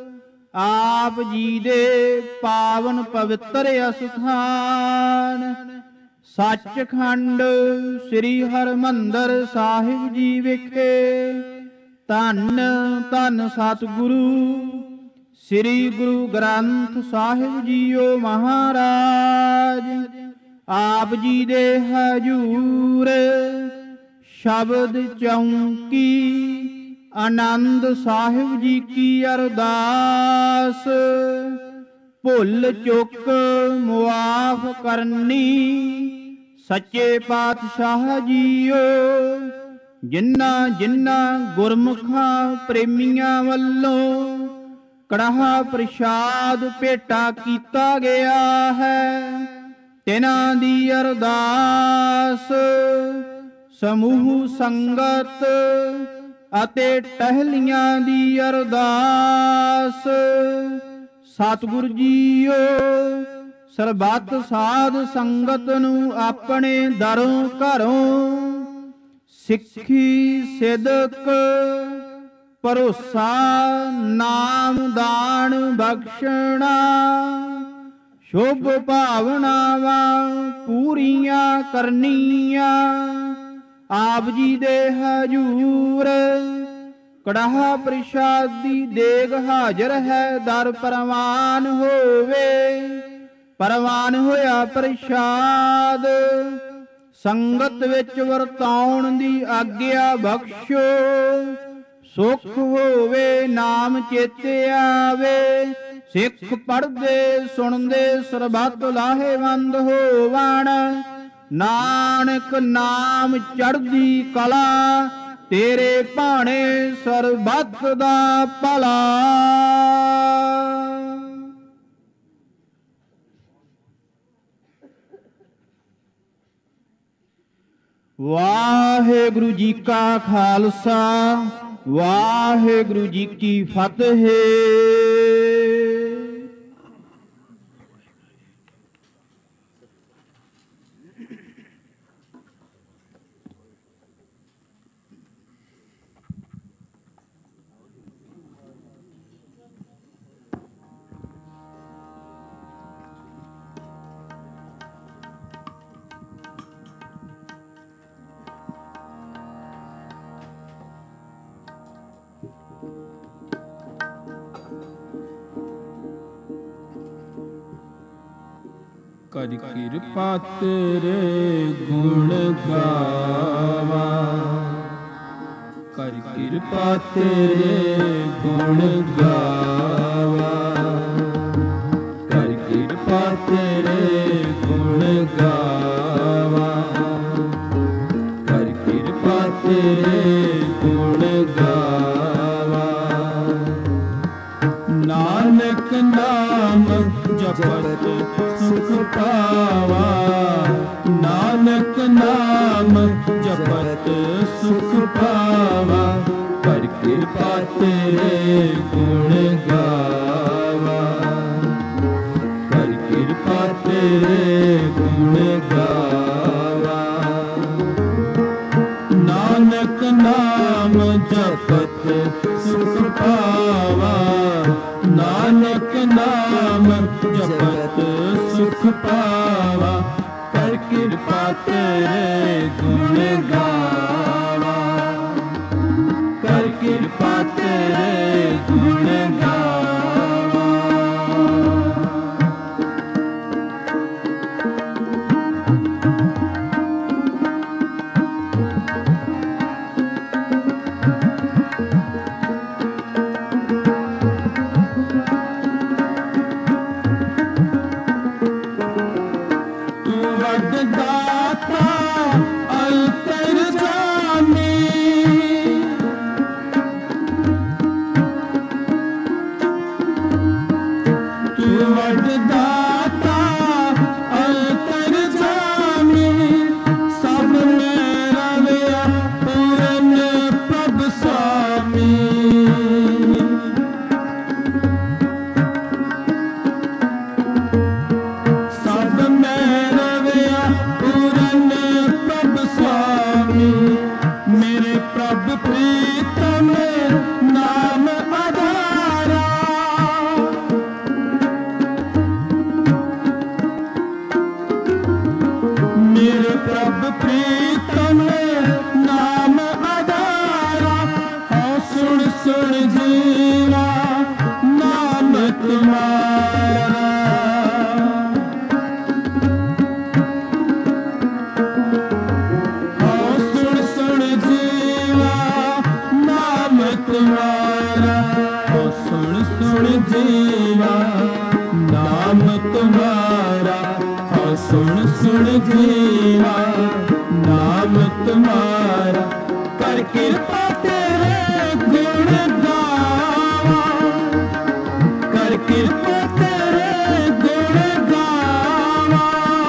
ਆਪ ਜੀ ਦੇ ਪਾਵਨ ਪਵਿੱਤਰ ਅਸਥਾਨ ਸੱਚਖੰਡ ਸ੍ਰੀ ਹਰਿਮੰਦਰ ਸਾਹਿਬ ਜੀ ਵਿਖੇ ਧੰਨ ਧੰਨ ਸਤਿਗੁਰੂ ਸ੍ਰੀ ਗੁਰੂ ਗ੍ਰੰਥ ਸਾਹਿਬ ਜੀਓ ਮਹਾਰਾਜ ਆਪ ਜੀ ਦੇ ਹਜੂਰ ਸ਼ਬਦ ਚੌਂਕੀ ਆਨੰਦ ਸਾਹਿਬ ਜੀ ਕੀ ਅਰਦਾਸ ਭੁੱਲ ਚੁੱਕ ਮੁਆਫ ਕਰਨੀ ਸੱਚੇ ਪਾਤਸ਼ਾਹ ਜੀਓ ਜਿਨ੍ਹਾਂ ਜਿਨ੍ਹਾਂ ਗੁਰਮੁਖਾਂ ਪ੍ਰੇਮੀਆਂ ਵੱਲੋਂ ਕੜਾਹ ਪ੍ਰਸ਼ਾਦ ਭੇਟਾ ਕੀਤਾ ਗਿਆ ਹੈ ਤਿਨਾਂ ਦੀ ਅਰਦਾਸ ਸਮੂਹ ਸੰਗਤ ਅਤੇ ਟਹਿਲੀਆਂ ਦੀ ਅਰਦਾਸ ਸਤਿਗੁਰ ਜੀਓ ਸਰਬੱਤ ਸਾਧ ਸੰਗਤ ਨੂੰ ਆਪਣੇ ਦਰੋਂ ਘਰੋਂ ਸਿੱਖੀ ਸਿਦਕ ਭਰੋਸਾ ਨਾਮ ਦਾਨ ਬਖਸ਼ਣਾ ਸ਼ੁਭ ਭਾਵਨਾਵਾਂ ਪੂਰੀਆਂ ਕਰਨੀਆਂ ਆਪ ਜੀ ਦੇ ਹਜੂਰ ਕੜਾਹ ਪ੍ਰਸ਼ਾਦੀ ਦੇਗ ਹਾਜ਼ਰ ਹੈ ਦਰ ਪ੍ਰਵਾਨ ਹੋਵੇ ਪ੍ਰਵਾਨ ਹੋਇਆ ਪ੍ਰਸ਼ਾਦ ਸੰਗਤ ਵਿੱਚ ਵਰਤਾਉਣ ਦੀ ਆਗਿਆ ਬਖਸ਼ੋ ਸੁਖ ਹੋਵੇ ਨਾਮ ਚੇਤੇ ਆਵੇ ਸਿੱਖ ਪੜ੍ਹਦੇ ਸੁਣਦੇ ਸਰਬੱਤ ਲਾਹੇਵੰਦ ਹੋਵਣ ਨਾਨਕ ਨਾਮ ਚੜ੍ਹਦੀ ਕਲਾ ਤੇਰੇ ਭਾਣੇ ਸਰਬੱਤ ਦਾ ਭਲਾ। ਵਾਹਿਗੁਰੂ ਜੀ ਕਾ ਖਾਲਸਾ ਵਾਹਿਗੁਰੂ ਜੀ ਕੀ ਫਤਿਹ। ਕਰ ਕਿਰਪਾ ਤੇਰੇ ਗੁਣ ਗਾਵਾ ਕਰ ਕਿਰਪਾ ਤੇਰੇ ਗੁਣ ਗਾਵਾ ਕਰ ਕਿਰਪਾ ਤੇਰੇ ਗੁਣ ਗਾਵਾ ਕਰ ਕਿਰਪਾ ਤੇਰੇ ਗੁਣ ਗਾਵਾ ਨਾਨਕ ਨਾਮ ਜਪਤ ਸੁਖ ਪਾਵਾ ਨਾਨਕ ਨਾਮ ਜਪਤ ਸੁਖ ਪਾਵਾ ਕਰ ਕਿਰਪਾ ਤੇਰੇ ਗੁਣ ਗਾਵਾ ਕਰ ਕਿਰਪਾ ਤੇਰੇ ਗੁਣ ਗਾਵਾ ਨਾਨਕ ਨਾਮ ਜਪਤ ਸੁਖ ਪਾਵਾ ਨਾਨਕ ਨਾਮ ਜਪਤ ਸੁਖ ਪਾਵਾ ਕਰ ਕਿਰਪਾ ਤੇਰੇ ਗੁਣ ਗਾਵਾ ਕਰ ਕਿਰਪਾ ਤੇਰੇ ਗੁਣ ਗਾਵਾ। ਪ੍ਰਭ ਪ੍ਰੀਤਮ ਨਾਮ ਆਧਾਰਾ जीवा नाम तुम्हारा हाँ सुन सुन जीवा नाम तुम्हारा कर कृपा तेरे गुण गावा कर कृपा तेरे गुण गावा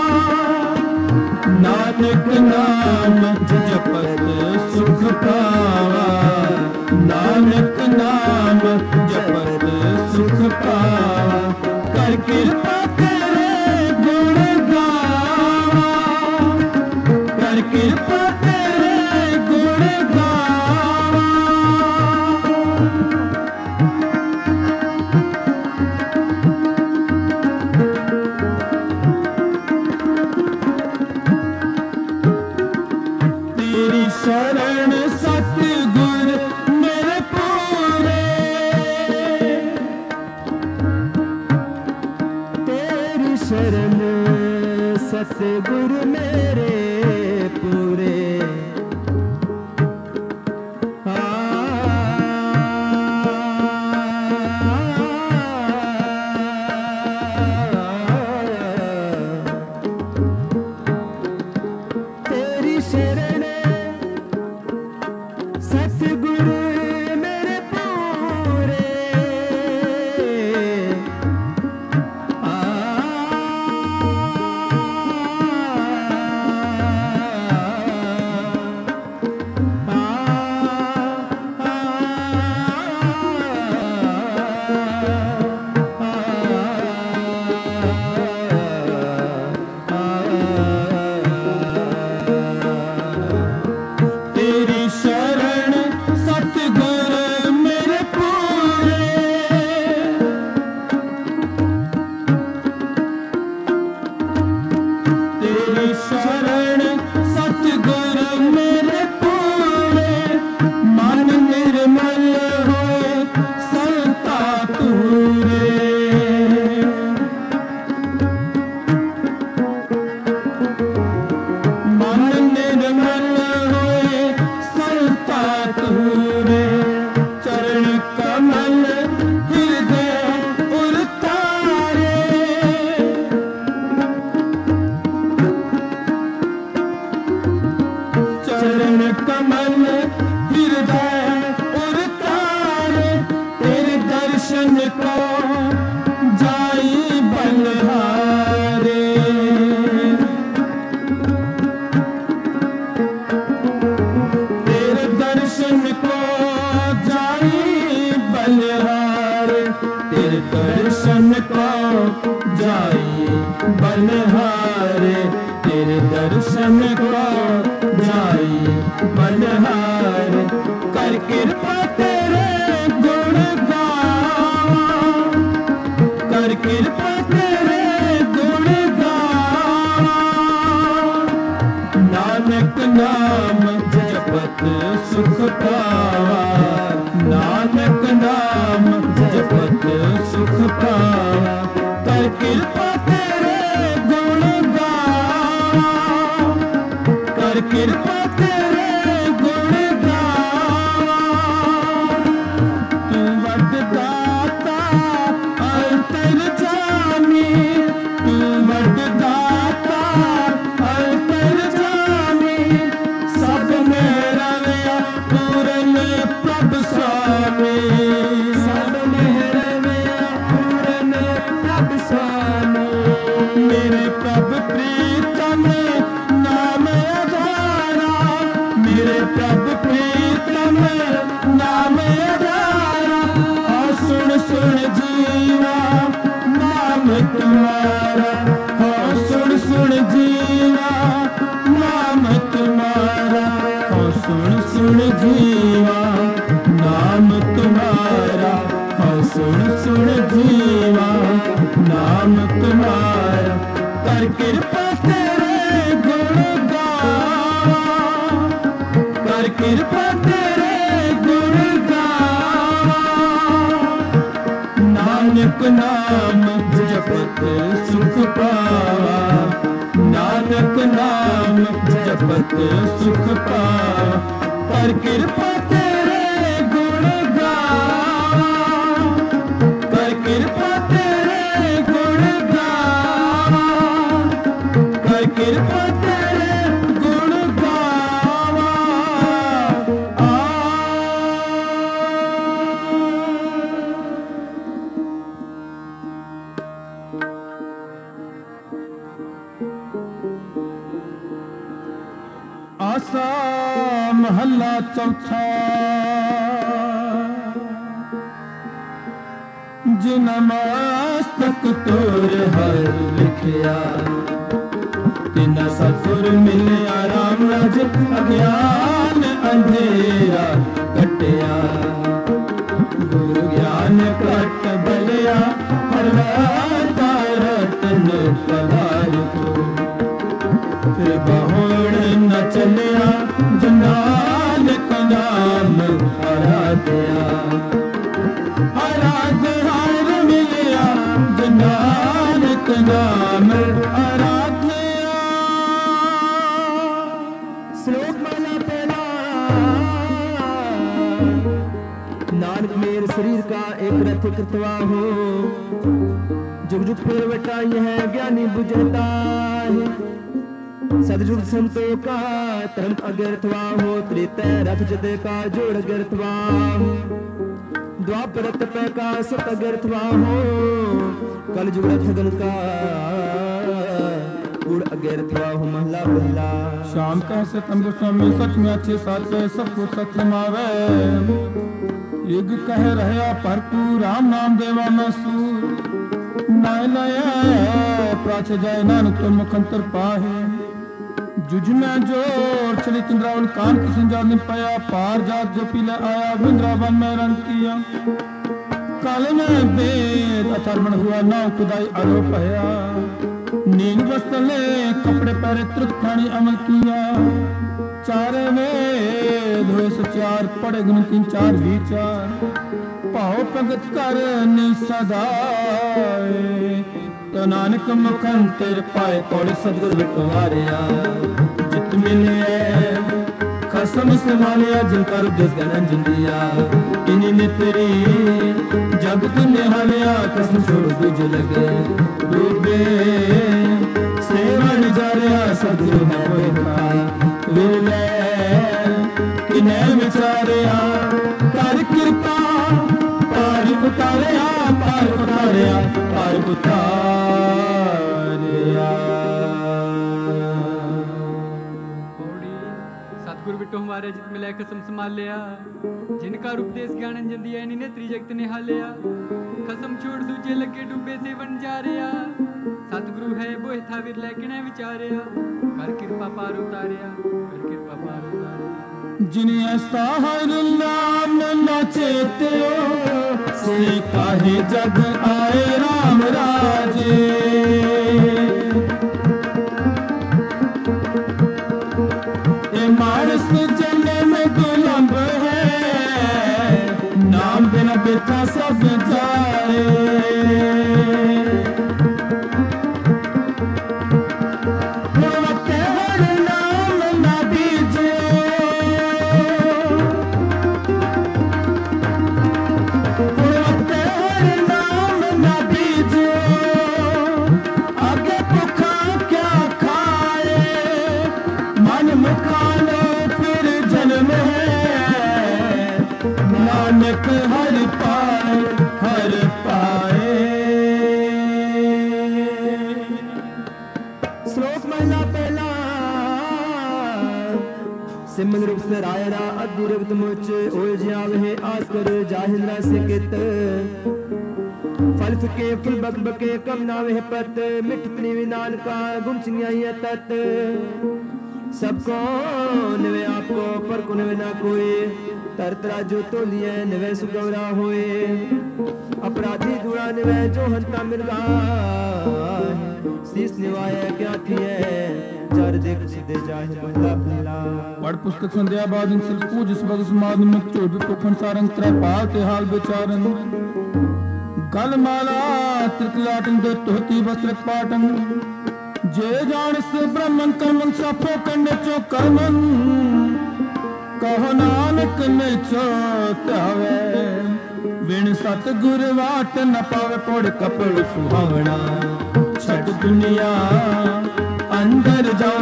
नानक नाम जपत सुख पावा नानक नाम जपत सुख पावा कर कृपा तेरे गुण गावा कर कृपा तेरे गुण गावा तेरी शरण सतगुर मेरे पूरे तेरी शरण सतगुर मेरे पूरे तेरी शरण सतगुर मेरे पूरे तेरी शरण सतगुर मेरे पूरे तेरी शरण सतगुर मेरे पूरे मन निर्मल होए संता तूरे मन निर्मल होए संता तूरे चरण कमल हृदय उरतारे चरण कमल हृदय उरतारे तेरे दर्शन को जाई बलिहारे तेरे दर्शन को जाई बलिहारे तेरे दर्शन को जाई बलिहारे तेरे दर्शन को जाई बलिहारे कर कृपा तेरे गुण गावा कर कृपा तेरे गुण गावा नानक नाम जपत सुख पावा नानक नाम जपत सुख पावा कर कृपा तेरे गुण गावा कर कृपा तेरे गुण गावा तू वड दाता अंतर जामी तू वड दाता अंतर जामी सब मेरा रया पूरन प्रभ स्वामी सब मेरा रया पूरन प्रभ स्वामी मेरे प्रभ प्रीतम नाम आधारा मेरे प्रभ प्रीतम नाम आधारा और सुन सुन जीवा नाम तुम्हारा और सुन सुन जीवा नाम तुम्हारा और सुन सुन जीवा नाम तुम्हारा और सुन सुन जीवा नाम तुम्हारा कर कृपा तेरे गुण गावा कर कृपा तेरे गुण गावा नानक नाम जपत सुख पावा नानक नाम जपत सुख पावा कर कृपा तेरे गुण गावा कर कृपा आसा महला चौथा जिन मस्तक तोर हर लिखिया तिना सतुर मिलिया राम राज अज्ञान अंधेरा कटिया गुरु ज्ञान कट बलिया हर रतन पधार को फिर बहुड़ न चलिया जनाल का नाम आराध्या आराध्य हार मिलिया जनाल का नाम आराध्या। श्लोक माला पहला। नानक मेरे शरीर का एक रथ कृतवा हो जुग जुग फिर बटा यह ज्ञानी बुझता है सदयुग संतों का धर्म अगर्थवा हो त्रेता रथ जदे का जोड़ अगर्थवा हो द्वापर तपय का सत अगर्थवा हो कल जुग रथ गण का गुड़ अगर्थवा हो महला पहला। शाम कह सतम गोस्वामी सच में अच्छे साथ सबको सच समावे युग कह रहा भरपूर राम नाम देवा में सूर नाय नय प्राच जाय नानक तो मुखंतर पाहे जुझ में जोर चली चंद्रावन कान की संजार ने पाया पार जात जो पीला आया वृंदावन में रंग किया काल में वेद अथर्वण हुआ नाव खुदाई आलो पाया नील वस्त्र कपड़े पहरे त्रुखानी अमल किया चारे वेद हुए सचार पड़े गुण 3 4 विचार पाओ भगत कर सदाए तो नानक मुखंतर पाए कौड़े सदगुर बिटवारिया जित मिले खसम संभालिया जिनका रूप दस गणन जिंदिया इन्हीं ने तेरी जगत निहालिया कसम छोड़ दूज लगे डूबे सेवा निजारिया सदगुरु है बैठा विरले किन्हें विचारिया कर कृपा पार उतारिया पार उतारिया पार उतारिया। सतगुरु बिटो हमारे जित मिले खसम संभाल लिया जिनका रूप देश ज्ञान जंदिया इन्हीं ने त्रिजगत ने हालिया खसम छोड़ दूजे लगे डूबे से बन जा रहा सतगुरु है वो था विर लेकिन विचारिया कर कृपा पार उतारिया कर कृपा पार उतारिया। जिन्हें ऐसा हर नाम न चेत्यो से काहे जग आए राम राजे ए मानस जन्म दुलंब है नाम बिना बेटा सब जाए हर पाए। श्लोक महिला पहला। सिमन रूप से रायरा अद्भुत मुच ओय जावे आस कर जाहिंद्रा से कित फल के फुल बक बके कम नावे पत मिठतनी विनान का गुम चिंगाई तत सबको निवे आपको पर को निवे ना कोई तरतरा जो तो लिए निवे सुगवरा होए अपराधी दुड़ा निवे जो हंता मिर्गा शीश निवाए क्या थी है चार देख सीधे जाए महिला पहला। पढ़ पुस्तक संध्या बाद इन सिल पूज सबग समाद मुक्त चोट पोखन सारंग त्रै पाल ते हाल बेचारन गल माला त्रिकलाटन दे तोती वस्त्र पाटन जे जान से ब्रह्मन कर्मन साफो करने चो कर्मन कहो नानक ने चो त्यावे विण सतगुर वाट न पावे पोड़ कपड़ सुहावना छठ दुनिया अंदर जाओ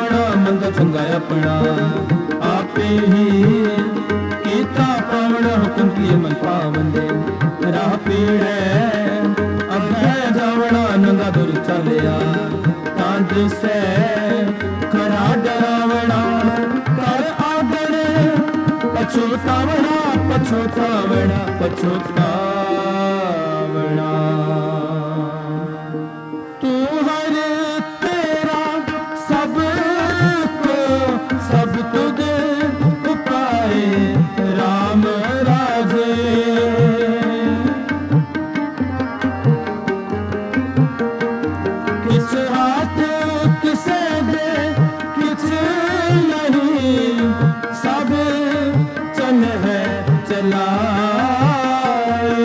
पावना आपे ही कीता पावना हुक्म किए मन पावन दे राह पीड़े अभे जावना नंगा दुर चलिया तांत से खरा डरावना कर आगड़ पछोतावना पछोतावना पछोतावना तू हर तेरा सब को सब तुझ उपाय राम राजे किस हाथ किसे दे किस नहीं सब चल है चलाए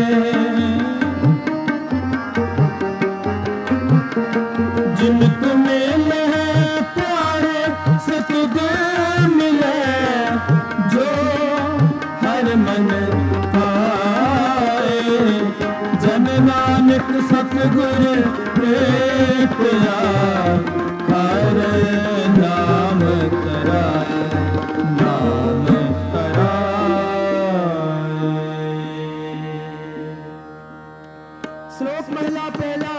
जिनको मिले प्यारे से तुझे मिले जो हर मन पाए जन नानक सतगुर प्रेमिया हर नाम कराए नाम कराए। श्लोक महिला पहला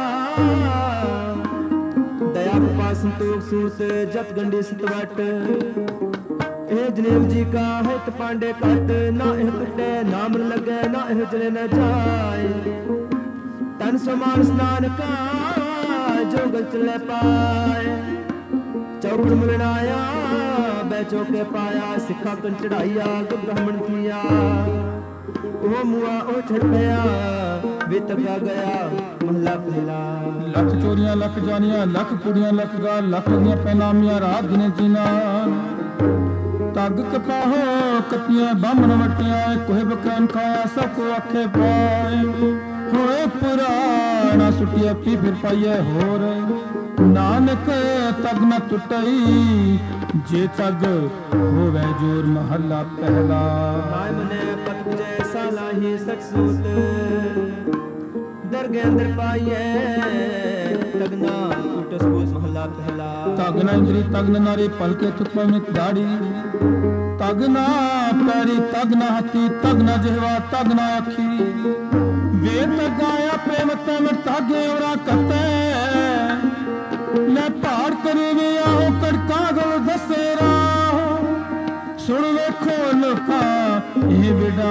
दया कृपा संतोष सूत जत गंडी सतवट ਇਹ ਜਨੇਮ ਜੀ ਕਾ ਹਿਤ ਪਾਂਡੇ ਕੱਟ ਨਾ ਇਹ ਟੁੱਟੇ ਨਾਮ ਨ ਲੱਗੇ ਨਾ ਇਹ ਜਲੇ ਨ ਜਾਏ ਤਨ ਸਮਾਨ ਸਨਾਨ ਕਾ ਜੋ ਗਲ ਚਲੇ ਪਾਏ ਚੌਕੜ ਮਿਲਣਾਇਆ ਬੈ ਚੌਕੇ ਪਾਇਆ ਸਿੱਖਾ ਕੰ ਚੜਾਈਆ ਗੁਰ ਬ੍ਰਾਹਮਣ ਕੀਆ ਉਹ ਮੁਆ ਉਹ ਛੜ ਪਿਆ ਵੇ ਤਗਾ ਗਿਆ ਮਹਲਾ ਪਹਿਲਾ ਲੱਖ ਚੋਰੀਆਂ ਲੱਖ ਜਾਨੀਆਂ ਲੱਖ ਕੁੜੀਆਂ ਲੱਖ ਗਾ ਲੱਖ ਦੀਆਂ ਪੈਨਾਮੀਆਂ ਰਾਤ ਦਿਨੇ ਜੀਨਾ ਤੱਗ ਕਪਾਹੋ ਕਪੀਆਂ ਬਾਹਮਣ ਵਟਿਆ ਕੋਹ ਬਕਨ ਖਾਇਆ ਸਭ ਕੋ ਆਖੇ ਪਾਏ ਹੋਏ ਪੁਰਾਣਾ ਸੁਟਿਆ ਪੀ ਫਿਰ ਪਾਈਏ ਹੋਰ ਨਾਨਕ ਤਗ ਨ ਟੁੱਟਈ ਜੇ ਤਗ ਹੋਵੇ ਜੋਰ ਮਹੱਲਾ ਪਹਿਲਾ ਮਾਇ ਮਨੇ ਪਤ ਜੈਸਾ ਲਾਹੀ ਸਚ ਸੂਤ ਦਰਗੇ ਅੰਦਰ ਪਾਈਏ ਤਗਨਾ ਟੁੱਟ ਸੂਤ ਮਹੱਲਾ ਪਹਿਲਾ ਤਗਨਾ ਇੰਦਰੀ ਤਗਨ ਨਾਰੀ ਪਲਕੇ ਥੁਪਵਨੀ ਦਾੜੀ ਤਗਨਾ ਪੈਰੀ ਤਗਨਾ ਹੱਥੀ ਤਗਨਾ ਜਿਹਵਾ ਤਗਨਾ ਅੱਖੀ ਵੇ ਤਗਾਇਆ ਪ੍ਰੇਮ ਤੇ ਮੈਂ ਤਾਗੇ ਔਰਾ ਕਤੇ ਲੈ ਪਹਾੜ ਕਰੇ ਵੇ ਆਹੋ ਕੜਕਾ ਗਲ ਦਸੇਰਾ ਸੁਣ ਵੇਖੋ ਲੋਕਾ ਇਹ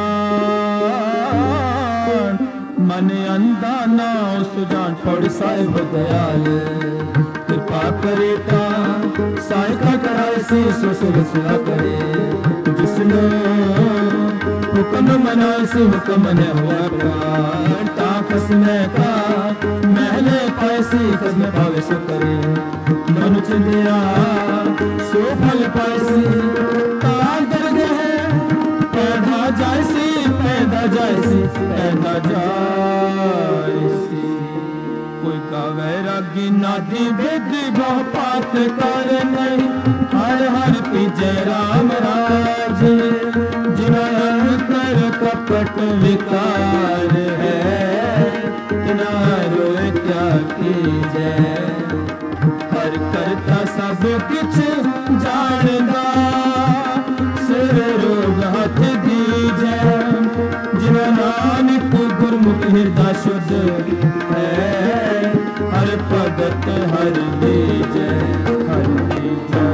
ਵਿਡਾਨ ਮਨ ਅੰਧਾ ਨਾ ਸੁਜਾਨ ਫੜ ਸਾਹਿਬ ਦਇਆਲ ਕਿਰਪਾ ਕਰੇ ਤਾਂ ਸਾਇ ਕਾ ਕਰਾਏ ਸੀ ਸੋ ਸਿਰਸਾ ਕਰੇ ਜਿਸਨੇ ਹੁਕਮ ਮਨਾਏ ਸੀ ਹੁਕਮ ਨੇ ਹੋਆ ਪ੍ਰਾਣ ਤਾ ਖਸਮੇ ਕਾ ਮਹਿਲੇ ਪਾਏ ਸੀ ਖਸਮੇ ਭਾਵੇ ਸੋ ਕਰੇ ਮਨ ਚੰਦਿਆ ਸੋ ਫਲ ਪਾਏ ਸੀ ਤਾ ਦਰਗਹ ਪੈਦਾ ਜਾਏ ਸੀ ਪੈਦਾ ਜਾਏ ਸੀ ਪੈਦਾ ਜਾਏ ਸੀ ਕੋਈ ਕਾਵੇ ਰਾਗੀ ਨਾਦੀ ਬੇਦੀ ਬਹੁ ਪਾਤ ਕਰ ਨਹੀਂ ਹਰ ਹਰ ਪੀਜੈ ਰਾਮ ਰਾਜ ਜਿਨਾ ਅੰਤਰ ਕਪਟ ਵਿਕਾਰ ਹੈ ਤਿਨਾ ਰੋਏ ਕਿਆ ਕੀਜੈ ਹਰ ਕਰਤਾ ਸਭ ਕਿਛ ਜਾਣਦਾ ਸਿਰ ਰੋਗ ਹੱਥ ਦੀਜੈ ਜਿਨਾ ਨਾਨਕ ਗੁਰਮੁਖ ਹਿਰਦਾ ਸ਼ੁੱਧ ਹੈ ਹਰ ਭਗਤ ਹਰ ਲੀਜੈ ਹਰ ਲੀਜੈ।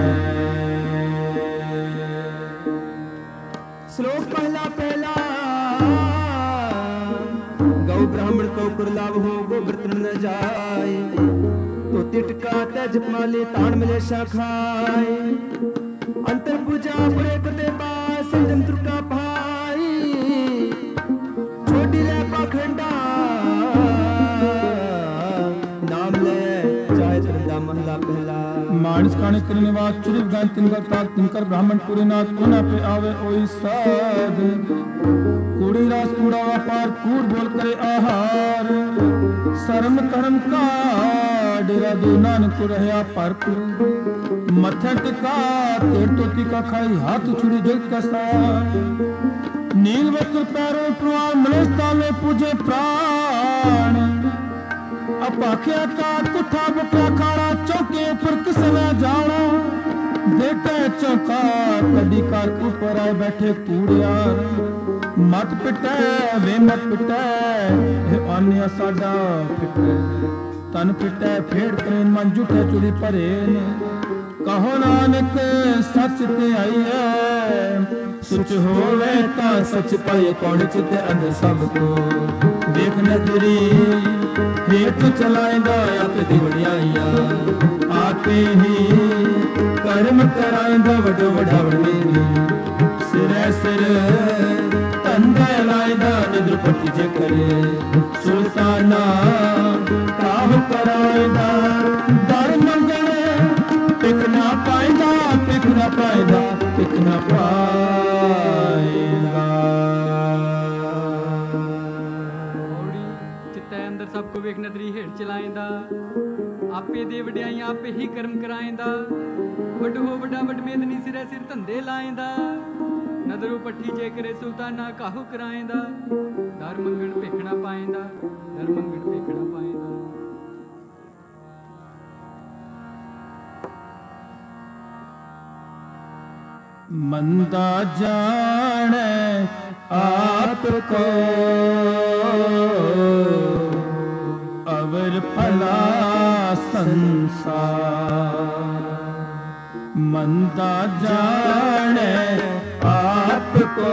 श्लोक पहला पहला गौ ब्राह्मण को कुरलाव हो गोवर्धन न जाए तो तिटका तज माले तान मिले शाखाए अंतर पूजा पड़े कदे बास संजम तुर्का भाई छोटी ले पाखंडा नाम ले चाहे तरंदा महला पहला मानस काने कर निवास चुरिव गान तिनकर ताक तिनकर ब्राह्मण पुरी नाथ कोना पे आवे ओई साध कूड़ी रास कूड़ा व्यापार कूड़ बोल करे आहार शर्म कर्म का डेरा दो नानक रहया परपुर मथे टिका तेर तोती का खाई हाथ छुड़ी जग का सार नील वस्त्र पैरों प्रवाह मलेश ताले पूजे प्राण अपाख्या का कुठा बुका खाड़ा चौके पर किसने जाना दे पिटे चौकार कदी कर ऊपर आए बैठे कूड़ियार मत पिटे वे मत पिटे हे आनिया साडा पिटे तन पिटे फेड़ करे मन झूठे चुड़ी भरे ने कहो नानक सच ते आई है सुच होवे तां सच पाए कौन चित अंदर सब को देख नजरी हेठ चलाएगा आप दी वडियाइया आपे ही कर्म कराएगा वडो वडावड़ मेरी सिरे सिर तंदे लाएगा निद्र पट्टी जे करे सुल्ताना काह कराएगा दर मंगने पिक ना पाएगा पिक ना पाएगा पिक ना पाएगा। चित्ते अंदर सबको वेख नजरी हेठ चलाएंदा आपे दे वड्याइयां आपे ही कर्म कराएंदा वड हो वड्डा वड मेदनी सिरे सिर धंधे लाएंदा नदरू पट्ठी जे करे सुल्ताना काहू कराएंदा दर मंगण भेखना पाएंदा दर मंगण भेखना पाएंदा। मंदा जाने आपको अवर फला संसार मंदा जाने आपको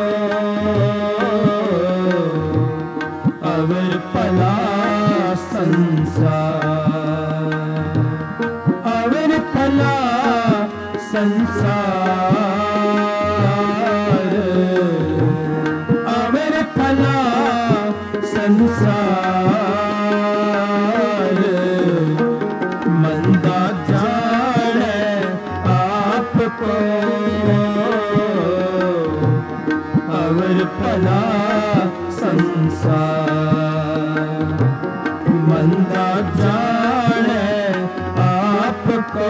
अवर फला संसार अवर फला संसार अवर फला संसार मंदा जाने आपको अवर फला संसार मंदा जाने आपको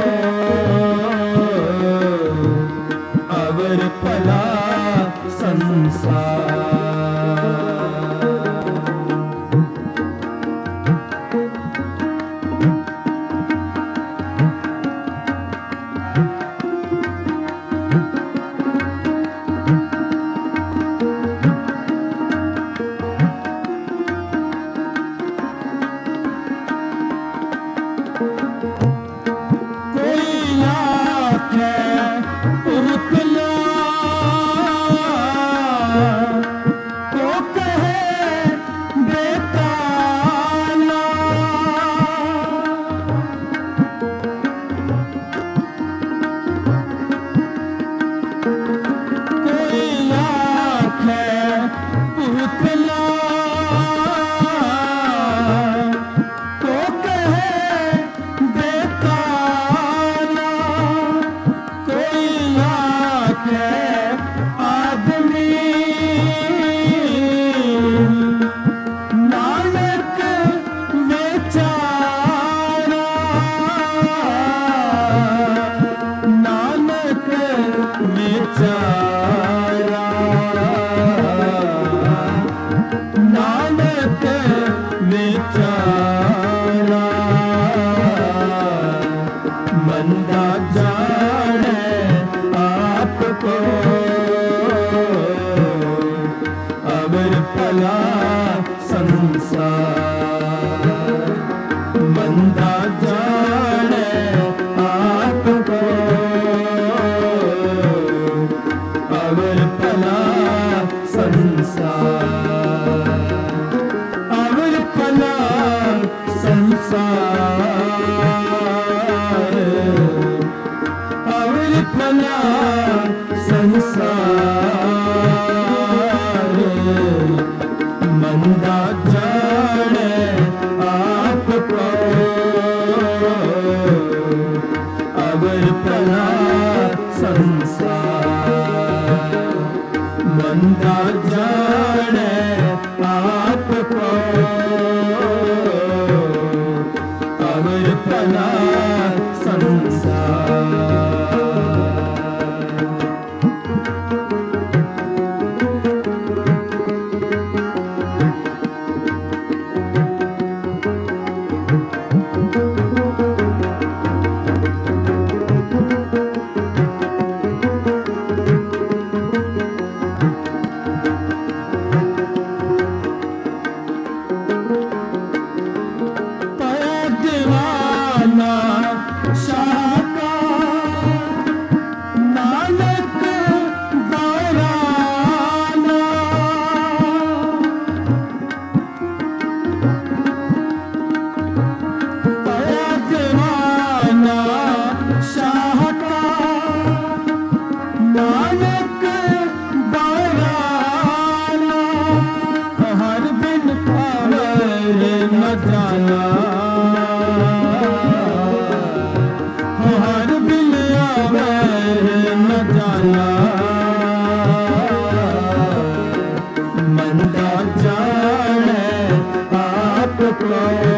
अवर फला संसार।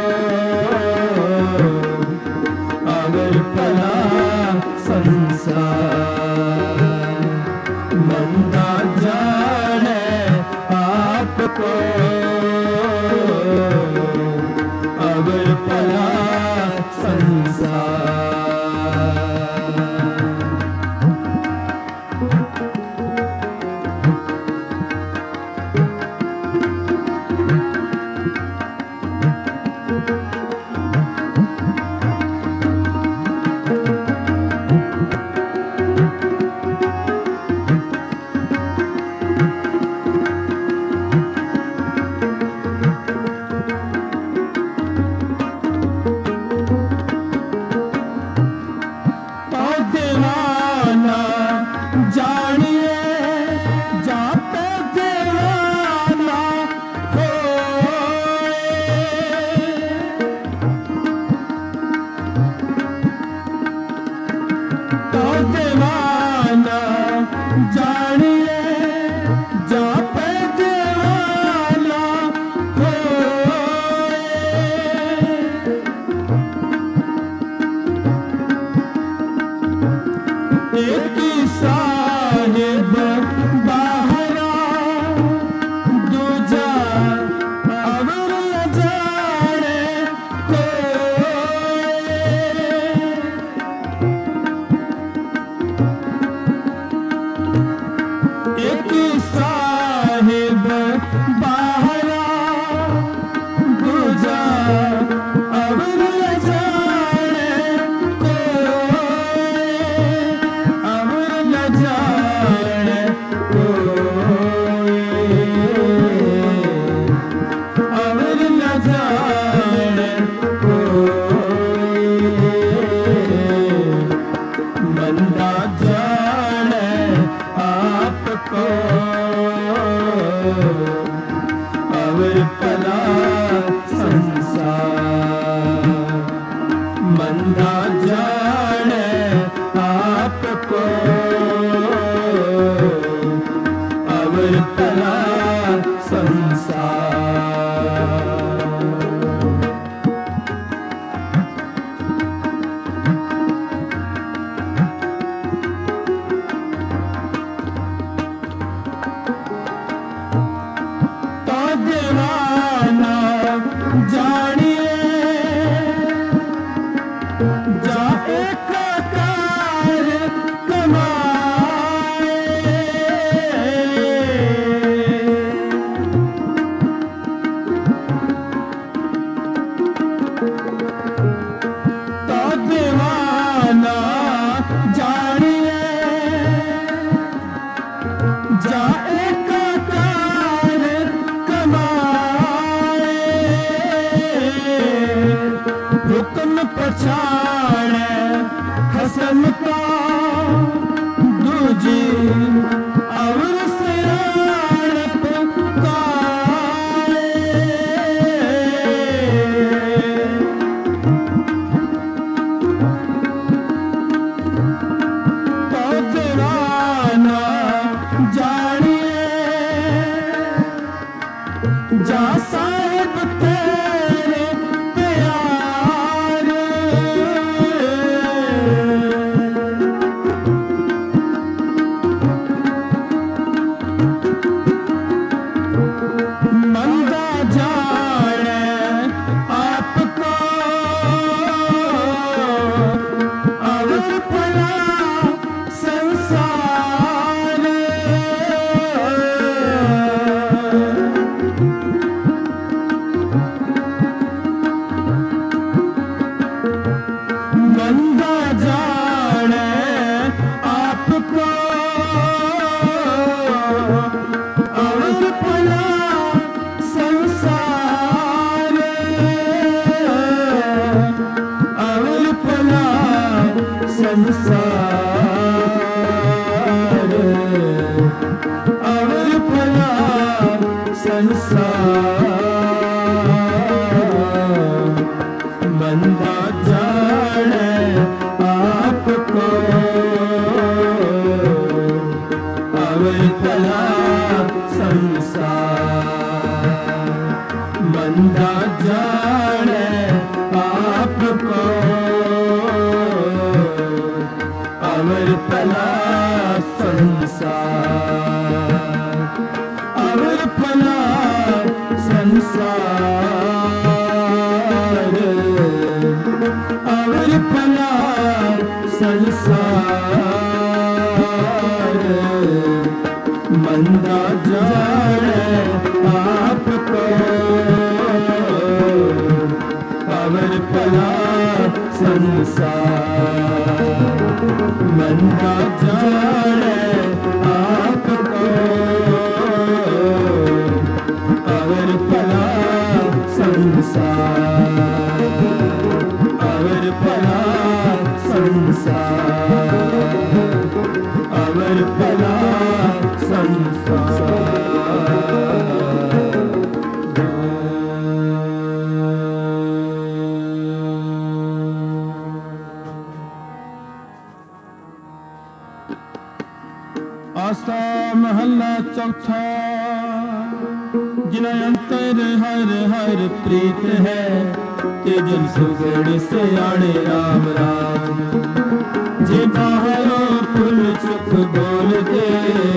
अवर भला संसार मंदा जाने आपको अवर भला संसार। जा साहिब तेरे प्यार ਭਲਾ ਸੰਸਾਰ, ਅਵਰ ਭਲਾ ਸੰਸਾਰ, ਅਵਰ ਭਲਾ ਸੰਸਾਰ, ਮੰਦਾ ਜਾਣੈ ਆਪ ਕੋ, ਅਵਰ ਭਲਾ ਸੰਸਾਰ, ਮੰਦਾ ਜਾਣੈ ਆਪ ਕੋ, ਅਵਰ ਭਲਾ ਸੰਸਾਰ, ਅਵਰ ਭਲਾ ਸੰਸਾਰ, ਅਵਰ ਭਲਾ ਸੰਸਾਰ। ਆਸਾ ਮਹੱਲਾ ਚੌਥਾ। ਜਿਨਾ ਅੰਤਰ ਹਰ ਹਰ ਪ੍ਰੀਤ ਹੈ, ਤੇ ਜਨ ਸੁਗੜ ਸਿਆਣੇ ਰਾਮ ਰਾਮ। ਜੇ ਬਾਹਰੋਂ ਫੁੱਲ ਚੁੱਕ ਬੋਲਦੇ,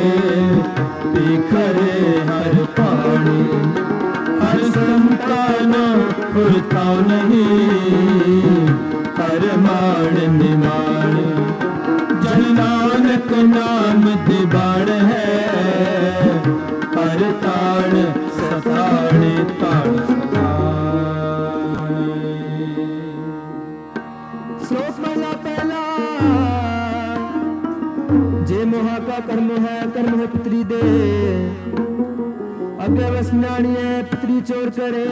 ਖਰੇ ਹਰ ਪਾਣੀ। ਹਰ ਸੰਤਾਨ ਪੁਰਤਾ ਨਹੀਂ, ਹਰ ਮਾਣ ਨਿਮਾਣ। ਜਨ ਨਾਨਕ ਨਾਮ ਤੇ ਬਾਣ ਹੈ, ਹਰ ਤਾਣ ਸਤਾਣੇ ਤਾਣ ਸਤਾਣੇ। ਸ਼ਲੋਕ ਮਹਲਾ ਪਹਿਲਾ। ਜੇ ਮੋਹਾ ਕਾ ਕਰਮ ਹੈ, ਕਰਮ ਹੈ ਪੁੱਤਰੀ ਦੇ। ਅੱਗੇ ਵਸਨਾਣੀ ਹੈ ਪੁੱਤਰੀ ਚੋਰ ਕਰੇ।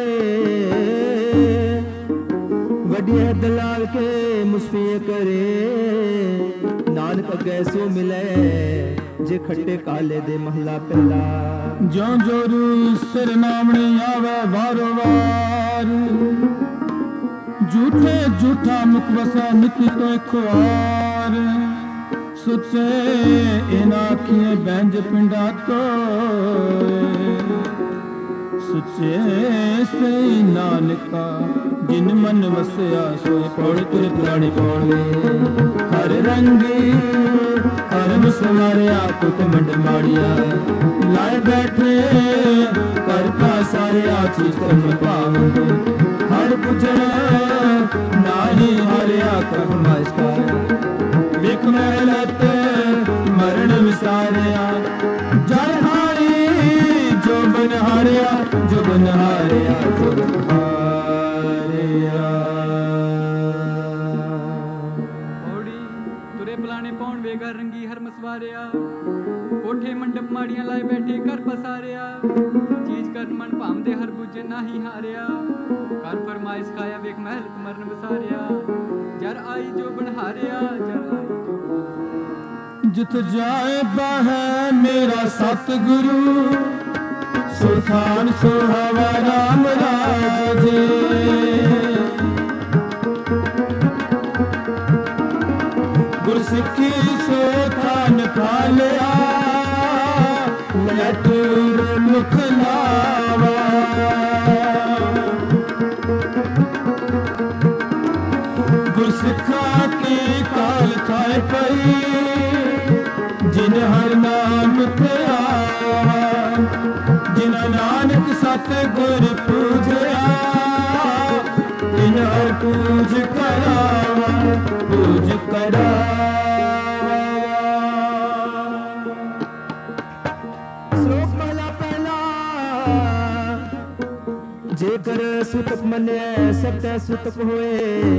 ਵੱਡੀ ਹੈ ਦਲਾਲ ਕੇ ਮੁਸਫੀਏ ਕਰੇ। ਨਾਨਕ ਅੱਗੇ ਸੋ ਮਿਲੇ, ਜੇ ਖੱਟੇ ਕਾਲੇ ਦੇ ਮਹਲਾ ਪਹਿਲਾ। ਜਿਉਂ ਜੋਰੂ ਸਿਰ ਨਾਮਣੀ ਆਵੇ ਵਾਰੋ ਵਾਰ। ਝੂਠੇ ਝੂਠਾ ਮੁਖ ਵਸਾ ਨਿਤ ਤੋਂ ਖੁਆਰ। ਸੁਚੇ ਇਨਾ ਆਖੀਏ ਬੈਂਜ ਪਿੰਡਾ ਤੋਏ। ਸੁਚੇ ਸੇ ਨਾਨਕਾ ਜਿਨ ਮਨ ਵਸਿਆ ਸੋਏ। ਪੌੜ ਤੁਰ ਪੁਰਾਣੀ ਪੌੜੇ ਹਰ ਰੰਗੀ ਹਰ ਮੁਸਮਾਰਿਆ ਕੁਟ ਮੰਡ ਮਾੜੀਆ। ਲਾਏ ਬੈਠੇ ਕਰਤਾ ਸਾਰਿਆ ਚੀਜ਼ ਕਰਮ ਪਾਵੰਦੇ। ਹਰ ਪੁੱਜਣਾ ਨਾਹੀ ਹਾਰਿਆ ਕਰਮ ਮਾਸਕਾਰ। ਵੇਖ ਮਹਿਲਤ ਮਰਨ ਵਿਸਾਰਿਆ। ਜਨ ਹਾਰੀ ਜੋ ਬਨ ਹਾਰਿਆ, ਜੋ ਬਨ ਹਾਰਿਆ, ਜੋ ਬਨ ਹਾਰਿਆ। ਔੜੀ ਤੁਰੇ ਬਲਾਣੇ ਪਾਉਣ ਵੇਗਾ ਰੰਗੀ ਹਰ ਮਸਵਾਰਿਆ। ਕੋਠੇ ਮੰਡਪ ਮਾੜੀਆਂ ਲਾਏ ਬੈਠੇ ਕਰ ਪਸਾਰਿਆ। ਚੀਜ਼ ਕਰਨ ਮਨ ਭਾਮਦੇ ਹਰ ਬੁੱਝੇ ਨਾਹੀ ਹਾਰਿਆ। ਕਰ ਫਰਮਾਇਸ਼ ਖਾਇਆ ਵੇਖ ਮਹਿਲਤ ਮਰਨ ਵਿਸਾਰਿਆ। ਜਰ ਆਈ ਜੋ ਬਨ ਹਾਰਿਆ, ਜਰ ਆਈ ਜਿਤ ਜਾਏ ਬਾਹੈ ਮੇਰਾ ਸਤਿਗੁਰੂ। ਸੁਲਤਾਨ ਸੁਹਾਵਾ ਰਾਮ ਰਾਜੇ। ਗੁਰਸਿੱਖੀ ਸੋ ਥਾਨ ਪਾਲਿਆ। ਲਟੂਰ ਮੁਖ ਲਾਵਾ। ਗੁਰਸਿੱਖਾ ਕੀ ਕਾਲ ਖਾਏ ਪਈ। ਜਿਨ ਹਰ ਨਾਮ ਧਿਆਵਾ। ਜਿਨ ਨਾਨਕ ਸਤ ਗੁਰ ਪੂਜਿਆ। ਤਿਨ ਹਰ ਪੂਜ ਕਰਾਵਾ, ਪੂਜ ਕਰਾਵਾ। ਸ਼ਲੋਕ ਮਹਲਾ ਪਹਿਲਾ। ਜੇਕਰ ਸੁਤਕ ਮੰਨਿਆ ਸਭ ਤੈ ਸੁਤਕ ਹੋਏ।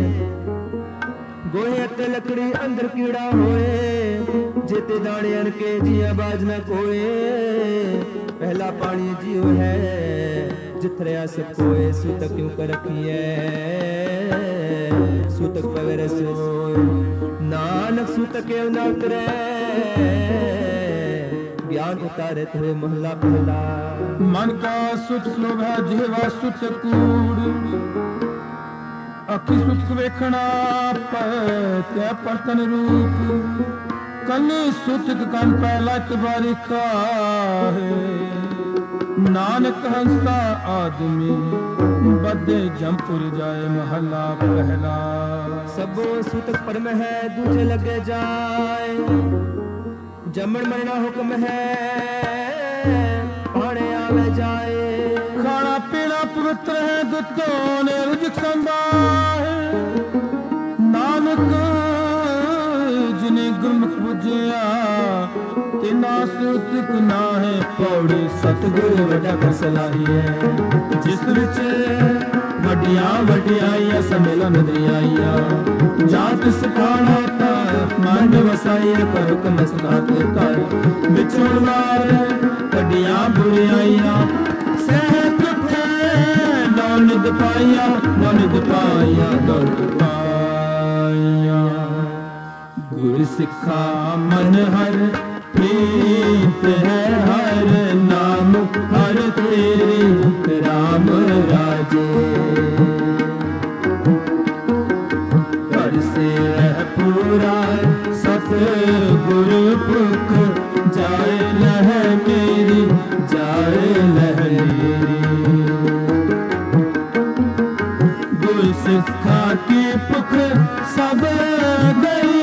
ਗੋਹੇ ਤੇ ਲੱਕੜੀ ਅੰਦਰ ਕੀੜਾ ਹੋਏ। जेते दाने अनके जिया बाज न कोए। पहला पानी जियो है जिथरया सब कोए। सुतक क्यों कर रखिए सुतक पवेरे सोए। नानक सुतक क्यों न उतरे ज्ञान उतारे हुए महला पहला। मन का सुत लोभ है जिहवा सुत कूड़। अखी सुत वेखना तै परतन रूप। कने सुतक कन पैलत बारिखा है। नानक हंसता आदमी बदे जमपुर जाए महला पहला। सबो सूतक परम है दूजे लगे जाए जमन मरना हुक्म है पाने आवे जाए खाना पीना पवित्र है दुद्धों ने रुजक संभाए नानक जिन्हें गुरमुख बुझिया तिना सूतक ना है पौड़ी सतगुरु वड्डा कसलाही है जिस विच वड्डियां वड्डियाइयां सम्मेलन दरियाइया जात सिखाना ता मन वसाइया पर हुक्म सदाते कर विचोड़ मार वड्डियां बुरियाइयां सहत उठे दौलत पाइया दौलत पाइया दौलत पाइया गुरु सिखा मन हर प्रीत है हर नाम हर तेरे राम राजे कर से है पूरा सत गुरु पुख जाए लह मेरी जाए लह मेरी गुरु सिखा की पुख सब गई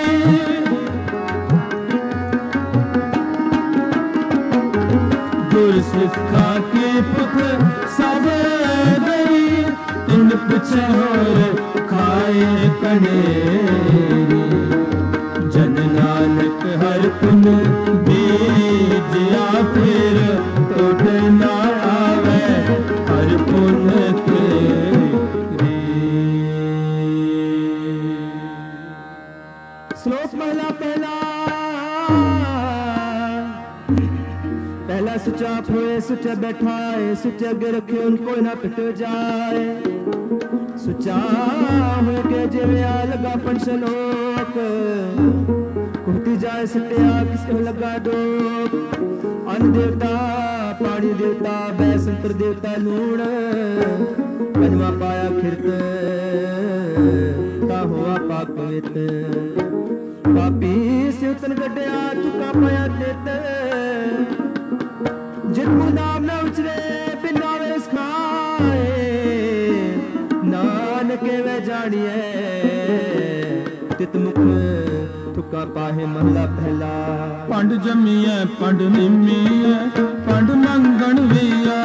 गुरु सिखा के पुख सब गई इन पिछे होर खाए कनेरी जन नानक हर पुन बीजिया फिर टूट ना आवे हर पुन तेरी। श्लोक महला पहला सुचा होए सुचा बैठाए सुचे अगे रखे उनको ना पिट जाए सुचा हो के जिवे लगा पंचलोक कुहती जाए सत्या किसके लगा डोक अन्न देवता पानी देवता बैसंतर देवता लूण पंजवा पाया खिरत ता हुआ पाक पवित पापी सिवतन गड्ढिया चुका पाया तेत जिनको नाम न उचरे बिना वेस खाए नानक वे जानिए तित मुख थुका पाहे महला पहला पंड जमीए पंड निमीए पंड मंगण विया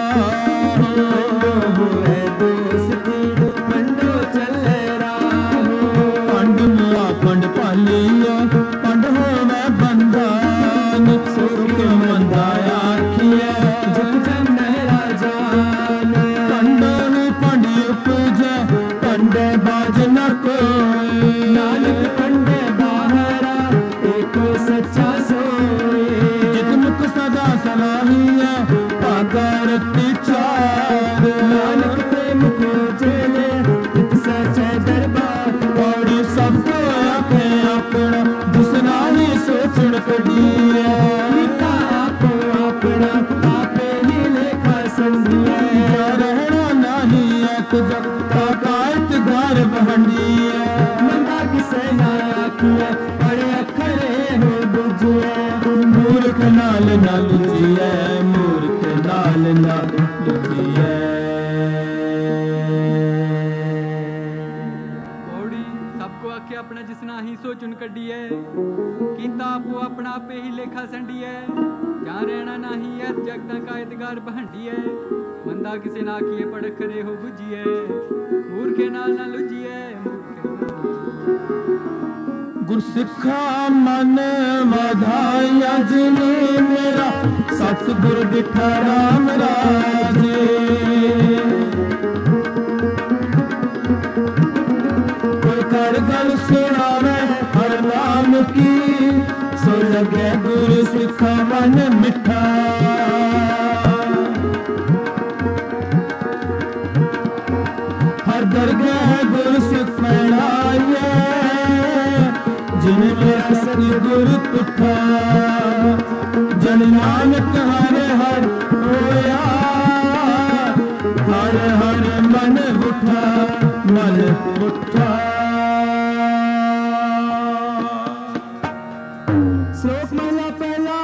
है दोस्ती पंडो चले राहो पंड मुआ पंड पालिया पंड होवे बंधन सुख मंदाया नानक पंडे बाहरा एको सच्चा सोए जितमुख सदा सलाहिया पागरती चार नानक प्रेम को जेले जित सच्चे दरबार पौड़ी सबको आखे अपना जिसना ही सोचण कढ़िया आपो अपना आपे ही लेखा संधिया रहना नहीं एक जगता कायत घर बहंडिया मंदा किसे ना आखिए बड़े अखरे हो बुझिए मूर्ख नाल ना लुझिए मूर्ख नाल ना लुझिए। पौड़ी सबको आखे अपना जिसना ही सोचुन कड्डी है कीता आपो अपना आपे ही लेखा संडी है जहाँ रहना नहीं है जगता का एतगार बहंडी है मंदा किसे ना आखिए पड़ खरे हो बुझिए मूर्खे नाल ना लुझिए गुरसिखा मन वाधाया जिने मेरा सतगुर डिठा राम राजे कोई कर गल सुनावे हर नाम की सो लगे गुरसिखा मन मिठा हर दरगाह गुरसिख फैलाए जिनमें सतगुर तुठा जन नानक हर हर होया हर हर मन उठा मन उठा। श्लोक महला पहला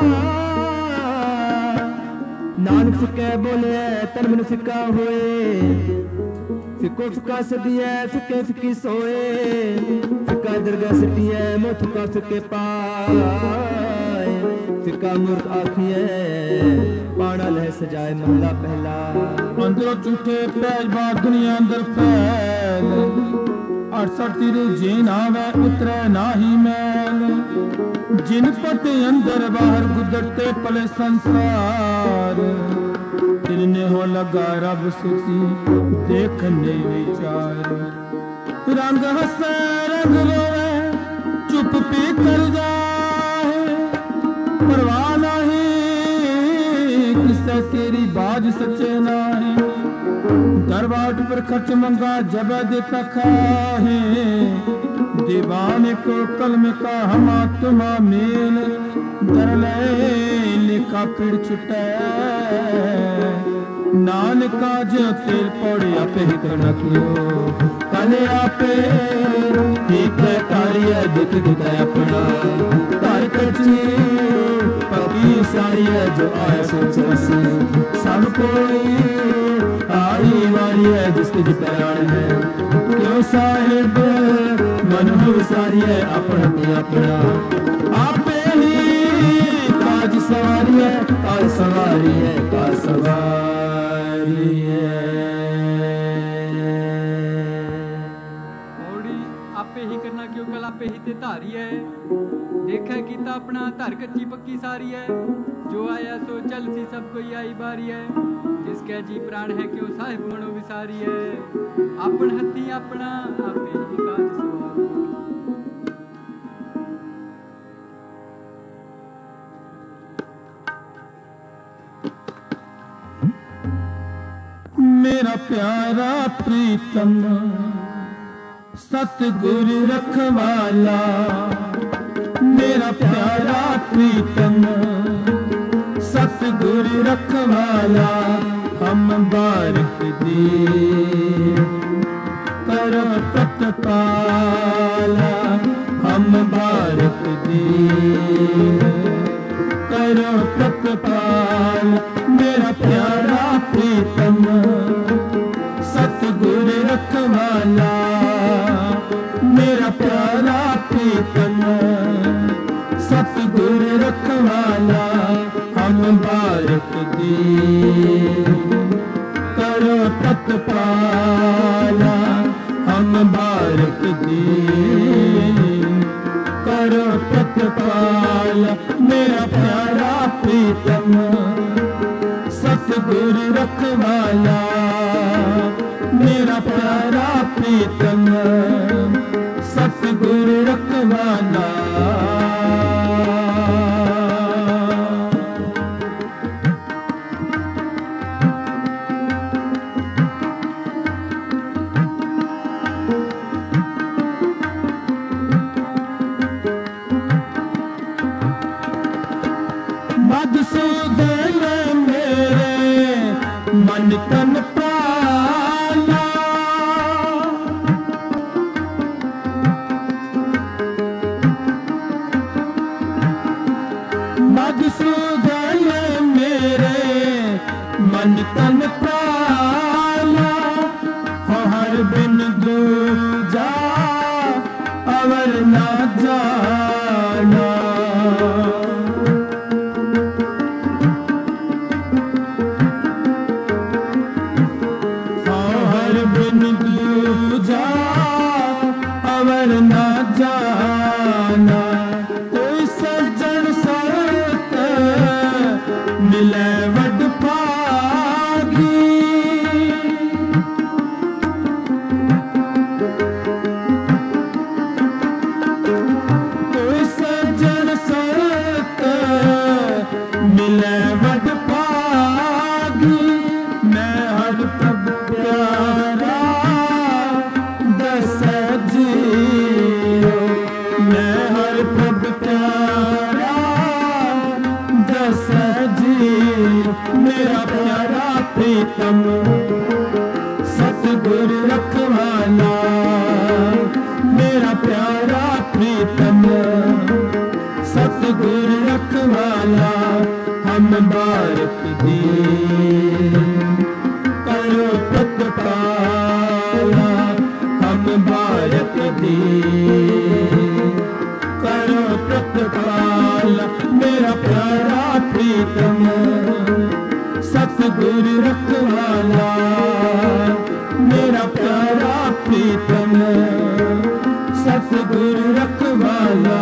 नानक फिके बोले तन मन फिका होए फिको फिका सदिए फिके फिकी सोए, फिका दरगाह सटिए मुथका फिके पाए, फिका मूर्ख आखिए पाना लह सजाए महला पहला। अंदरों झूठे पैज बार दुनिया अंदर फैल, 68 तीरे जे नावे उतरे नाही मैल, जिन पते अंदर बाहर गुजरते पले संसार, तिरने हो लगा रब सुती देखने विचार। रंग हंसे रंग रोवे चुप पी कर जाए, परवाह नहीं किसे तेरी बाज सच्चे नाही। दरबार पर खर्च मंगा जब देता खाहे, दीवाने को कलम का हमा तुमा मेल, दरले लिखा पिड़ छुटे नानका जो तेल पौड़े आपे ही करना क्यों, कले आपे ठीक है तारिया दुख दुखा अपना, तार कच्ची पकी सारी है जो आया सोच रसी, सब कोई आई वारी है जिसके जिप्राण है, क्यों साहिब मन सारी है अपना ते अपना, आपे ही काज सवारी है काज सवारी है काज सवारी है। औड़ी आपे ही करना क्यों कल आपे ही ते धारी है, देखा कीता अपना धर कच्ची पक्की सारी है, जो आया सो चल सी सब कोई आई बारी है, जिसके जी प्राण है क्यों साहिब मनो विसारी है, अपन हथी अपना आपे ही काज सवारी। मेरा प्यारा प्रीतम सतगुर रखवाला, मेरा प्यारा प्रीतम सतगुर रखवाला, हम बारक दे करो तत्पाला, हम बारक दे करो तत्पाल। मेरा प्यारा प्रीतम सतगुर रखवाला, मेरा प्यारा प्रीतम सतगुर रखवाला, हम बारक दे करो तत्पाला, हम बारक दे करो तत्पाला। मेरा प्यारा प्रीतम सतगुर रखवाला, मेरा प्यारा प्रीतम सतगुर रखवाला। मधुसूदन मेरे मन तन प्राणा, मधुसूदन मेरे मन तन प्राणा, हो हर बिन दूजा अवर ना जाना, अवर ना जाना। कोई सज्जन संत मिले वड भागी, कोई सज्जन संत मिले वड भागी। मैं हर प्रभ प्यारा दस जियो, मैं हर प्रभ प्यारा दस जियो। मेरा प्यारा प्रीतम सतगुर रखवाला, मेरा प्यारा प्रीतम सतगुर रखवाला, हम बारक दे करो तत्पाल। बारक दी करो प्रतिपाल मेरा प्यारा प्रीतम सतगुर रखवाला मेरा प्यारा प्रीतम सतगुर रखवाला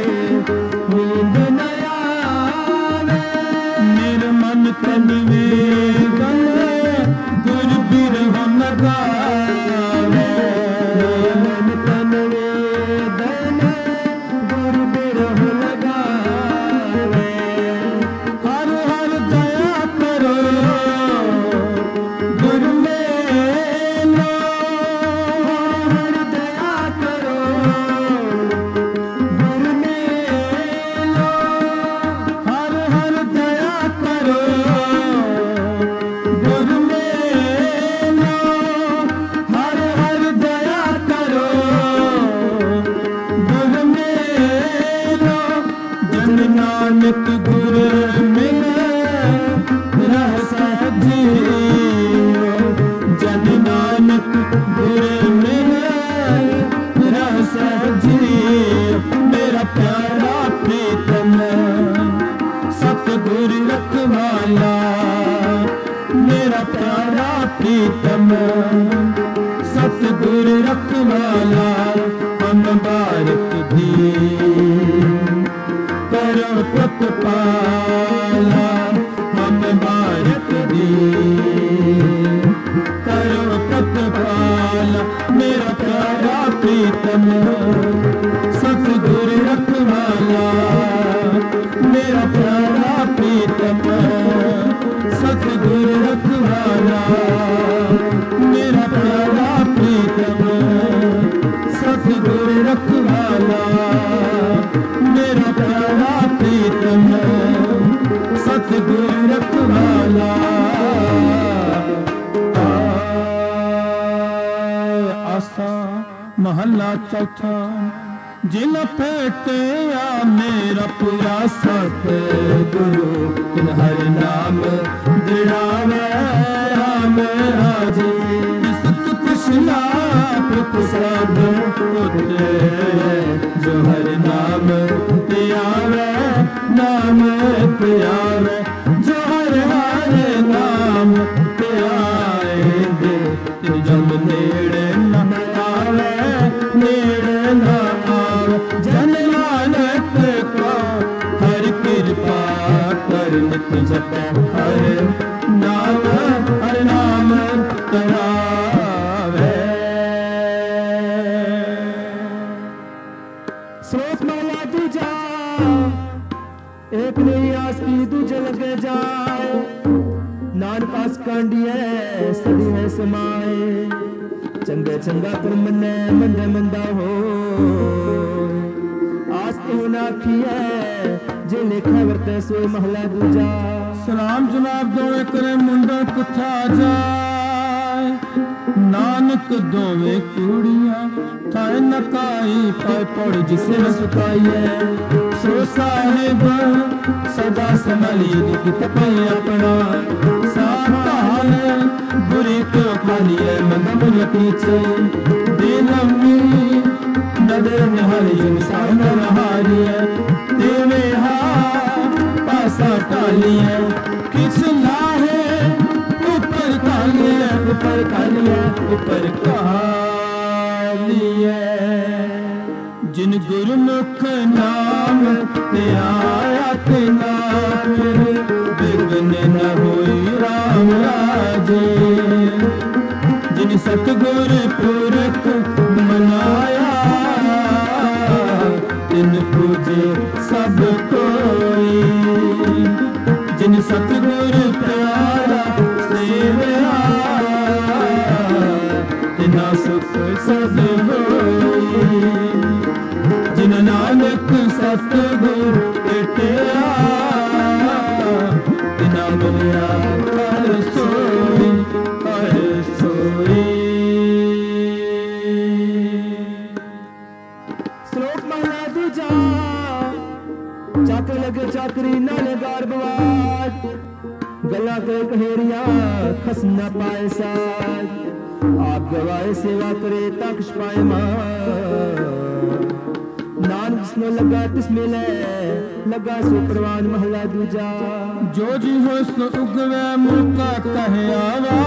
निर्मन तन में प्रीतम सतगुर रखवाला हम बारक भी करो प्रतिपाला हम बारक भी करो प्रतिपाला मेरा प्यारा प्रीतम सतगुर रखवाला मेरा प्यारा प्रीतम सतगुर रखवाला मेरा प्यारा प्रीतम सतगुर रखवाला मेरा प्यारा प्रीतम सतगुर रखवाला। आसा महला चौथा जिन फेटिया मेरा पूरा सतगुरु तिन हर नाम दृढ़ावे राम राजे सत कृष्णा सब पुत्र जो हर नाम प्यावे नाम प्यावे जो हर नाम प्यारे तिन जब नेड़े न आवे नेड़े न आवे जन नानक को हर कृपा कर नित जपे हर नाम करावे। श्लोक माला दूजा एक नहीं आस की दूजे लगे जाए नानक आस कांडिए सदी है समाए चंगे चंगा कर मने मंदे मंदा हो आस तो नाखी है जे लेखा वरते सोए महला दूजा। सलाम जनाब दोवे करे मुंडा कुथा जाए नानक दोवे कुड़िया थाए नकाई पाए पड़ जिसे न सुकाइए सो साहिब सदा संभालिए दुख तपे अपना साताल बुरी तो खालिए मंद मुझ पीछे दिलमी नदर निहारी इंसान नहारिए देवे हा पासा टालिए किस लाहे ऊपर कालिए ऊपर कालिए ऊपर कालिए जिन गुरुमुख नाम ते आया ते नाम बिघ्न न होई राम राजे जिन सतगुर पुरख मनाया तिन पूजे सब कोई जिन सतगुर प्यारा सेवया तिना सुख सब होई जिन नानक सतगुर भेटिया तिना मिलिया हर सोई हर सोई। श्लोक महला दूजा चाकर लगे चाकरी नाले गार बवाज गला के कहेरिया खस न पाए साज आप गवाए सेवा करे ताकश पाए मां नानक जिसने लगा तिस मिले लगा सो प्रवान महला दूजा। जो जी हो सो उगवे मुका कहे आवा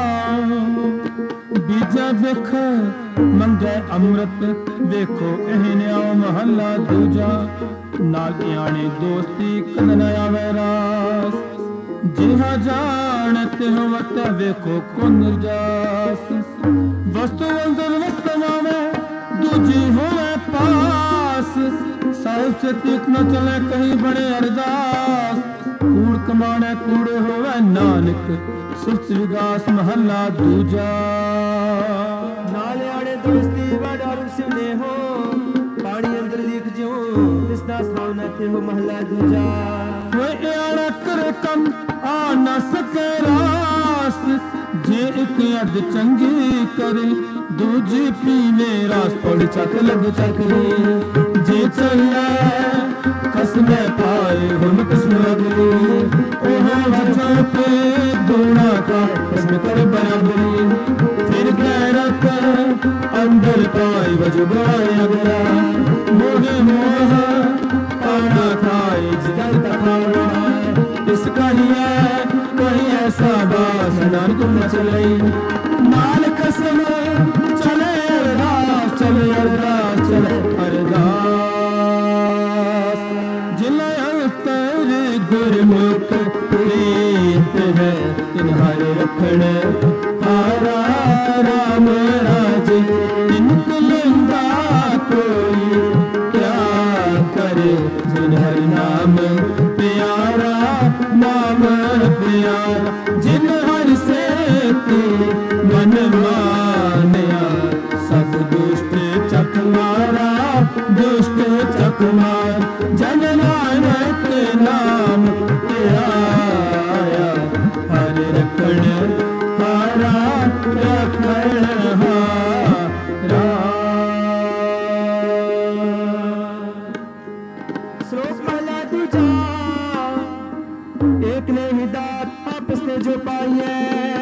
बीजा देख मंगे अमृत देखो एहने आओ महला दूजा नाल आने दोस्ती कन आवे रास जिहा जानते हो वत देखो को निर्जास वस्तु अंदर वस्तवा में दूजी होवे पास साहिब से तीक न चले कहीं बड़े अरदास कूड़ कमाने कूड़े होवे नानक सुच विगास महला दूजा। नाले आड़े दोस्ती वाडारू सिवने हो पानी अंदर लिख जो इसदा सावना थे हो महला दूजा। कोई आड़ा करे कम आ न सके रास जे एक अद चंगी करे दूजी पीने रास पड़ चक लग चकरी जे चले कसमे पाए हम किस्म अगली ओहो वजह पे दोना का कसम कर बराबरी फिर गैरत अंदर पाए वजह अगला मोहे मोह पाना खाए जिगर तखाना इसका ही है कहीं ऐसा बास नानक चले नाल कसम चले अरदास चले अरदास चले अरदास जिले अंतर गुरमुख प्रीत है तिन्हारे रखण हारा राम राज तिनको लेंदा कोई क्या करे जिन हर नाम प्यारा नाम प्यारा जिन हर से मन मानया सब दुष्ट चक मारा दुष्ट चक मार जन नानक नाम आया हर रखण हारा रखण हारा। श्लोक पहला दूजा एक ने हिदायत आपस ने जो पाई है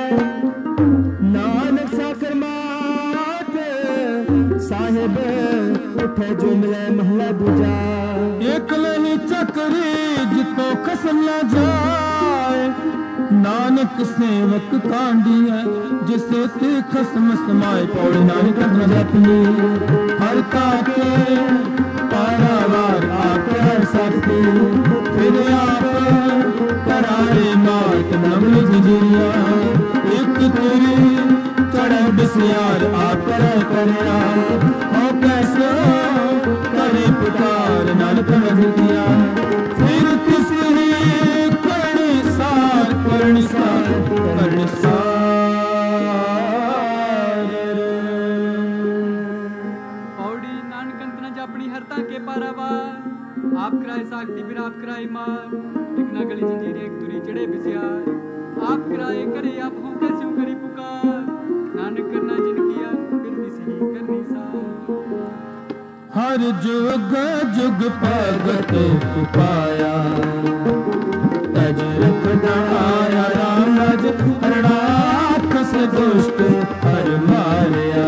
नानक साकर मात साहेब उठे जो मिले महला दूजा एक नहीं चक्री जितो खसम न जाए नानक सेवक कांडी है जिसे ते खसम समाए पौड़ नानक न जाती हर काके पारावार आप हर सकती फिर आप करारे मात नमल जिजिया एक तेरी चढ़े बिसियार आप करया हो कैसे करे पुकार नानक नजरिया फिर तीसरी करनी सार औड़ी नानकंत न जापनी हरता के पारावार आप कराए साखती फिर आप कराए मार लिखना गली जंजीर एक तुरी चढ़े बिसियार आप कराए करे आप हो कैसे करी पुकार नानक करना जिन किया फिर तीसरी करनी सार हर जुग जुग भगत पाया तज रखना आया राम राज राक्षस दुष्ट हर मारया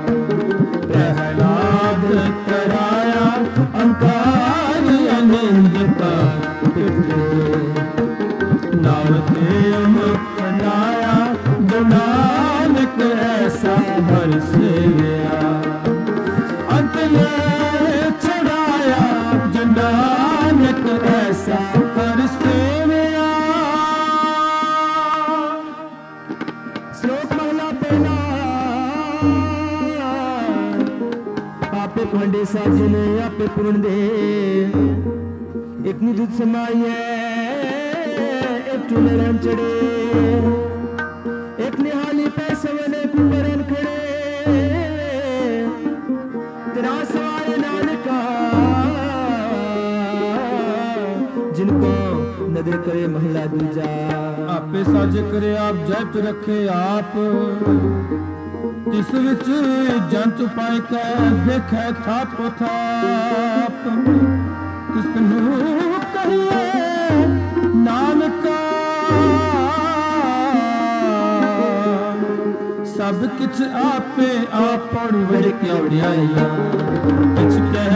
प्रहलाद कराया अंकार अनिंदता नाम बनाया जो नानक ऐसा हर से गया अंत में चढ़ाया जो नानक ऐसा हर से गया। श्लोक पहला पहला आपे भांडे साजने आपे पूर्ण दे एक निजुत समाई है एक चूल्हे रन चढ़े एक निहाली पैसे वाले कुंभरन खड़े तेरा सवार नानका जिनको नजर करे महिला दूजा आपे साज करे आप जट रखे आप तिस विच जंत पाए कै देखे थाप थाप किसनू कहिए नानका सब किछ आपे आप पड़ वड़ के वड़ियाइया किछ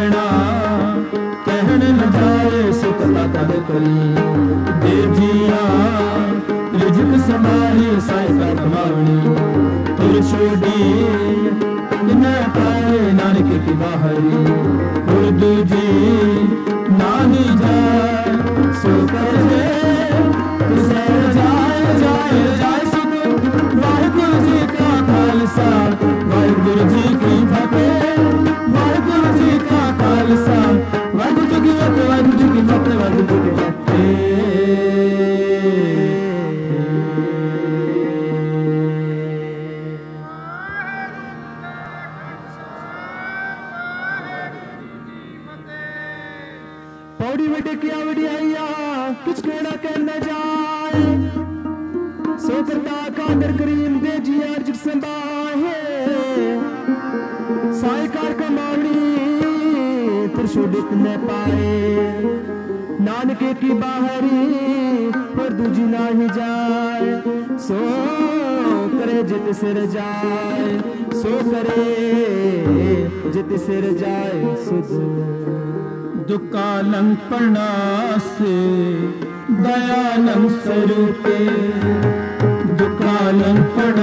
कहने न जाए सो कला कद करी देजिया रिजक समारी साई का कमावनी तुर छोड़ी न पाए नानक की बाहरी और दूजी नानी जाए सो करे जाए सुख वाहिगुरु जी का खालसा वाहिगुरु जी की फतेह वाहिगुरु जी का खालसा वाहिगुरु जी की फतेह वाहिगुरु जी की फतेह वाहिगुरु जी की पौड़ी में टिकिया वडियाइया कुछ कहना कहना जाए सो करता कादर करीम दे जी अर्ज संभाहे सायकार कमानी त्रिशूलित न पाए नानक की बाहरी पर दूजी ना ही जाए सो करे जित सिर जाए सो करे जित सिर जाए सुध दुकालं प्रणासे दयालं स्वरूपे दुकालं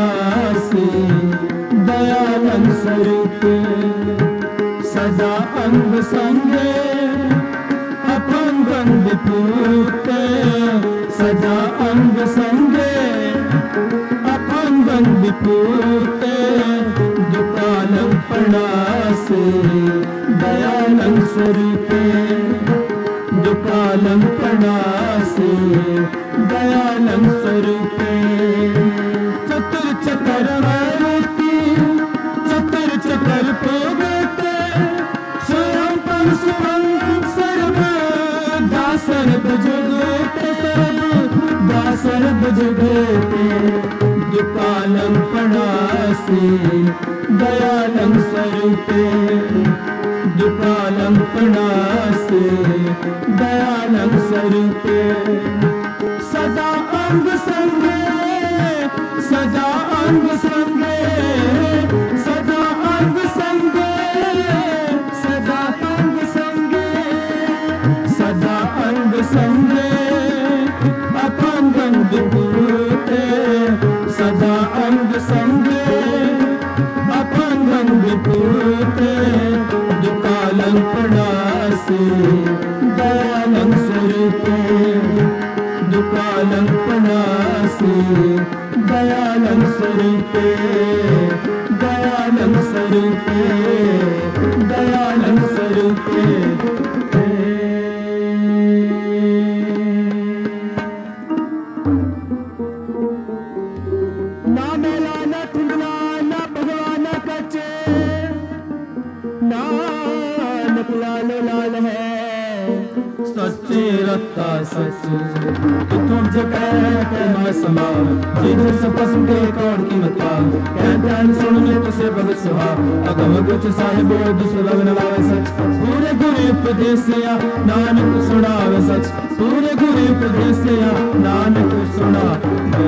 पूते दुकानं प्रणासे दयालं स्वरूपे दुकानं प्रणासे दयालं स्वरूपे चतुर चकर वैरूपी चतुर चकर पोगते स्वयं परशुराम सर्व दासर भुजगते सर्व दासर भुजगते दुकालं प्रणासे दयालं स्वरूपे दुकालं प्रणासे दयालं स्वरूपे सदा अंग संगे सदा अंग संगे सदा अंग संगे सदा अंग संगे सदा अंग संगे अपंगं विभूते सदा अंग संगे अपंगं विभूते दुकालं प्रणासे दयालं स्वरूपे दुकालं प्रणासे दयालं स्वरूपे दयालं स्वरूपे दयालं स्वरूपे ना मेला न ठुंडला न भगवान कचे नानक लाल लाल है सच्चे रत्ता सच कितों जगह मैं समा जिधर से पसंद के कौन की मता कहते सुन ले तुझसे भगत सुहा अगम कुछ साहिब दूसरा लगन लावे सच पूरे गुरु उपदेसिया नानक सुनावे सच पूरे गुरु उपदेसिया नानक सुनावे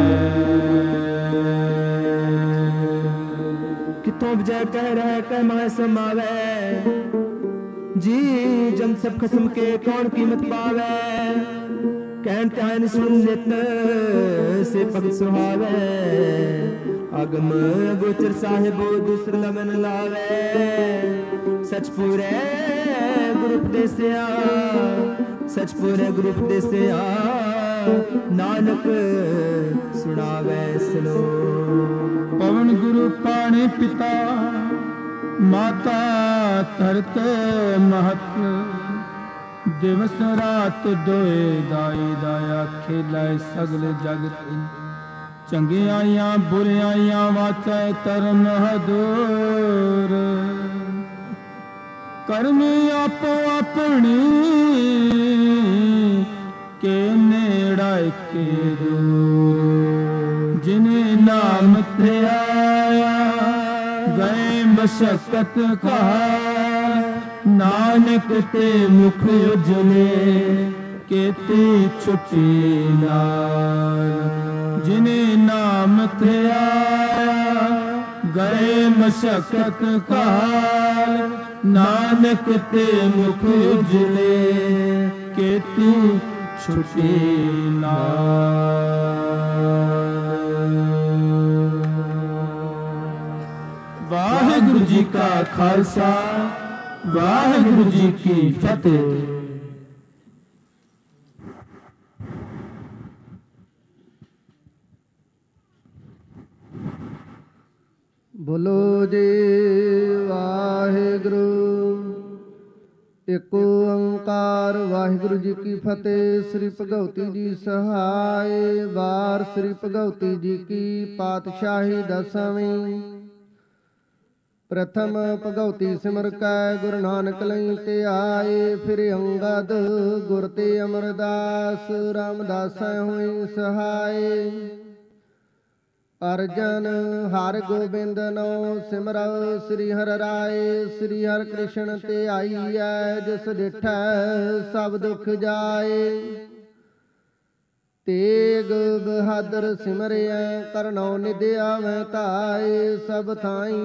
कितों जय कह रहे कह मैं समावे जी जम सब खसम के कौन कीमत पावे कहन कहन सुन नित से पग सुहावे अगम गोचर साहिब दूसर लगन लावे सच पूरे गुरु उपदेसिया सच पूरे गुरु उपदेसिया नानक सुनावे सलो पवन गुरु पाणी पिता माता धरत महत दिवस रात दोए दाई दाया खेलाए सगल जगत चंगियाइयां बुरियाइयां वाचै तरम हदूर करमी आपो अपनी के नेड़ा के दूर जिन्हें नाम ते आया गए मशक्कत कहा नानक ते मुख उजले केती छुटी नाल जिन्हें नाम ते आया गए मशक्कत कहा नानक ते मुख उजले केती छुटी नाल। वाहिगुरु जी का खालसा वाहिगुरु जी की फतेह। बोलो जी वाहिगुरु एको ओंकार वाहिगुरु जी की फतेह। श्री भगवती जी सहाय वार श्री भगवती जी की पातशाही दसवीं। प्रथम भगवती सिमर कै गुरु नानक लई ते आए। फिर अंगद गुर ते अमरदास रामदास हुई सहाय। अर्जन हर गोबिंद नो सिमर श्री हर राय। श्री हर कृष्ण ते आई है जिस डिठै सब दुख जाए। तेग बहादुर सिमरिया करनौ निधि आवे ताए सब थाई।